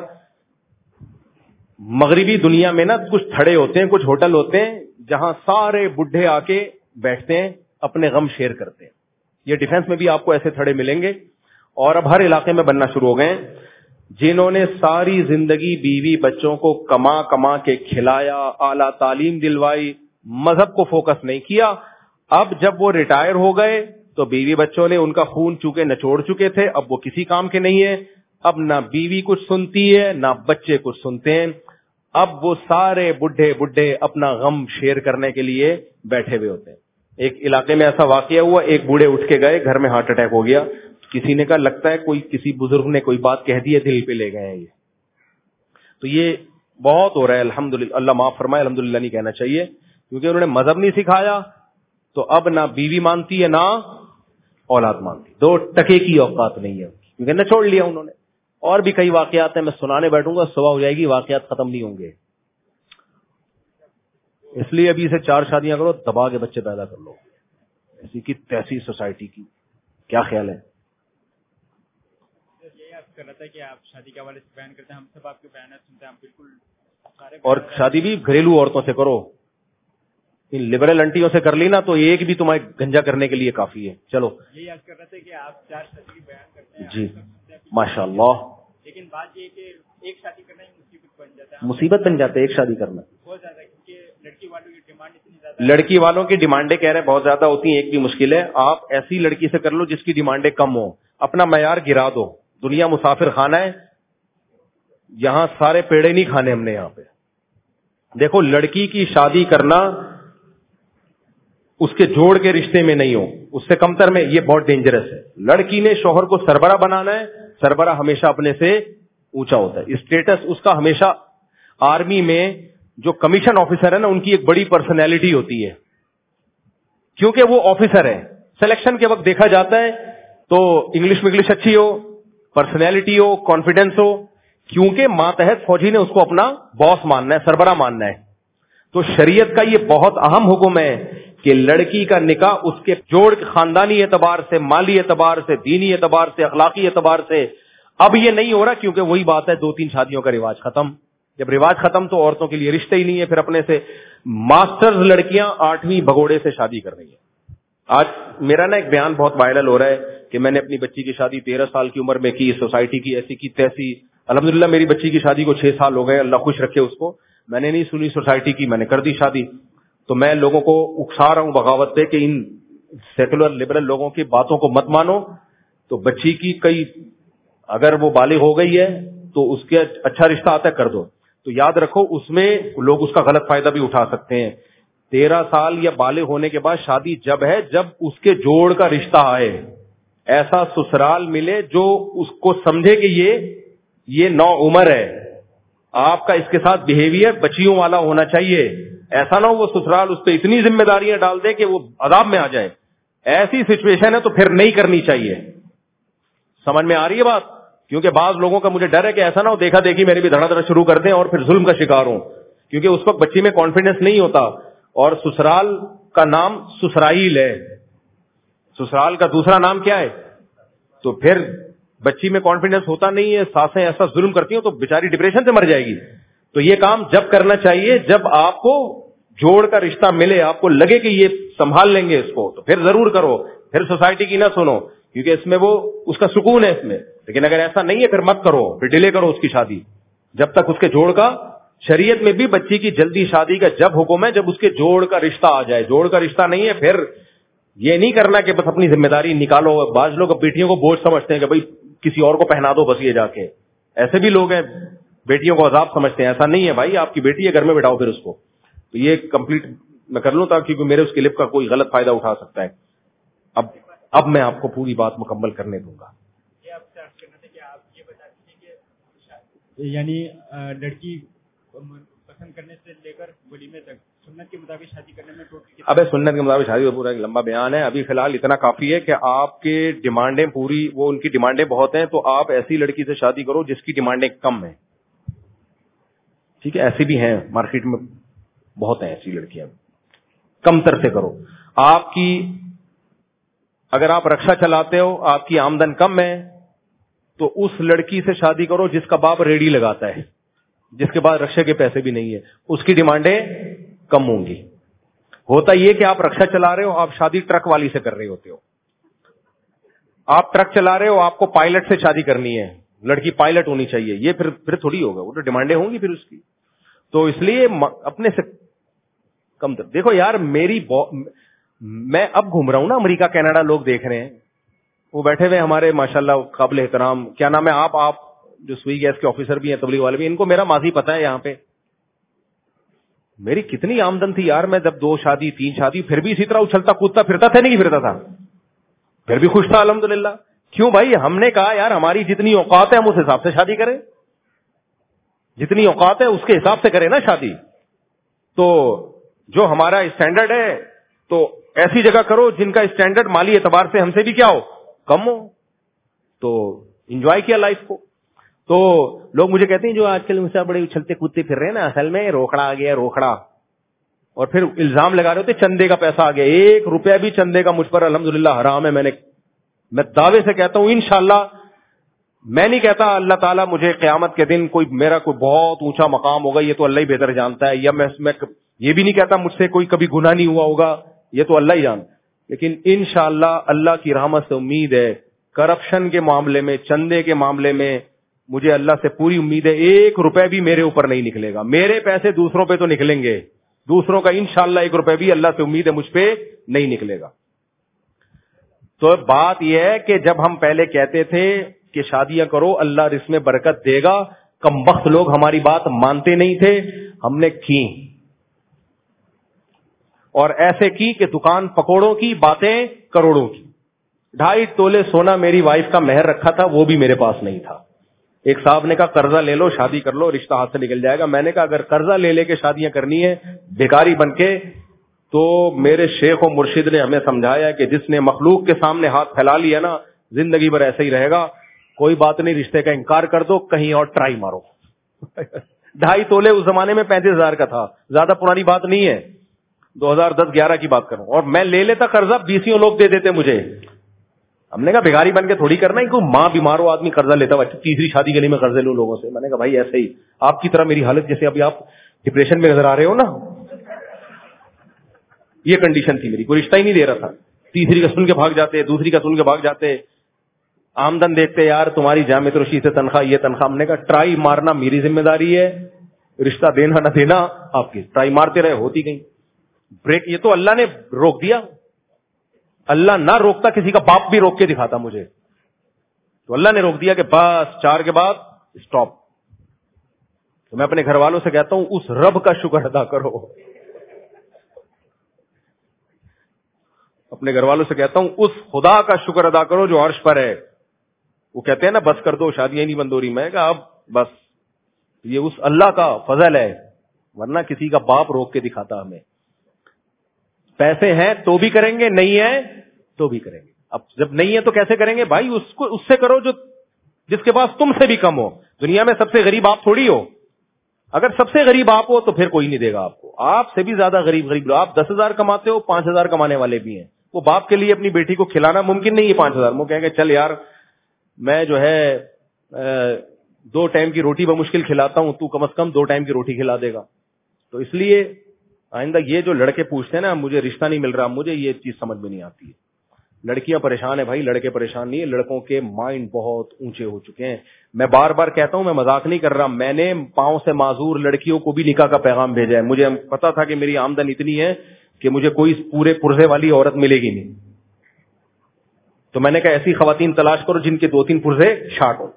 مغربی دنیا میں نا کچھ تھڑے ہوتے ہیں, کچھ ہوٹل ہوتے ہیں جہاں سارے بڈھے آ کے بیٹھتے ہیں, اپنے غم شیئر کرتے ہیں. یہ ڈیفنس میں بھی آپ کو ایسے تھڑے ملیں گے, اور اب ہر علاقے میں بننا شروع ہو گئے. جنہوں نے ساری زندگی بیوی بچوں کو کما کما کے کھلایا, اعلیٰ تعلیم دلوائی, مذہب کو فوکس نہیں کیا, اب جب وہ ریٹائر ہو گئے تو بیوی بچوں نے ان کا خون چونکہ نچوڑ چکے تھے, اب وہ کسی کام کے نہیں ہیں. اب نہ بیوی کچھ سنتی ہے نہ بچے کچھ سنتے ہیں. اب وہ سارے بڈھے بڈھے اپنا غم شیئر کرنے کے لیے بیٹھے ہوئے ہوتے ہیں. ایک علاقے میں ایسا واقعہ ہوا, ایک بوڑھے اٹھ کے گئے, گھر میں ہارٹ اٹیک ہو گیا. کسی نے کہا لگتا ہے کوئی کسی بزرگ نے کوئی بات کہہ دی ہے, دل پہ لے گئے ہیں یہ. تو یہ بہت ہو رہا ہے الحمدللہ, اللہ معاف فرمائے, الحمدللہ نہیں کہنا چاہیے کیونکہ انہوں نے مذہب نہیں سکھایا. تو اب نہ بیوی مانتی ہے نہ اولاد مانتی, دو ٹکے کی اوقات نہیں ہے کیونکہ نہ چھوڑ لیا انہوں نے. اور بھی کئی واقعات ہیں, میں سنانے بیٹھوں گا صبح ہو جائے گی, واقعات ختم نہیں ہوں گے. اس لیے ابھی سے چار شادیاں کرو, دبا کے بچے پیدا کر لو. ایسی کی تیسی سوسائٹی کی کیا خیال ہے؟ یہ آپ کر رہا تھا کہ آپ شادی کے حوالے سے بیان کرتے ہیں, ہم سب آپ کے بیانات سنتے ہیں, ہم بالکل سارے. اور شادی بھی گھریلو عورتوں سے کرو, ان لبرل انٹیوں سے کر لی نا تو ایک بھی تمہیں گنجا کرنے کے لیے کافی ہے. چلو یہی آپ کر رہے تھے کہ آپ چار شادی کی بیان کرتے ہیں جی, ماشاء اللہ. لیکن بات یہ کہ ایک شادی کرنا ہی مصیبت بن جاتا ہے, مصیبت بن جاتا ہے ایک شادی کرنا بہت زیادہ, کیونکہ لڑکی والوں کی ڈیمانڈ اتنی زیادہ, لڑکی والوں کی ڈیمانڈیں کہہ رہے بہت زیادہ ہوتی ہیں. ایک بھی مشکل ہے, آپ ایسی لڑکی سے کر لو جس کی ڈیمانڈیں کم ہو, اپنا معیار گرا دو. دنیا مسافر خانہ ہے, یہاں سارے پیڑے نہیں کھانے ہم نے یہاں پہ. دیکھو لڑکی کی شادی کرنا اس کے جوڑ کے رشتے میں نہیں ہو, اس سے کم تر میں, یہ بہت ڈینجرس ہے. لڑکی نے شوہر کو سربراہ بنانا ہے, سربراہ ہمیشہ اپنے سے اونچا ہوتا ہے. اسٹیٹس اس کا ہمیشہ, آرمی میں جو کمیشن آفیسر ہے نا ان کی ایک بڑی پرسنالٹی ہوتی ہے, کیونکہ وہ آفیسر ہے. سلیکشن کے وقت دیکھا جاتا ہے تو انگلش انگلش اچھی ہو, پرسنالٹی ہو, کانفیڈینس ہو, کیونکہ ماتحت فوجی نے اس کو اپنا باس ماننا ہے, سربراہ ماننا ہے. تو شریعت کا یہ بہت اہم حکم ہے کہ لڑکی کا نکاح اس کے جوڑ خاندانی اعتبار سے, مالی اعتبار سے, دینی اعتبار سے, اخلاقی اعتبار سے. اب یہ نہیں ہو رہا کیونکہ وہی بات ہے, دو تین شادیوں کا رواج ختم. جب رواج ختم تو عورتوں کے لیے رشتے ہی نہیں ہے. پھر اپنے سے ماسٹرز لڑکیاں آٹھویں بھگوڑے سے شادی کر رہی ہیں. آج میرا نا ایک بیان بہت وائرل ہو رہا ہے کہ میں نے اپنی بچی کی شادی تیرہ سال کی عمر میں کی, سوسائٹی کی ایسی کی تیسی. الحمدللہ میری بچی کی شادی کو چھ سال ہو گئے, اللہ خوش رکھے اس کو. میں نے نہیں سنی سوسائٹی کی, میں نے کر دی شادی. تو میں لوگوں کو اکسا رہا ہوں بغاوت پہ کہ ان سیکولر لبرل لوگوں کی باتوں کو مت مانو. تو بچی کی کئی اگر وہ بالغ ہو گئی ہے تو اس کے اچھا رشتہ آتا ہے, کر دو. تو یاد رکھو اس میں لوگ اس کا غلط فائدہ بھی اٹھا سکتے ہیں. تیرہ سال یا بالغ ہونے کے بعد شادی جب ہے جب اس کے جوڑ کا رشتہ آئے, ایسا سسرال ملے جو اس کو سمجھے کہ یہ یہ نو عمر ہے, آپ کا اس کے ساتھ بیہیویئر بچیوں والا ہونا چاہیے. ایسا نہ ہو وہ سسرال اس پہ اتنی ذمہ داریاں ڈال دے کہ وہ عذاب میں آ جائے. ایسی سچویشن ہے تو پھر نہیں کرنی چاہیے. سمجھ میں آ رہی ہے بات؟ کیونکہ بعض لوگوں کا مجھے ڈر ہے کہ ایسا نہ ہو دیکھا دیکھی میرے بھی دھڑا دھڑا شروع کر دیں اور پھر ظلم کا شکار ہوں, کیونکہ اس وقت بچی میں کانفیڈنس نہیں ہوتا. اور سسرال کا نام سسرائیل ہے, سسرال کا دوسرا نام کیا ہے؟ تو پھر بچی میں کانفیڈنس ہوتا نہیں ہے, ساسیں ایسا ظلم کرتی ہوں تو بیچاری ڈپریشن سے مر جائے گی. تو یہ کام جب کرنا چاہیے جب آپ کو جوڑ کا رشتہ ملے, آپ کو لگے کہ یہ سنبھال لیں گے اس کو, تو پھر ضرور کرو. پھر سوسائٹی کی نہ سنو, کیونکہ اس میں وہ اس کا سکون ہے اس میں. لیکن اگر ایسا نہیں ہے پھر مت کرو, پھر ڈیلے کرو اس کی شادی جب تک اس کے جوڑ کا. شریعت میں بھی بچی کی جلدی شادی کا جب حکم ہے جب اس کے جوڑ کا رشتہ آ جائے. جوڑ کا رشتہ نہیں ہے پھر یہ نہیں کرنا کہ بس اپنی ذمہ داری نکالو. بعض لوگ بیٹیوں کو بوجھ سمجھتے ہیں کہ بھائی کسی اور کو پہنا دو بس یہ جا کے. ایسے بھی لوگ ہیں بیٹیوں کو عذاب سمجھتے ہیں. ایسا نہیں ہے بھائی, آپ کی بیٹی ہے گھر میں بٹھاؤ پھر اس کو. تو یہ کمپلیٹ میں کر لوں تاکہ میرے اس کلپ کا کوئی غلط فائدہ اٹھا سکتا ہے. اب اب میں آپ کو پوری بات مکمل کرنے دوں گا. یہ آپ سے کہنا تھا کہ آپ یہ بتا دیجیے کہ یعنی لڑکی پسند کرنے سے لے کر ولیمے تک سنت کے مطابق شادی کرنے میں ٹوٹل. ابے سنت کے مطابق شادی پورا ایک لمبا بیان ہے. ابھی فی الحال اتنا کافی ہے کہ آپ کی ڈیمانڈیں پوری, وہ ان کی ڈیمانڈیں بہت ہیں تو آپ ایسی لڑکی سے شادی کرو جس کی ڈیمانڈیں کم ہیں. ٹھیک ہے, ایسی بھی ہیں مارکیٹ میں بہت ہیں ایسی لڑکیاں, کم تر سے کرو. آپ کی اگر آپ رکشا چلاتے ہو, آپ کی آمدن کم ہے, تو اس لڑکی سے شادی کرو جس کا باپ ریڑھی لگاتا ہے, جس کے بعد رکشے کے پیسے بھی نہیں ہے. اس کی ڈیمانڈیں کم ہوں گی. ہوتا یہ کہ آپ رکشا چلا رہے ہو, آپ شادی ٹرک والی سے کر رہے ہوتے ہو. آپ ٹرک چلا رہے ہو, آپ کو پائلٹ سے شادی کرنی ہے, لڑکی پائلٹ ہونی چاہیے. یہ پھر پھر تھوڑی ہوگا, وہ تو ڈیمانڈیں ہوں گی پھر اس کی. تو اس لیے اپنے سے کم تر دیکھو یار. میری میں اب گھوم رہا ہوں نا امریکہ کینیڈا, لوگ دیکھ رہے ہیں, وہ بیٹھے ہوئے ہمارے ماشاءاللہ قابل احترام, کیا نام ہے, آپ آپ جو سوئی گیس کے آفیسر بھی ہیں, تبلیغ والے بھی, ان کو میرا ماضی پتا ہے. یہاں پہ میری کتنی آمدن تھی یار, میں جب دو شادی تین شادی پھر بھی اسی طرح اچھلتا کودتا پھرتا تھا, نہیں پھرتا تھا, پھر بھی خوش تھا الحمدللہ. کیوں بھائی؟ ہم نے کہا یار ہماری جتنی اوقات ہے ہم اس حساب سے شادی کریں, جتنی اوقات ہے اس کے حساب سے کریں نا شادی. تو جو ہمارا اسٹینڈرڈ ہے تو ایسی جگہ کرو جن کا اسٹینڈرڈ مالی اعتبار سے ہم سے بھی کیا ہو, کم ہو. تو انجوائے کیا لائف کو. تو لوگ مجھے کہتے ہیں جو آج کل مجھ سے بڑے اچھلتے کودتے پھر رہے ہیں نا, اصل میں روکڑا آ گیا, روکڑا. اور پھر الزام لگا رہے ہوتے چندے کا پیسہ آ گیا. ایک روپیہ بھی چندے کا مجھ پر الحمدللہ حرام ہے. میں نے میں دعوے سے کہتا ہوں انشاءاللہ, میں نہیں کہتا اللہ تعالیٰ مجھے قیامت کے دن کوئی میرا کوئی بہت اونچا مقام ہوگا, یہ تو اللہ ہی بہتر جانتا ہے, یا میں یہ بھی نہیں کہتا مجھ سے کوئی کبھی گناہ نہیں ہوا ہوگا, یہ تو اللہ ہی جانتا. لیکن انشاءاللہ اللہ کی رحمت سے امید ہے, کرپشن کے معاملے میں, چندے کے معاملے میں مجھے اللہ سے پوری امید ہے ایک روپے بھی میرے اوپر نہیں نکلے گا. میرے پیسے دوسروں پہ تو نکلیں گے, دوسروں کا انشاءاللہ ایک روپے بھی اللہ سے امید ہے مجھ پہ نہیں نکلے گا. تو بات یہ ہے کہ جب ہم پہلے کہتے تھے کہ شادیاں کرو اللہ رزق میں برکت دے گا, کمبخت لوگ ہماری بات مانتے نہیں تھے, ہم نے کی, اور ایسے کی کہ دکان پکوڑوں کی باتیں کروڑوں کی. ڈھائی تولے سونا میری وائف کا مہر رکھا تھا, وہ بھی میرے پاس نہیں تھا. ایک صاحب نے کہا قرضہ لے لو شادی کر لو, رشتہ ہاتھ سے نکل جائے گا. میں نے کہا اگر قرضہ لے لے کے شادیاں کرنی ہے بھکاری بن کے, تو میرے شیخ و مرشد نے ہمیں سمجھایا کہ جس نے مخلوق کے سامنے ہاتھ پھیلا لیا نا زندگی بھر ایسے ہی رہے گا. کوئی بات نہیں, رشتے کا انکار کر دو, کہیں اور ٹرائی مارو. ڈھائی تولے اس زمانے میں پینتیس ہزار کا تھا, زیادہ پرانی بات نہیں ہے, دو ہزار دس گیارہ کی بات کروں. اور میں لے لیتا قرضہ, بیسیوں لوگ دے دیتے مجھے. ہم نے کہا بھکاری بن کے تھوڑی کرنا ہے, کوئی ماں بیمار ہو آدمی قرضہ لیتا ہوا, تیسری شادی کے لیے میں قرضے لوں لوگوں سے. میں نے کہا بھائی ایسے ہی آپ کی طرح میری حالت, جیسے ابھی آپ ڈپریشن میں نظر آ رہے ہو نا, یہ کنڈیشن تھی میری, کوئی رشتہ ہی نہیں دے رہا تھا. تیسری کا سن کے بھاگ جاتے, دوسری کا سن کے بھاگ جاتے, آمدن دیکھتے یار تمہاری جامع ترشی سے تنخواہ, یہ تنخواہ. ہم نے کہا ٹرائی مارنا میری ذمہ داری ہے, رشتہ دینا نہ دینا آپ کی. ٹرائی مارتے رہے, ہوتی گئی بریک. یہ تو اللہ نے روک دیا, اللہ نہ روکتا کسی کا باپ بھی روک کے دکھاتا مجھے, تو اللہ نے روک دیا کہ بس چار کے بعد اسٹاپ. تو میں اپنے گھر والوں سے کہتا ہوں اس رب کا شکر ادا کرو, اپنے گھر والوں سے کہتا ہوں اس خدا کا شکر ادا کرو جو عرش پر ہے. وہ کہتے ہیں نا بس کر دو شادیاں نہیں بند ہو رہی. میں کہا اب بس, یہ اس اللہ کا فضل ہے ورنہ کسی کا باپ روک کے دکھاتا ہمیں. پیسے ہیں تو بھی کریں گے, نہیں ہے تو بھی کریں گے. اب جب نہیں ہے تو کیسے کریں گے بھائی؟ اس کو اس سے کرو جو جس کے پاس تم سے بھی کم ہو. دنیا میں سب سے غریب آپ تھوڑی ہو. اگر سب سے غریب آپ ہو تو پھر کوئی نہیں دے گا آپ کو. آپ سے بھی زیادہ غریب غریب لو. آپ دس ہزار کماتے ہو, پانچ ہزار کمانے والے بھی ہیں. وہ باپ کے لیے اپنی بیٹی کو کھلانا ممکن نہیں ہے پانچ ہزار. وہ کہیں گے چل یار میں جو ہے دو ٹائم کی روٹی بمشکل کھلاتا ہوں, تو کم از کم دو ٹائم کی روٹی کھلا دے گا. تو اس لیے آئندہ یہ جو لڑکے پوچھتے ہیں نا مجھے رشتہ نہیں مل رہا, مجھے یہ چیز سمجھ میں نہیں آتی ہے. لڑکیاں پریشان ہیں بھائی, لڑکے پریشان نہیں ہے. لڑکوں کے مائنڈ بہت اونچے ہو چکے ہیں. میں بار بار کہتا ہوں, میں مذاق نہیں کر رہا. میں نے پاؤں سے معذور لڑکیوں کو بھی نکاح کا پیغام بھیجا ہے. مجھے پتا تھا کہ میری آمدن اتنی ہے کہ مجھے کوئی پورے پرزے والی عورت ملے گی نہیں, تو میں نے کہا ایسی خواتین تلاش کرو جن کے دو تین پرزے شارٹ ہو.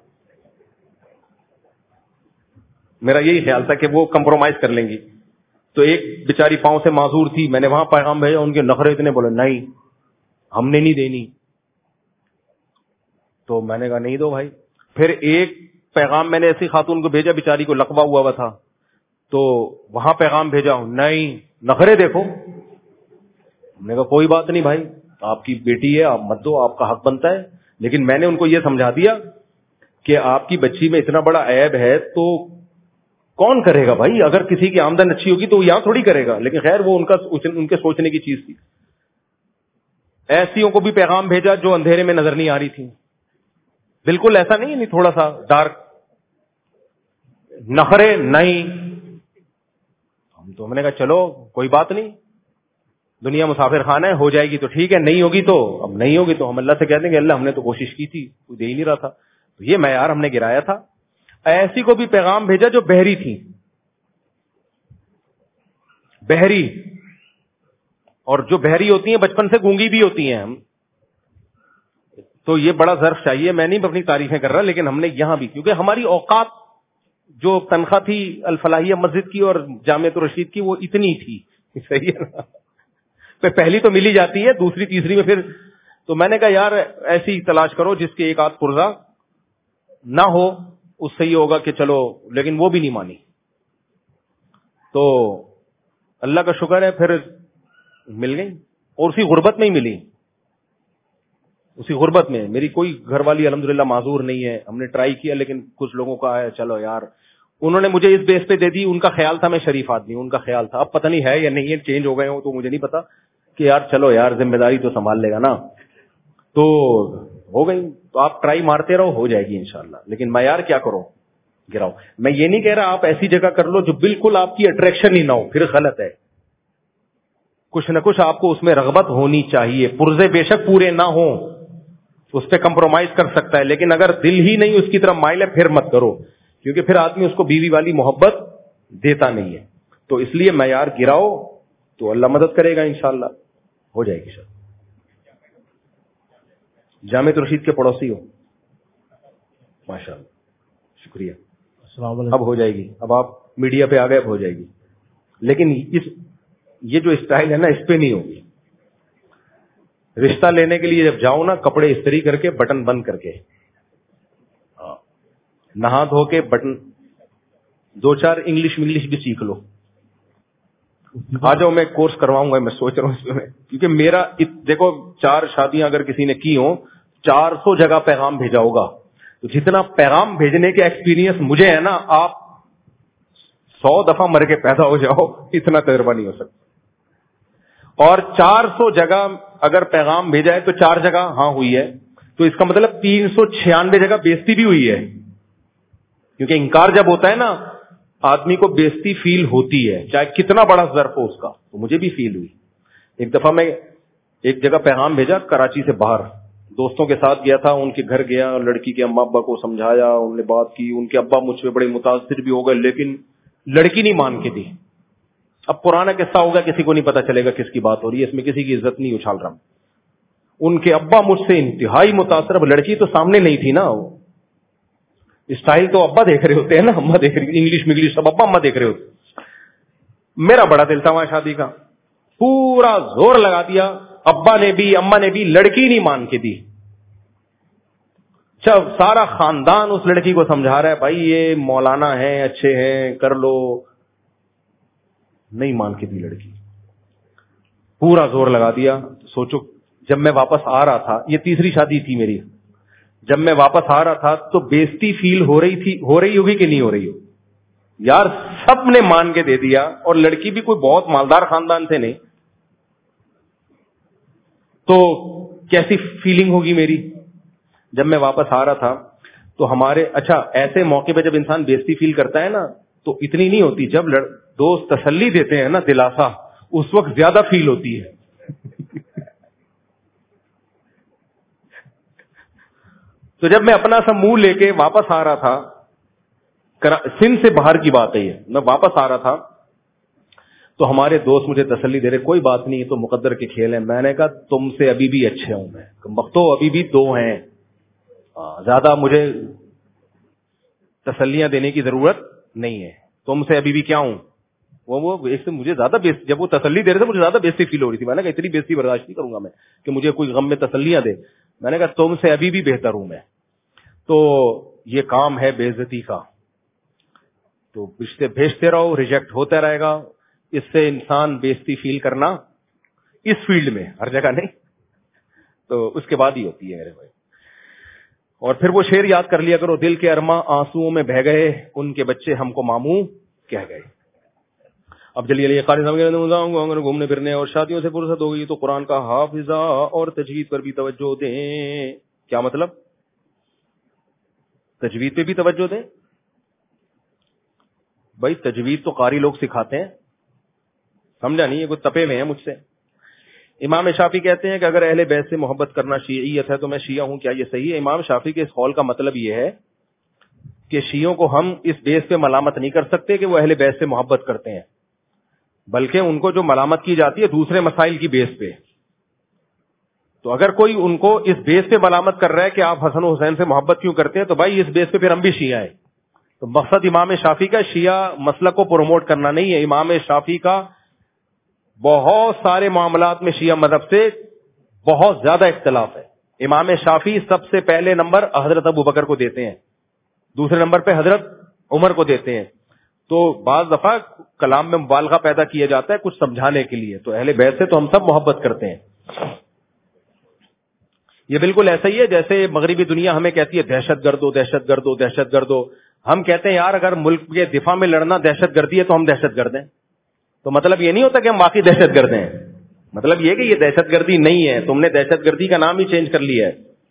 میرا یہی خیال تھا کہ وہ کمپرومائز کر لیں گی. تو ایک بیچاری پاؤں سے معذور تھی, میں نے وہاں پیغام بھیجا, ان کے نخرے اتنے, بولے نہیں ہم نے نہیں دینی. تو میں نے کہا نہیں دو بھائی. پھر ایک پیغام میں نے ایسی خاتون کو بھیجا, بیچاری کو لقبہ ہوا ہوا تھا, تو وہاں پیغام بھیجا ہوں, نہیں نخرے دیکھو. ہم نے کہا کوئی بات نہیں بھائی, آپ کی بیٹی ہے, آپ مت دو, آپ کا حق بنتا ہے. لیکن میں نے ان کو یہ سمجھا دیا کہ آپ کی بچی میں اتنا بڑا عیب ہے تو کون کرے گا بھائی؟ اگر کسی کی آمدن اچھی ہوگی تو وہ یہاں تھوڑی کرے گا. لیکن خیر وہ ان کا ان کے سوچنے کی چیز تھی. ایسیوں کو بھی پیغام بھیجا جو اندھیرے میں نظر نہیں آ رہی تھی. بالکل ایسا نہیں, نہیں تھوڑا سا ڈارک, نخرے نہیں. ہم تو ہم نے کہا چلو کوئی بات نہیں, دنیا مسافر خانہ ہے, ہو جائے گی تو ٹھیک ہے, نہیں ہوگی تو اب نہیں ہوگی تو ہم اللہ سے کہہ دیں گے اللہ ہم نے تو کوشش کی تھی, کوئی دے ہی نہیں رہا تھا. تو یہ معیار ہم نے گرایا تھا. ایسی کو بھی پیغام بھیجا جو بہری تھی, بہری, اور جو بہری ہوتی ہیں بچپن سے گونگی بھی ہوتی ہیں. ہم تو یہ بڑا ظرف چاہیے. میں نہیں اپنی تعریفیں کر رہا, لیکن ہم نے یہاں بھی, کیونکہ ہماری اوقات جو تنخواہ تھی الفلاحیہ مسجد کی اور جامعۃ الرشید کی وہ اتنی تھی, صحیح ہے نا, پہلی تو ملی جاتی ہے, دوسری تیسری میں پھر. تو میں نے کہا یار ایسی تلاش کرو جس کے ایک آدھ پرزہ نہ ہو, اس سے یہ ہوگا کہ چلو. لیکن وہ بھی نہیں مانی. تو اللہ کا شکر ہے پھر مل گئی, اور اسی غربت میں ہی ملی. اسی غربت میں میری کوئی گھر والی الحمدللہ معذور نہیں ہے. ہم نے ٹرائی کیا لیکن کچھ لوگوں کا ہے چلو یار, انہوں نے مجھے اس بیس پہ دے دی. ان کا خیال تھا میں شریف آدمی, ان کا خیال تھا, اب پتہ نہیں ہے یا نہیں ہے, چینج ہو گئے ہوں تو مجھے نہیں پتا, کہ یار چلو یار ذمہ داری تو سنبھال لے گا نا. تو ہو گئی. تو آپ ٹرائی مارتے رہو, ہو جائے گی انشاءاللہ. لیکن میں یار کیا کرو, گراؤ. میں یہ نہیں کہہ رہا آپ ایسی جگہ کر لو جو بالکل آپ کی اٹریکشن ہی نہ ہو, پھر غلط ہے. کچھ نہ کچھ آپ کو اس میں رغبت ہونی چاہیے. پرزے بے شک پورے نہ ہوں, اس پہ کمپرومائز کر سکتا ہے, لیکن اگر دل ہی نہیں اس کی طرف مائل ہے پھر مت کرو, کیونکہ پھر آدمی اس کو بیوی والی محبت دیتا نہیں ہے. تو اس لیے معیار گراؤ تو اللہ مدد کرے گا انشاءاللہ, ہو جائے گی. سر جامعۃ الرشید کے پڑوسی ہو, ماشاءاللہ, شکریہ. اب ہو جائے گی, اب آپ میڈیا پہ آ گئے, اب ہو جائے گی. لیکن اس یہ جو اسٹائل ہے نا اس پہ نہیں ہوگی. رشتہ لینے کے لیے جب جاؤ نا, کپڑے استری کر کے, بٹن بند کر کے, نہا دھو کے, بٹن دو چار انگلش انگلش بھی سیکھ لو. آ جاؤ, میں کورس کرواؤں گا, میں سوچ رہا ہوں اس میں, کیونکہ میرا دیکھو چار شادیاں اگر کسی نے کی ہوں, چار سو جگہ پیغام بھیجا ہوگا, تو جتنا پیغام بھیجنے کے ایکسپیرینس مجھے ہے نا, آپ سو دفعہ مر کے پیدا ہو جاؤ اتنا تجربہ نہیں ہو سکتا. اور چار سو جگہ اگر پیغام بھیجا ہے تو چار جگہ ہاں ہوئی ہے, تو اس کا مطلب تین سو چھیانوے جگہ بےزتی بھی ہوئی ہے. کیونکہ انکار جب ہوتا ہے نا, آدمی کو بےزتی فیل ہوتی ہے, چاہے کتنا بڑا ظرف ہو اس کا. تو مجھے بھی فیل ہوئی. ایک دفعہ میں ایک جگہ پیغام بھیجا کراچی سے باہر, دوستوں کے ساتھ گیا تھا, ان کے گھر گیا, لڑکی کے اماں ابا کو سمجھایا, انہوں نے بات کی, ان کے ابا مجھ پہ بڑے متاثر بھی ہو گئے, لیکن لڑکی نہیں مان کے دی. اب پرانا قصہ ہوگا, کسی کو نہیں پتا چلے گا کس کی بات ہو رہی ہے, اس میں کسی کی عزت نہیں اچھال رہا. ان کے ابا مجھ سے انتہائی متاثر. اب لڑکی تو سامنے نہیں تھی نا, اسٹائل تو ابا دیکھ رہے ہوتے ہیں نا, اماں دیکھ رہی, انگلش مگلش سب ابا اماں دیکھ رہے ہوتے. میرا بڑا دل تھا وہاں شادی کا, پورا زور لگا دیا, ابا نے بھی اماں نے بھی, لڑکی نہیں مان کے دی. جب سارا خاندان اس لڑکی کو سمجھا رہا ہے, بھائی یہ مولانا ہیں, اچھے ہیں, کر لو. نہیں مان کے دی لڑکی, پورا زور لگا دیا. سوچو جب میں واپس آ رہا تھا, یہ تیسری شادی تھی میری, جب میں واپس آ رہا تھا تو بےزتی فیل ہو رہی تھی, ہو رہی ہوگی کہ نہیں ہو رہی ہو یار, سب نے مان کے دے دیا, اور لڑکی بھی کوئی بہت مالدار خاندان سے نہیں, تو کیسی فیلنگ ہوگی میری. جب میں واپس آ رہا تھا تو ہمارے, اچھا ایسے موقع پہ جب انسان بےزتی فیل کرتا ہے نا تو اتنی نہیں ہوتی, جب لڑ... دوست تسلی دیتے ہیں نا, دلاسا, اس وقت زیادہ فیل ہوتی ہے. تو جب میں اپنا سا منہ لے کے واپس آ رہا تھا, سندھ سے باہر کی بات ہے یہ, میں واپس آ رہا تھا تو ہمارے دوست مجھے تسلی دے رہے, کوئی بات نہیں, تو مقدر کے کھیل ہیں. میں نے کہا تم سے ابھی بھی اچھے ہوں میں, بختو ابھی بھی دو ہیں, زیادہ مجھے تسلیاں دینے کی ضرورت نہیں ہے, تم سے ابھی بھی کیا ہوں. وہ وہ ایک سے مجھے زیادہ بیس, جب وہ تسلی دے رہے تھے مجھے زیادہ بیزتی فیل ہو رہی تھی. میں نے کہا اتنی بیزتی برداشت نہیں کروں گا میں کہ مجھے کوئی غم میں تسلیاں دے. میں نے کہا تم سے ابھی بھی بہتر ہوں میں. تو یہ کام ہے بے عزتی کا, تو رشتے بھیجتے رہو, ریجیکٹ ہوتا رہے گا. اس سے انسان بے عزتی فیل کرنا اس فیلڈ میں, ہر جگہ نہیں, تو اس کے بعد ہی ہوتی ہے میرے بھائی. اور پھر وہ شعر یاد کر لیا کرو, دل کے ارماں آنسوؤں میں بہ گئے, ان کے بچے ہم کو ماموں کہہ گئے. اب چلیے قاری صاحب گھومنے پھرنے اور شادیوں سے فرصت ہو گئی تو قرآن کا حافظہ اور تجوید پر بھی توجہ دیں. کیا مطلب؟ تجوید پہ بھی توجہ دیں بھائی, تجوید تو قاری لوگ سکھاتے ہیں, سمجھا نہیں, یہ کوئی تپے ہوئے ہیں مجھ سے. امام شافعی کہتے ہیں کہ اگر اہل بیت سے محبت کرنا شیعیت ہے تو میں شیعہ ہوں, کیا یہ صحیح ہے؟ امام شافعی کے اس قول کا مطلب یہ ہے کہ شیعوں کو ہم اس بیس پہ ملامت نہیں کر سکتے کہ وہ اہل بیت سے محبت کرتے ہیں, بلکہ ان کو جو ملامت کی جاتی ہے دوسرے مسائل کی بیس پہ. تو اگر کوئی ان کو اس بیس پہ ملامت کر رہا ہے کہ آپ حسن و حسین سے محبت کیوں کرتے ہیں, تو بھائی اس بیس پہ پھر ہم بھی شیعہ ہیں. تو مقصد امام شافعی کا شیعہ مسلک کو پروموٹ کرنا نہیں ہے. امام شافعی کا بہت سارے معاملات میں شیعہ مذہب سے بہت زیادہ اختلاف ہے. امام شافعی سب سے پہلے نمبر حضرت ابو بکر کو دیتے ہیں, دوسرے نمبر پہ حضرت عمر کو دیتے ہیں. تو بعض دفعہ کلام میں مبالغہ پیدا کیا جاتا ہے کچھ سمجھانے کے لیے. تو اہل بیت سے تو ہم سب محبت کرتے ہیں. یہ بالکل ایسا ہی ہے جیسے مغربی دنیا ہمیں کہتی ہے دہشت گرد ہو, دہشت گرد ہو, دہشت گرد ہو. ہم کہتے ہیں یار اگر ملک کے دفاع میں لڑنا دہشت گردی ہے تو ہم دہشت گرد ہیں. تو مطلب یہ نہیں ہوتا کہ ہم واقعی دہشت گرد ہیں, مطلب یہ کہ یہ دہشت گردی نہیں ہے, تم نے دہشت گردی کا نام ہی چینج کر لیا ہے.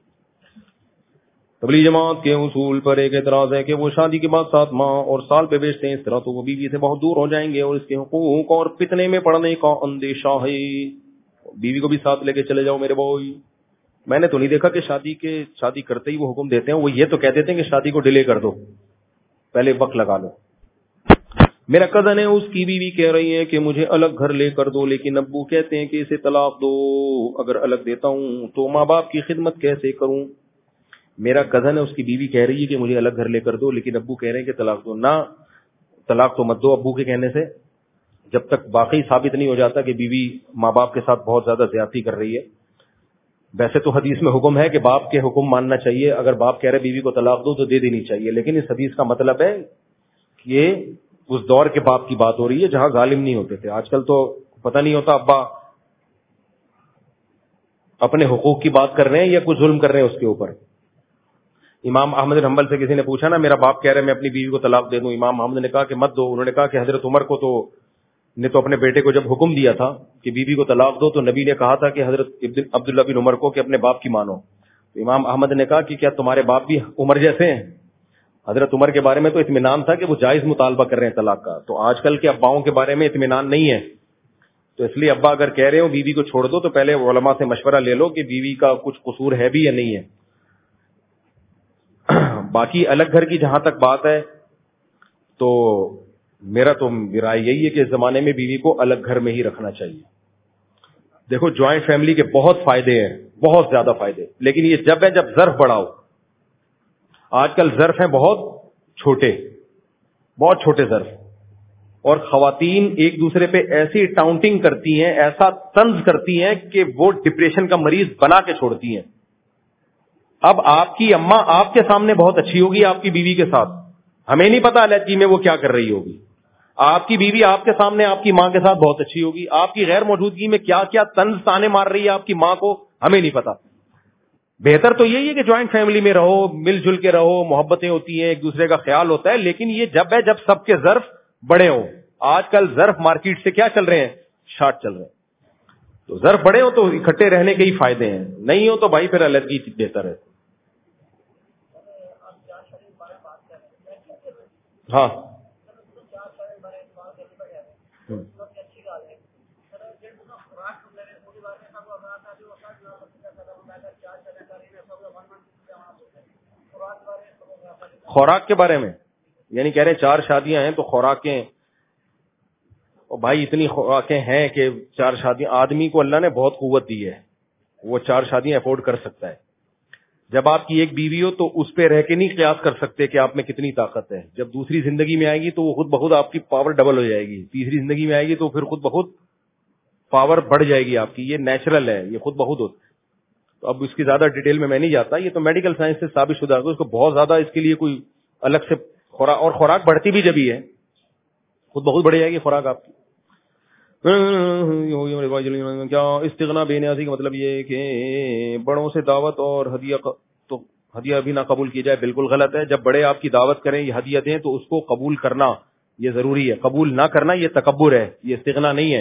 تبلیغ جماعت کے اصول پر ایک اعتراض ہے کہ وہ شادی کے بعد سات ماہ اور سال پہ بیچتے ہیں, اس طرح تو وہ بیوی سے بہت دور ہو جائیں گے اور اس کے حقوق اور فتنے میں پڑنے کا اندیشہ ہے. بیوی کو بھی ساتھ لے کے چلے جاؤ میرے بھائی. میں نے تو نہیں دیکھا کہ شادی کے شادی کرتے ہی وہ حکم دیتے ہیں, وہ یہ تو کہہ دیتے ہیں کہ شادی کو ڈیلے کر دو, پہلے وقت لگا لو. میرا کزن ہے, اس کی بیوی کہہ رہی ہے کہ مجھے الگ گھر لے کر دو, لیکن ابو کہتے ہیں کہ اسے طلاق دو. اگر الگ دیتا ہوں تو ماں باپ کی خدمت کیسے کروں؟ میرا کزن ہے, اس کی بیوی کہہ رہی ہے کہ مجھے الگ گھر لے کر دو, لیکن ابو کہہ رہے ہیں کہ طلاق دو. نہ, طلاق تو مت دو ابو کے کہنے سے, جب تک واقعی ثابت نہیں ہو جاتا کہ بیوی ماں باپ کے ساتھ بہت زیادہ زیادتی کر رہی ہے. ویسے تو حدیث میں حکم ہے کہ باپ کے حکم ماننا چاہیے, اگر باپ کہہ رہے بیوی کو طلاق دو تو دے دینی چاہیے, لیکن اس حدیث کا مطلب ہے کہ یہ اس دور کے باپ کی بات ہو رہی ہے جہاں ظالم نہیں ہوتے تھے. آج کل تو پتہ نہیں ہوتا ابا اپنے حقوق کی بات کر رہے ہیں یا کچھ ظلم کر رہے ہیں اس کے اوپر. امام احمد بن حنبل سے کسی نے پوچھا نا, میرا باپ کہہ رہے ہیں میں اپنی بیوی کو طلاق دے دوں. امام احمد نے کہا کہ مت دو. انہوں نے کہا کہ حضرت عمر کو تو نے تو اپنے بیٹے کو جب حکم دیا تھا کہ بیوی کو طلاق دو تو نبی نے کہا تھا کہ حضرت عبداللہ بن عمر کو کہ اپنے باپ کی مانو. تو امام احمد نے کہا کہ کیا تمہارے باپ بھی عمر جیسے ہیں؟ حضرت عمر کے بارے میں تو اطمینان تھا کہ وہ جائز مطالبہ کر رہے ہیں طلاق کا. تو آج کل کے اباؤں کے بارے میں اطمینان نہیں ہے. تو اس لیے ابا اگر کہہ رہے ہو بیوی کو چھوڑ دو تو پہلے علماء سے مشورہ لے لو کہ بیوی کا کچھ قصور ہے بھی یا نہیں ہے. باقی الگ گھر کی جہاں تک بات ہے تو میرا تو رائے یہی ہے کہ اس زمانے میں بیوی کو الگ گھر میں ہی رکھنا چاہیے. دیکھو جوائنٹ فیملی کے بہت فائدے ہیں, بہت زیادہ فائدے, لیکن یہ جب ہے جب ظرف بڑھاؤ. آج کل ظرف ہیں بہت چھوٹے, بہت چھوٹے ظرف, اور خواتین ایک دوسرے پہ ایسی ٹاؤنٹنگ کرتی ہیں, ایسا طنز کرتی ہیں کہ وہ ڈپریشن کا مریض بنا کے چھوڑتی ہیں. اب آپ کی اماں آپ کے سامنے بہت اچھی ہوگی آپ کی بیوی کے ساتھ, ہمیں نہیں پتا علیحدگی میں وہ کیا کر رہی ہوگی. آپ کی بیوی آپ کے سامنے آپ کی ماں کے ساتھ بہت اچھی ہوگی, آپ کی غیر موجودگی میں کیا کیا طنز تانے مار رہی ہے آپ کی ماں کو, ہمیں نہیں پتا. بہتر تو یہی ہے کہ جوائنٹ فیملی میں رہو, مل جل کے رہو, محبتیں ہوتی ہیں, ایک دوسرے کا خیال ہوتا ہے, لیکن یہ جب ہے جب سب کے ظرف بڑے ہوں. آج کل ظرف مارکیٹ سے کیا چل رہے ہیں, شارٹ چل رہے ہیں. تو ظرف بڑے ہو تو اکٹھے رہنے کے ہی فائدے ہیں, نہیں ہو تو بھائی پھر علیحدگی بہتر ہے. ہاں خوراک کے بارے میں یعنی کہہ رہے ہیں چار شادیاں ہیں تو خوراکیں, اور بھائی اتنی خوراکیں ہیں کہ چار شادیاں, آدمی کو اللہ نے بہت قوت دی ہے, وہ چار شادیاں افورڈ کر سکتا ہے. جب آپ کی ایک بیوی ہو تو اس پہ رہ کے نہیں قیاس کر سکتے کہ آپ میں کتنی طاقت ہے. جب دوسری زندگی میں آئے گی تو وہ خود بخود آپ کی پاور ڈبل ہو جائے گی, تیسری زندگی میں آئے گی تو پھر خود بخود پاور بڑھ جائے گی آپ کی. یہ نیچرل ہے, یہ خود بخود ہوتا ہے. تو اب اس کی زیادہ ڈیٹیل میں میں نہیں جاتا, یہ تو میڈیکل سائنس سے ثابت شدہ ہے. اس کو بہت زیادہ اس کے لیے کوئی الگ سے خوراک, اور خوراک بڑھتی بھی جب ہی ہے, خود بہت بڑھ جائے گی خوراک آپ کی. کیا استغنا بے نیازی کا مطلب یہ ہے کہ بڑوں سے دعوت اور ہدیہ تو ہدیہ بھی نہ قبول کی جائے؟ بالکل غلط ہے. جب بڑے آپ کی دعوت کریں, یہ ہدیہ دیں تو اس کو قبول کرنا یہ ضروری ہے, قبول نہ کرنا یہ تکبر ہے, یہ استغنا نہیں ہے.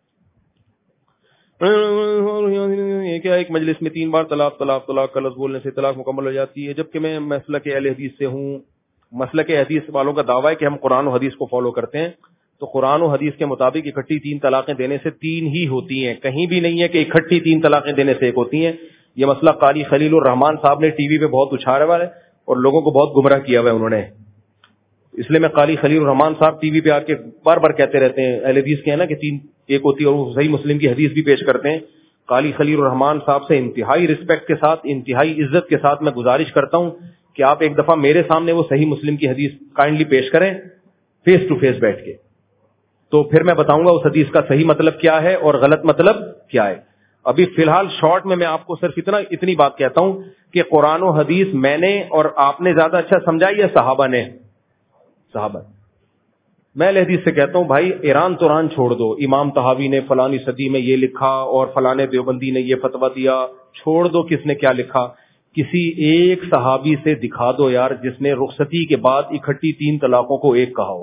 یہ کیا ایک مجلس میں تین بار طلاق طلاق طلاق کا لفظ بولنے سے طلاق مکمل ہو جاتی ہے؟ جبکہ میں مسلک اہل حدیث سے ہوں. مسلک حدیث والوں کا دعویٰ ہے کہ ہم قرآن و حدیث کو فالو کرتے ہیں, تو قرآن و حدیث کے مطابق اکٹھی تین طلاقیں دینے سے تین ہی ہوتی ہیں, کہیں بھی نہیں ہے کہ اکٹھی تین طلاقیں دینے سے ایک ہوتی ہیں. یہ مسئلہ قاری خلیل الرحمان صاحب نے ٹی وی پہ بہت اچھایا ہوا ہے اور لوگوں کو بہت گمراہ کیا ہوا ہے انہوں نے, اس لیے میں قاری خلیل الرحمان صاحب ٹی وی پہ آ کے بار بار کہتے رہتے ہیں اہل حدیث کے ہیں نا کہ تین ایک ہوتی ہے, اور وہ صحیح مسلم کی حدیث بھی پیش کرتے ہیں. قاری خلیل الرحمان صاحب سے انتہائی رسپیکٹ کے ساتھ, انتہائی عزت کے ساتھ میں گزارش کرتا ہوں کہ آپ ایک دفعہ میرے سامنے وہ صحیح مسلم کی حدیث کائنڈلی پیش کریں فیس ٹو فیس بیٹھ کے, تو پھر میں بتاؤں گا اس حدیث کا صحیح مطلب کیا ہے اور غلط مطلب کیا ہے. ابھی فی الحال شارٹ میں میں آپ کو صرف اتنا اتنی بات کہتا ہوں کہ قرآن و حدیث میں نے اور آپ نے زیادہ اچھا سمجھا یا صحابہ نے؟ صحابہ. میں اہل حدیث سے کہتا ہوں بھائی ایران توران چھوڑ دو, امام طحاوی نے فلانی صدی میں یہ لکھا اور فلانے دیوبندی نے یہ فتویٰ دیا, چھوڑ دو کس نے کیا لکھا. کسی ایک صحابی سے دکھا دو یار جس نے رخصتی کے بعد اکٹھی تین طلاقوں کو ایک کہا ہو,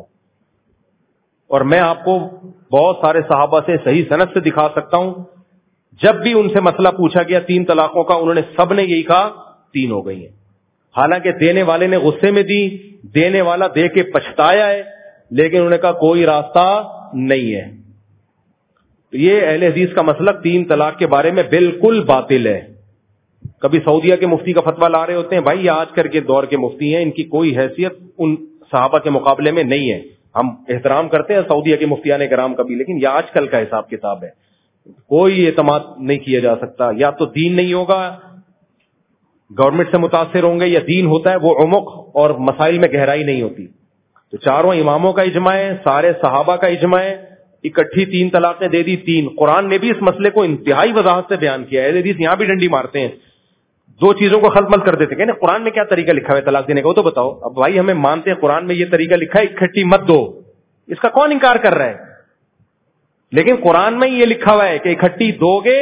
اور میں آپ کو بہت سارے صحابہ سے صحیح سند سے دکھا سکتا ہوں جب بھی ان سے مسئلہ پوچھا گیا تین طلاقوں کا, انہوں نے سب نے یہی کہا تین ہو گئی ہیں. حالانکہ دینے والے نے غصے میں دی, دینے والا دے کے پچھتایا ہے, لیکن انہوں نے کہا کوئی راستہ نہیں ہے. تو یہ اہل حدیث کا مسلک تین طلاق کے بارے میں بالکل باطل ہے. کبھی سعودیہ کے مفتی کا فتویٰ لا رہے ہوتے ہیں, بھائی یہ آج کل کے دور کے مفتی ہیں, ان کی کوئی حیثیت ان صحابہ کے مقابلے میں نہیں ہے. ہم احترام کرتے ہیں سعودیہ کے مفتیان کرام کا بھی, لیکن یہ آج کل کا حساب کتاب ہے, کوئی اعتماد نہیں کیا جا سکتا. یا تو دین نہیں ہوگا, گورنمنٹ سے متاثر ہوں گے, یا دین ہوتا ہے وہ عمق اور مسائل میں گہرائی نہیں ہوتی. تو چاروں اماموں کا اجماع ہے, سارے صحابہ کا اجماع ہے, اکٹھی تین طلاقیں دے دی تین. قرآن نے بھی اس مسئلے کو انتہائی وضاحت سے بیان کیا ہے. اہل حدیث یہاں بھی ڈنڈی مارتے ہیں, دو چیزوں کو خلط مل کر دیتے ہیں. قرآن میں کیا طریقہ لکھا ہے طلاق دینے کا, وہ تو بتاؤ. اب بھائی ہمیں مانتے ہیں قرآن میں یہ طریقہ لکھا ہے اکٹھی مت دو, اس کا کون انکار کر رہا ہے؟ لیکن قرآن میں یہ لکھا ہوا ہے کہ اکٹھی دو گے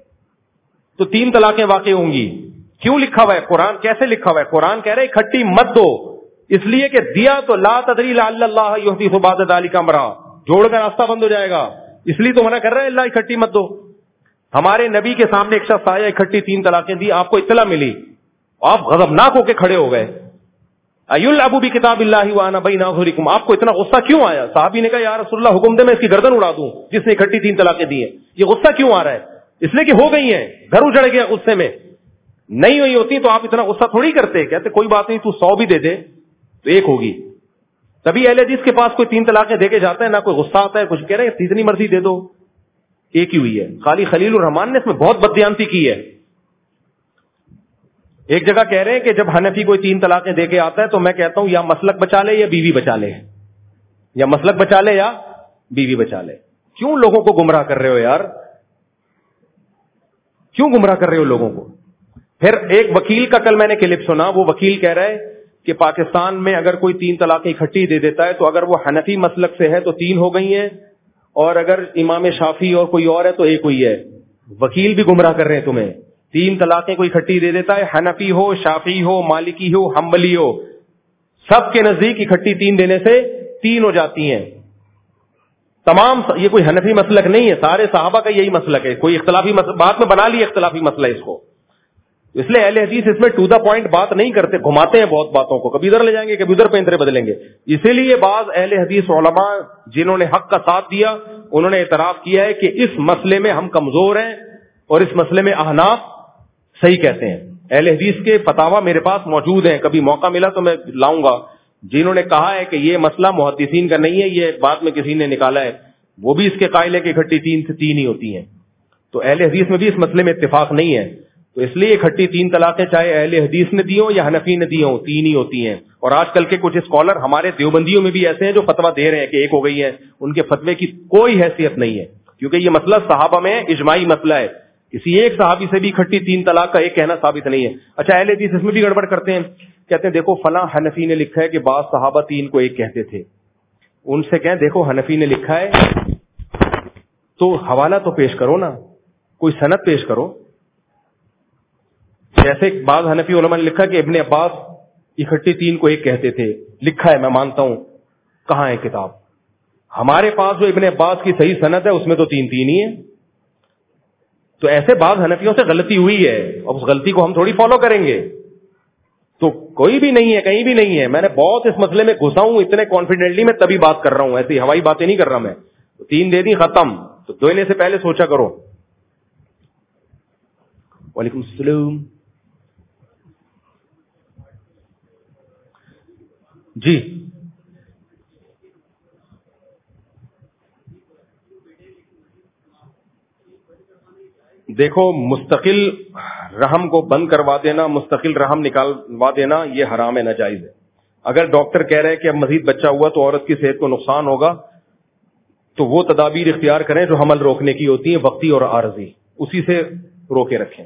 تو تین طلاقیں واقع ہوں گی. کیوں لکھا ہوا ہے؟ قرآن کیسے لکھا ہوا ہے؟ قرآن کہہ رہے اکٹھی مت دو, اس لیے کہ دیا تو لا تدری لعل اللہ یحدث بعد ذلک امرا, جوڑ کا راستہ بند ہو جائے گا, اس لیے تو منع کر رہے ہیں اللہ اکٹھی مت دو. ہمارے نبی کے سامنے ایک شخص آیا, اکٹھی تین طلاقیں دی, آپ کو اطلاع ملی, آپ غضبناک ہو کے کھڑے ہو گئے. ایلعبوا بکتاب اللہ وانا بین اظہرکم, آپ کو اتنا غصہ کیوں آیا؟ صحابی نے کہا یا رسول اللہ حکم دے میں اس کی گردن اڑا دوں جس نے اکٹھی تین طلاقیں دی ہیں. یہ غصہ کیوں آ رہا ہے؟ اس لیے کہ ہو گئی ہیں, گھر اجڑ گیا غصے میں. نہیں ہوئی ہوتی تو آپ اتنا غصہ تھوڑی کرتے, کہتے کوئی بات نہیں تو سو بھی دے دے تو ایک ہوگی. تبھی اہل حدیث کے پاس کوئی تین طلاقیں دے کے جاتا ہے, نہ کوئی غصہ آتا ہے, کچھ کہہ رہے ہیں جتنی مرضی دے دو, ایک ہی ہوئی ہے. خالی خلیل الرحمان نے اس میں بہت بددیانتی کی ہے. ایک جگہ کہہ رہے ہیں کہ جب حنفی کوئی تین طلاقیں دے کے آتا ہے تو میں کہتا ہوں یا مسلک بچا لے یا بیوی بچا لے, یا مسلک بچا لے یا بیوی بچا لے. کیوں لوگوں کو گمراہ کر رہے ہو یار, کیوں گمراہ کر رہے ہو لوگوں کو؟ پھر ایک وکیل کا کل میں نے کلپ سنا, وہ وکیل کہہ رہا ہے کہ پاکستان میں اگر کوئی تین طلاقیں اکٹھی دے دیتا ہے تو اگر وہ حنفی مسلک سے ہے تو تین ہو گئی ہیں, اور اگر امام شافعی اور کوئی اور ہے تو ایک ہوئی ہے. وکیل بھی گمراہ کر رہے ہیں تمہیں. تین طلاقیں کوئی اکٹھی دے دیتا ہے, حنفی ہو, شافعی ہو, مالکی ہو, حنبلی ہو, سب کے نزدیک اکٹھی تین دینے سے تین ہو جاتی ہیں. تمام, یہ کوئی حنفی مسلک نہیں ہے, سارے صحابہ کا یہی مسلک ہے. کوئی اختلافی بات میں بنا لی اختلافی مسئلہ اس کو, اس لیے اہل حدیث اس میں ٹو دا پوائنٹ بات نہیں کرتے, گھماتے ہیں بہت باتوں کو, کبھی ادھر لے جائیں گے کبھی ادھر پینترے بدلیں گے. اسی لیے بعض اہل حدیث علماء جنہوں نے حق کا ساتھ دیا انہوں نے اعتراف کیا ہے کہ اس مسئلے میں ہم کمزور ہیں اور اس مسئلے میں احناف صحیح کہتے ہیں. اہل حدیث کے فتاوا میرے پاس موجود ہیں, کبھی موقع ملا تو میں لاؤں گا, جنہوں نے کہا ہے کہ یہ مسئلہ محدثین کا نہیں ہے, یہ بات میں کسی نے نکالا ہے, وہ بھی اس کے قائل ہے کہ اکٹھی تین سے تین ہی ہوتی ہیں. تو اہل حدیث میں بھی اس مسئلے میں اتفاق نہیں ہے, تو اس لیے اکٹھی تین طلاقیں چاہے اہل حدیث نے دی ہوں یا حنفی نے دی ہوں تین ہی ہوتی ہیں. اور آج کل کے کچھ اسکالر ہمارے دیوبندیوں میں بھی ایسے ہیں جو فتوا دے رہے ہیں کہ ایک ہو گئی ہے, ان کے فتوے کی کوئی حیثیت نہیں ہے, کیونکہ یہ مسئلہ صحابہ میں اجماعی مسئلہ ہے. کسی ایک صحابی سے بھی اکٹھی تین طلاق کا ایک کہنا ثابت نہیں ہے. اچھا, اہل حدیث اس میں بھی گڑبڑ کرتے ہیں, کہتے ہیں دیکھو فلاں حنفی نے لکھا ہے کہ بعض صحابہ تین کو ایک کہتے تھے. ان سے کہیں دیکھو حنفی نے لکھا ہے تو حوالہ تو پیش کرو نا, کوئی سند پیش کرو. جیسے بعض حنفی علماء نے لکھا کہ ابن عباس اکٹھی تین کو ایک کہتے تھے, لکھا ہے میں مانتا ہوں, کہاں ہے کتاب؟ ہمارے پاس جو ابن عباس کی صحیح سند ہے اس میں تو تین تین ہی ہے. تو ایسے بعض حنفیوں سے غلطی ہوئی ہے, اب اس غلطی کو ہم تھوڑی فالو کریں گے. تو کوئی بھی نہیں ہے, کہیں بھی نہیں ہے. میں نے بہت اس مسئلے میں گھسا ہوں اتنے کانفیڈنٹلی, میں تبھی بات کر رہا ہوں, ایسی ہوائی باتیں نہیں کر رہا میں. تو تین دے دی ختم, تو دینے سے پہلے سوچا کرو. وعلیکم السلام. جی دیکھو, مستقل رحم کو بند کروا دینا, مستقل رحم نکالوا دینا, یہ حرام ہے, ناجائز ہے. اگر ڈاکٹر کہہ رہے کہ اب مزید بچہ ہوا تو عورت کی صحت کو نقصان ہوگا, تو وہ تدابیر اختیار کریں جو حمل روکنے کی ہوتی ہیں, وقتی اور عارضی, اسی سے روکے رکھیں.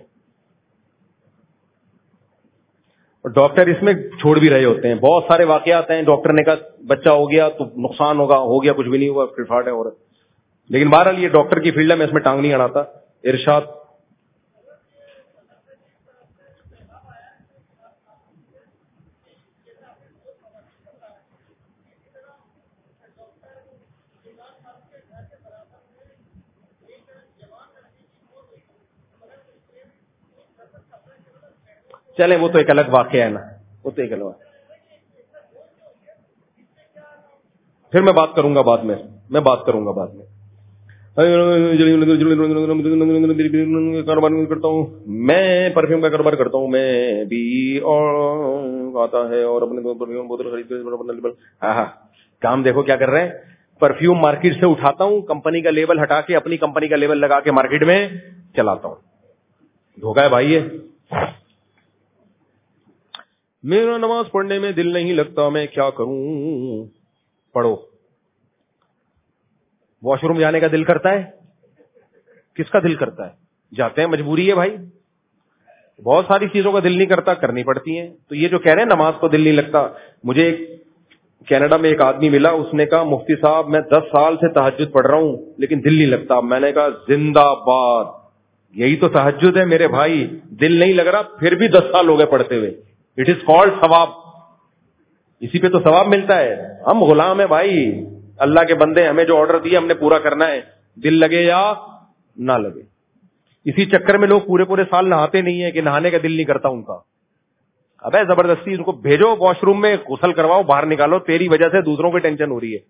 اور ڈاکٹر اس میں چھوڑ بھی رہے ہوتے ہیں, بہت سارے واقعات ہیں, ڈاکٹر نے کہا بچہ ہو گیا تو نقصان ہوگا, ہو گیا کچھ بھی نہیں ہوا, پھر فاٹ ہے عورت. لیکن بہرحال یہ ڈاکٹر کی فیلڈ ہے, میں اس میں ٹانگ نہیں اڑاتا. ارشاد. چلیں وہ تو ایک الگ واقعہ ہے نا, وہ تو ایک الگ واقعہ. پھر میں بات کروں گا بعد میں, میں بات کروں گا بعد میں. کاروبار کرتا ہوں میں, پرفیوم کا کاروبار کرتا ہوں میں بھی, اور آتا ہے اور اپنے پرفیوم بوتل خرید کر. ہاں ہاں, کام دیکھو کیا کر رہے ہیں. پرفیوم مارکیٹ سے اٹھاتا ہوں, کمپنی کا لیبل ہٹا کے اپنی کمپنی کا لیبل لگا کے مارکیٹ میں چلاتا ہوں. دھوکا ہے بھائی یہ. میرا نماز پڑھنے میں دل نہیں لگتا, میں کیا کروں؟ پڑھو. واش روم جانے کا دل کرتا ہے؟ کس کا دل کرتا ہے؟ جاتے ہیں, مجبوری ہے بھائی. بہت ساری چیزوں کا دل نہیں کرتا, کرنی پڑتی ہیں. تو یہ جو کہہ رہے ہیں نماز کو دل نہیں لگتا, مجھے کینیڈا میں ایک آدمی ملا, اس نے کہا مفتی صاحب میں دس سال سے تہجد پڑھ رہا ہوں لیکن دل نہیں لگتا. میں نے کہا زندہ باد, یہی تو تہجد ہے میرے بھائی. دل نہیں لگ رہا پھر بھی دس سال ہو گئے پڑھتے ہوئے, اٹ از کالڈ ثواب. اسی پہ تو ثواب ملتا ہے. ہم غلام ہیں بھائی, اللہ کے بندے, ہمیں جو آرڈر دیا ہم نے پورا کرنا ہے, دل لگے یا نہ لگے. اسی چکر میں لوگ پورے پورے سال نہاتے نہیں ہیں کہ نہانے کا دل نہیں کرتا ان کا. ابے زبردستی ان کو بھیجو واش روم میں, غسل کرواؤ, باہر نکالو, تیری وجہ سے دوسروں کو ٹینشن ہو رہی ہے.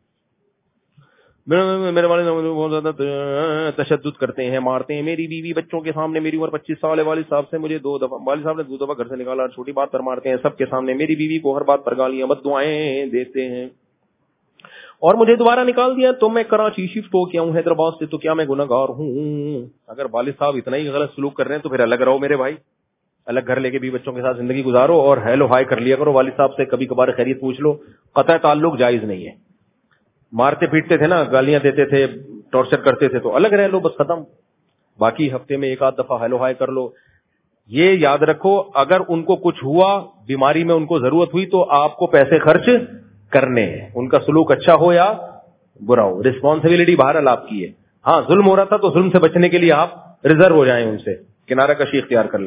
میرے والد بہت زیادہ تشدد کرتے ہیں, مارتے ہیں. میری بیوی بچوں کے سامنے, میری عمر پچیس سال ہے, والد صاحب سے مجھے دو دفعہ والد صاحب نے دو دفعہ گھر سے نکالا, چھوٹی بات پر مارتے ہیں سب کے سامنے. میری بیوی کو ہر بات پر گالیاں بد دعائیں دیتے ہیں اور مجھے دوبارہ نکال دیا. تو میں کراچی شفٹ ہو کے آؤں حیدرآباد سے, تو کیا میں گناہ گار ہوں؟ اگر والد صاحب اتنا ہی غلط سلوک کر رہے ہیں تو پھر الگ رہو میرے بھائی, الگ گھر لے کے بھی بچوں کے ساتھ زندگی گزارو, اور ہیلو ہائی کر لیا کرو والد صاحب سے, کبھی کبھار خیریت پوچھ لو. قطع تعلق جائز نہیں ہے. مارتے پیٹتے تھے نا, گالیاں دیتے تھے, ٹارچر کرتے تھے, تو الگ رہ لو بس, ختم. باقی ہفتے میں ایک آدھ دفعہ ہیلو ہائی کر لو. یہ یاد رکھو اگر ان کو کچھ ہوا, بیماری میں ان کو ضرورت ہوئی, تو آپ کو پیسے خرچ کرنے ہیں, ان کا سلوک اچھا ہو یا برا ہو, رسپانسبلٹی بہرحال آپ کی ہے. ہاں ظلم ہو رہا تھا تو ظلم سے بچنے کے لیے آپ ریزرو ہو جائیں, ان سے کنارہ کشی اختیار کر لیں.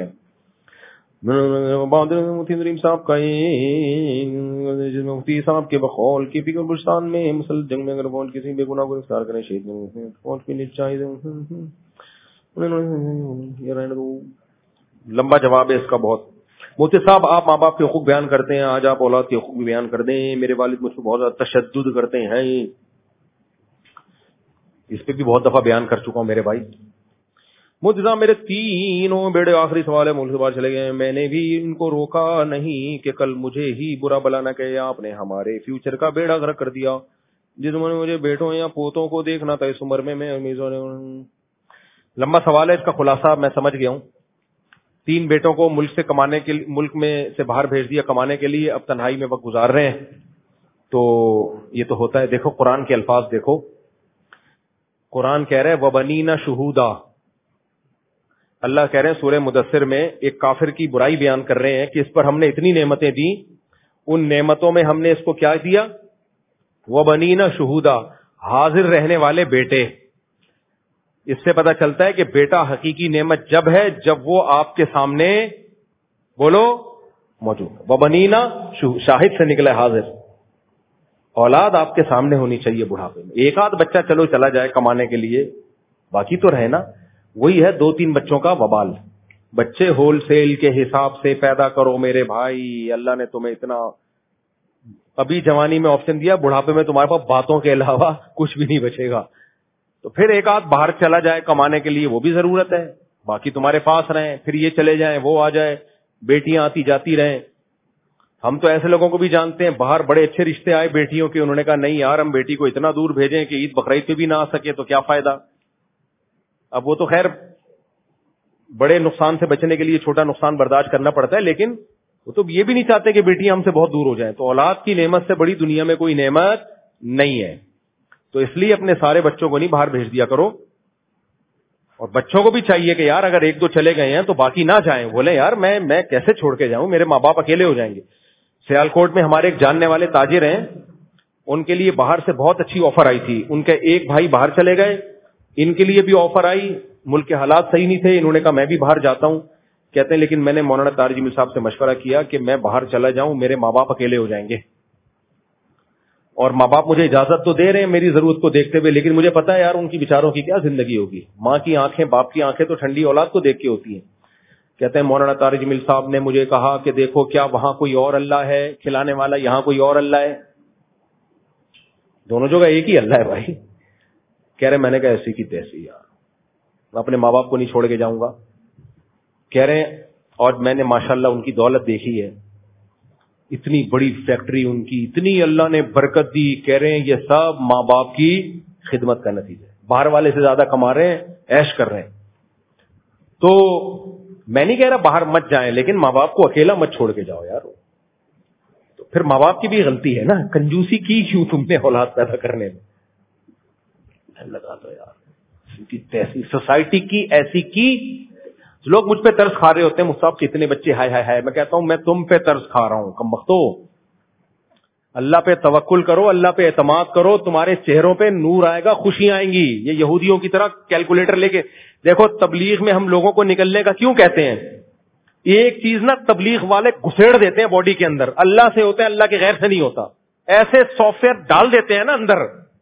صاحب کا مفتی صاحب کے بقول کی فکر بلوچستان میں مسل جنگ میں اگر فوج کسی بے گناہ کو گرفتار کریں شہید فوج کی چاہیے. لمبا جواب ہے اس کا بہت. مفتی صاحب آپ ماں باپ کے حقوق بیان کرتے ہیں, آج آپ اولاد کے حقوق بھی بیان کر دیں. میرے والد مجھ پہ بہت زیادہ تشدد کرتے ہیں, اس پہ بھی بہت دفعہ بیان کر چکا ہوں میرے بھائی. مفتی صاحب میرے تینوں بیڑے, آخری سوال ہے, ملک سے باہر چلے گئے, میں نے بھی ان کو روکا نہیں کہ کل مجھے ہی برا بلا نہ کہے, آپ نے ہمارے فیوچر کا بیڑا غرق کر دیا. جس عمر میں مجھے بیٹوں یا پوتوں کو دیکھنا تھا اس عمر میں میں امیزوں. لمبا سوال ہے, اس کا خلاصہ میں سمجھ گیا ہوں. تین بیٹوں کو ملک سے کمانے کے ملک میں سے باہر بھیج دیا کمانے کے لیے, اب تنہائی میں وقت گزار رہے ہیں. تو یہ تو ہوتا ہے. دیکھو قرآن کے الفاظ دیکھو, قرآن کہہ رہے وبنینا شہودا. اللہ کہہ رہے ہیں سورہ مدثر میں ایک کافر کی برائی بیان کر رہے ہیں کہ اس پر ہم نے اتنی نعمتیں دی, ان نعمتوں میں ہم نے اس کو کیا دیا, وبنینا شہودا, حاضر رہنے والے بیٹے. اس سے پتہ چلتا ہے کہ بیٹا حقیقی نعمت جب ہے جب وہ آپ کے سامنے بولو موجود. وبنینا شاہد سے نکلا حاضر, اولاد آپ کے سامنے ہونی چاہیے بڑھاپے میں. ایک آدھ بچہ چلو چلا جائے کمانے کے لیے, باقی تو رہے نا. وہی ہے دو تین بچوں کا وبال. بچے ہول سیل کے حساب سے پیدا کرو میرے بھائی. اللہ نے تمہیں اتنا ابھی جوانی میں آپشن دیا, بڑھاپے میں تمہارے پاس باتوں کے علاوہ کچھ بھی نہیں بچے گا. تو پھر ایک آدھ باہر چلا جائے کمانے کے لیے, وہ بھی ضرورت ہے. باقی تمہارے پاس رہیں, پھر یہ چلے جائیں وہ آ جائے, بیٹیاں آتی جاتی رہیں. ہم تو ایسے لوگوں کو بھی جانتے ہیں باہر بڑے اچھے رشتے آئے بیٹیوں کے, انہوں نے کہا نہیں یار ہم بیٹی کو اتنا دور بھیجیں کہ عید بقرعید پہ بھی نہ آ سکے تو کیا فائدہ. اب وہ تو خیر بڑے نقصان سے بچنے کے لیے چھوٹا نقصان برداشت کرنا پڑتا ہے, لیکن وہ تو یہ بھی نہیں چاہتے کہ بیٹیاں ہم سے بہت دور ہو جائیں. تو اولاد کی نعمت سے بڑی دنیا میں کوئی نعمت نہیں ہے. تو اس لیے اپنے سارے بچوں کو نہیں باہر بھیج دیا کرو, اور بچوں کو بھی چاہیے کہ یار اگر ایک دو چلے گئے ہیں تو باقی نہ جائیں. بولے یار میں میں کیسے چھوڑ کے جاؤں, میرے ماں باپ اکیلے ہو جائیں گے. سیالکوٹ میں ہمارے ایک جاننے والے تاجر ہیں, ان کے لیے باہر سے بہت اچھی آفر آئی تھی. ان کے ایک بھائی باہر چلے گئے, ان کے لیے بھی آفر آئی, ملک کے حالات صحیح نہیں تھے, انہوں نے کہا میں بھی باہر جاتا ہوں. کہتے ہیں لیکن میں نے مولانا طارق جمیل صاحب سے مشورہ کیا کہ میں باہر چلا جاؤں, میرے ماں باپ اکیلے ہو جائیں گے, اور ماں باپ مجھے اجازت تو دے رہے ہیں میری ضرورت کو دیکھتے ہوئے, لیکن مجھے پتا ہے یار ان کی بیچاروں کی کیا زندگی ہوگی. ماں کی آنکھیں باپ کی آنکھیں تو ٹھنڈی اولاد کو دیکھ کے ہوتی ہیں. کہتے ہیں مولانا طارق جمیل صاحب نے مجھے کہا کہ دیکھو کیا وہاں کوئی اور اللہ ہے کھلانے والا, یہاں کوئی اور اللہ ہے, دونوں جگہ ایک ہی اللہ ہے بھائی. کہہ رہے میں نے کہا ایسی کی تیسی یار, میں اپنے ماں باپ کو نہیں چھوڑ کے جاؤں گا. کہہ رہے ہیں اور میں نے ماشاءاللہ ان کی دولت دیکھی ہے, اتنی بڑی فیکٹری ان کی, اتنی اللہ نے برکت دی. کہہ رہے ہیں یہ سب ماں باپ کی خدمت کا نتیجہ ہے. باہر والے سے زیادہ کما رہے ہیں, عیش کر رہے ہیں. تو میں نہیں کہہ رہا باہر مت جائیں, لیکن ماں باپ کو اکیلا مت چھوڑ کے جاؤ یار. تو پھر ماں باپ کی بھی غلطی ہے نا, کنجوسی کی کیوں تم نے اولاد پیدا کرنے میں. لگا دو یار ایسی سوسائٹی کی ایسی کی. لوگ مجھ پہ ترس کھا رہے ہوتے ہیں, مصطفیٰ کتنے بچے ہائے ہائے ہائے. میں کہتا ہوں میں تم پہ ترس کھا رہا ہوں کم بختو. اللہ پہ توکل کرو, اللہ پہ اعتماد کرو, تمہارے چہروں پہ نور آئے گا, خوشیاں آئیں گی. یہ یہودیوں کی طرح کیلکولیٹر لے کے دیکھو. تبلیغ میں ہم لوگوں کو نکلنے کا کیوں کہتے ہیں, ایک چیز نا تبلیغ والے گھسیڑ دیتے ہیں باڈی کے اندر, اللہ سے ہوتا ہے اللہ کے غیر سے نہیں ہوتا. ایسے سافٹ ویئر ڈال دیتے ہیں نا اندر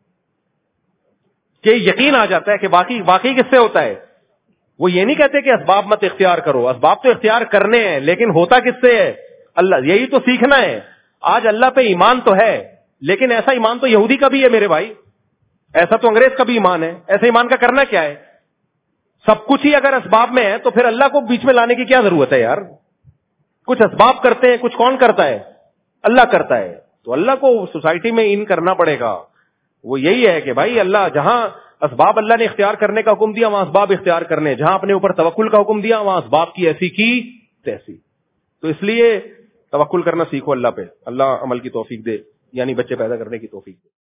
کہ یقین آ جاتا ہے کہ باقی واقعی کس سے ہوتا ہے. وہ یہ نہیں کہتے کہ اسباب مت اختیار کرو, اسباب تو اختیار کرنے ہیں, لیکن ہوتا کس سے ہے اللہ. یہی تو سیکھنا ہے. آج اللہ پہ ایمان تو ہے, لیکن ایسا ایمان تو یہودی کا بھی ہے میرے بھائی, ایسا تو انگریز کا بھی ایمان ہے. ایسا ایمان کا کرنا کیا ہے, سب کچھ ہی اگر اسباب میں ہے تو پھر اللہ کو بیچ میں لانے کی کیا ضرورت ہے یار. کچھ اسباب کرتے ہیں, کچھ کون کرتا ہے, اللہ کرتا ہے. تو اللہ کو سوسائٹی میں ان کرنا پڑے گا. وہ یہی ہے کہ بھائی اللہ جہاں اسباب اللہ نے اختیار کرنے کا حکم دیا وہاں اسباب اختیار کرنے, جہاں اپنے اوپر توکل کا حکم دیا وہاں اسباب کی ایسی کی تیسی. تو اس لیے توکل کرنا سیکھو اللہ پہ, اللہ عمل کی توفیق دے, یعنی بچے پیدا کرنے کی توفیق دے.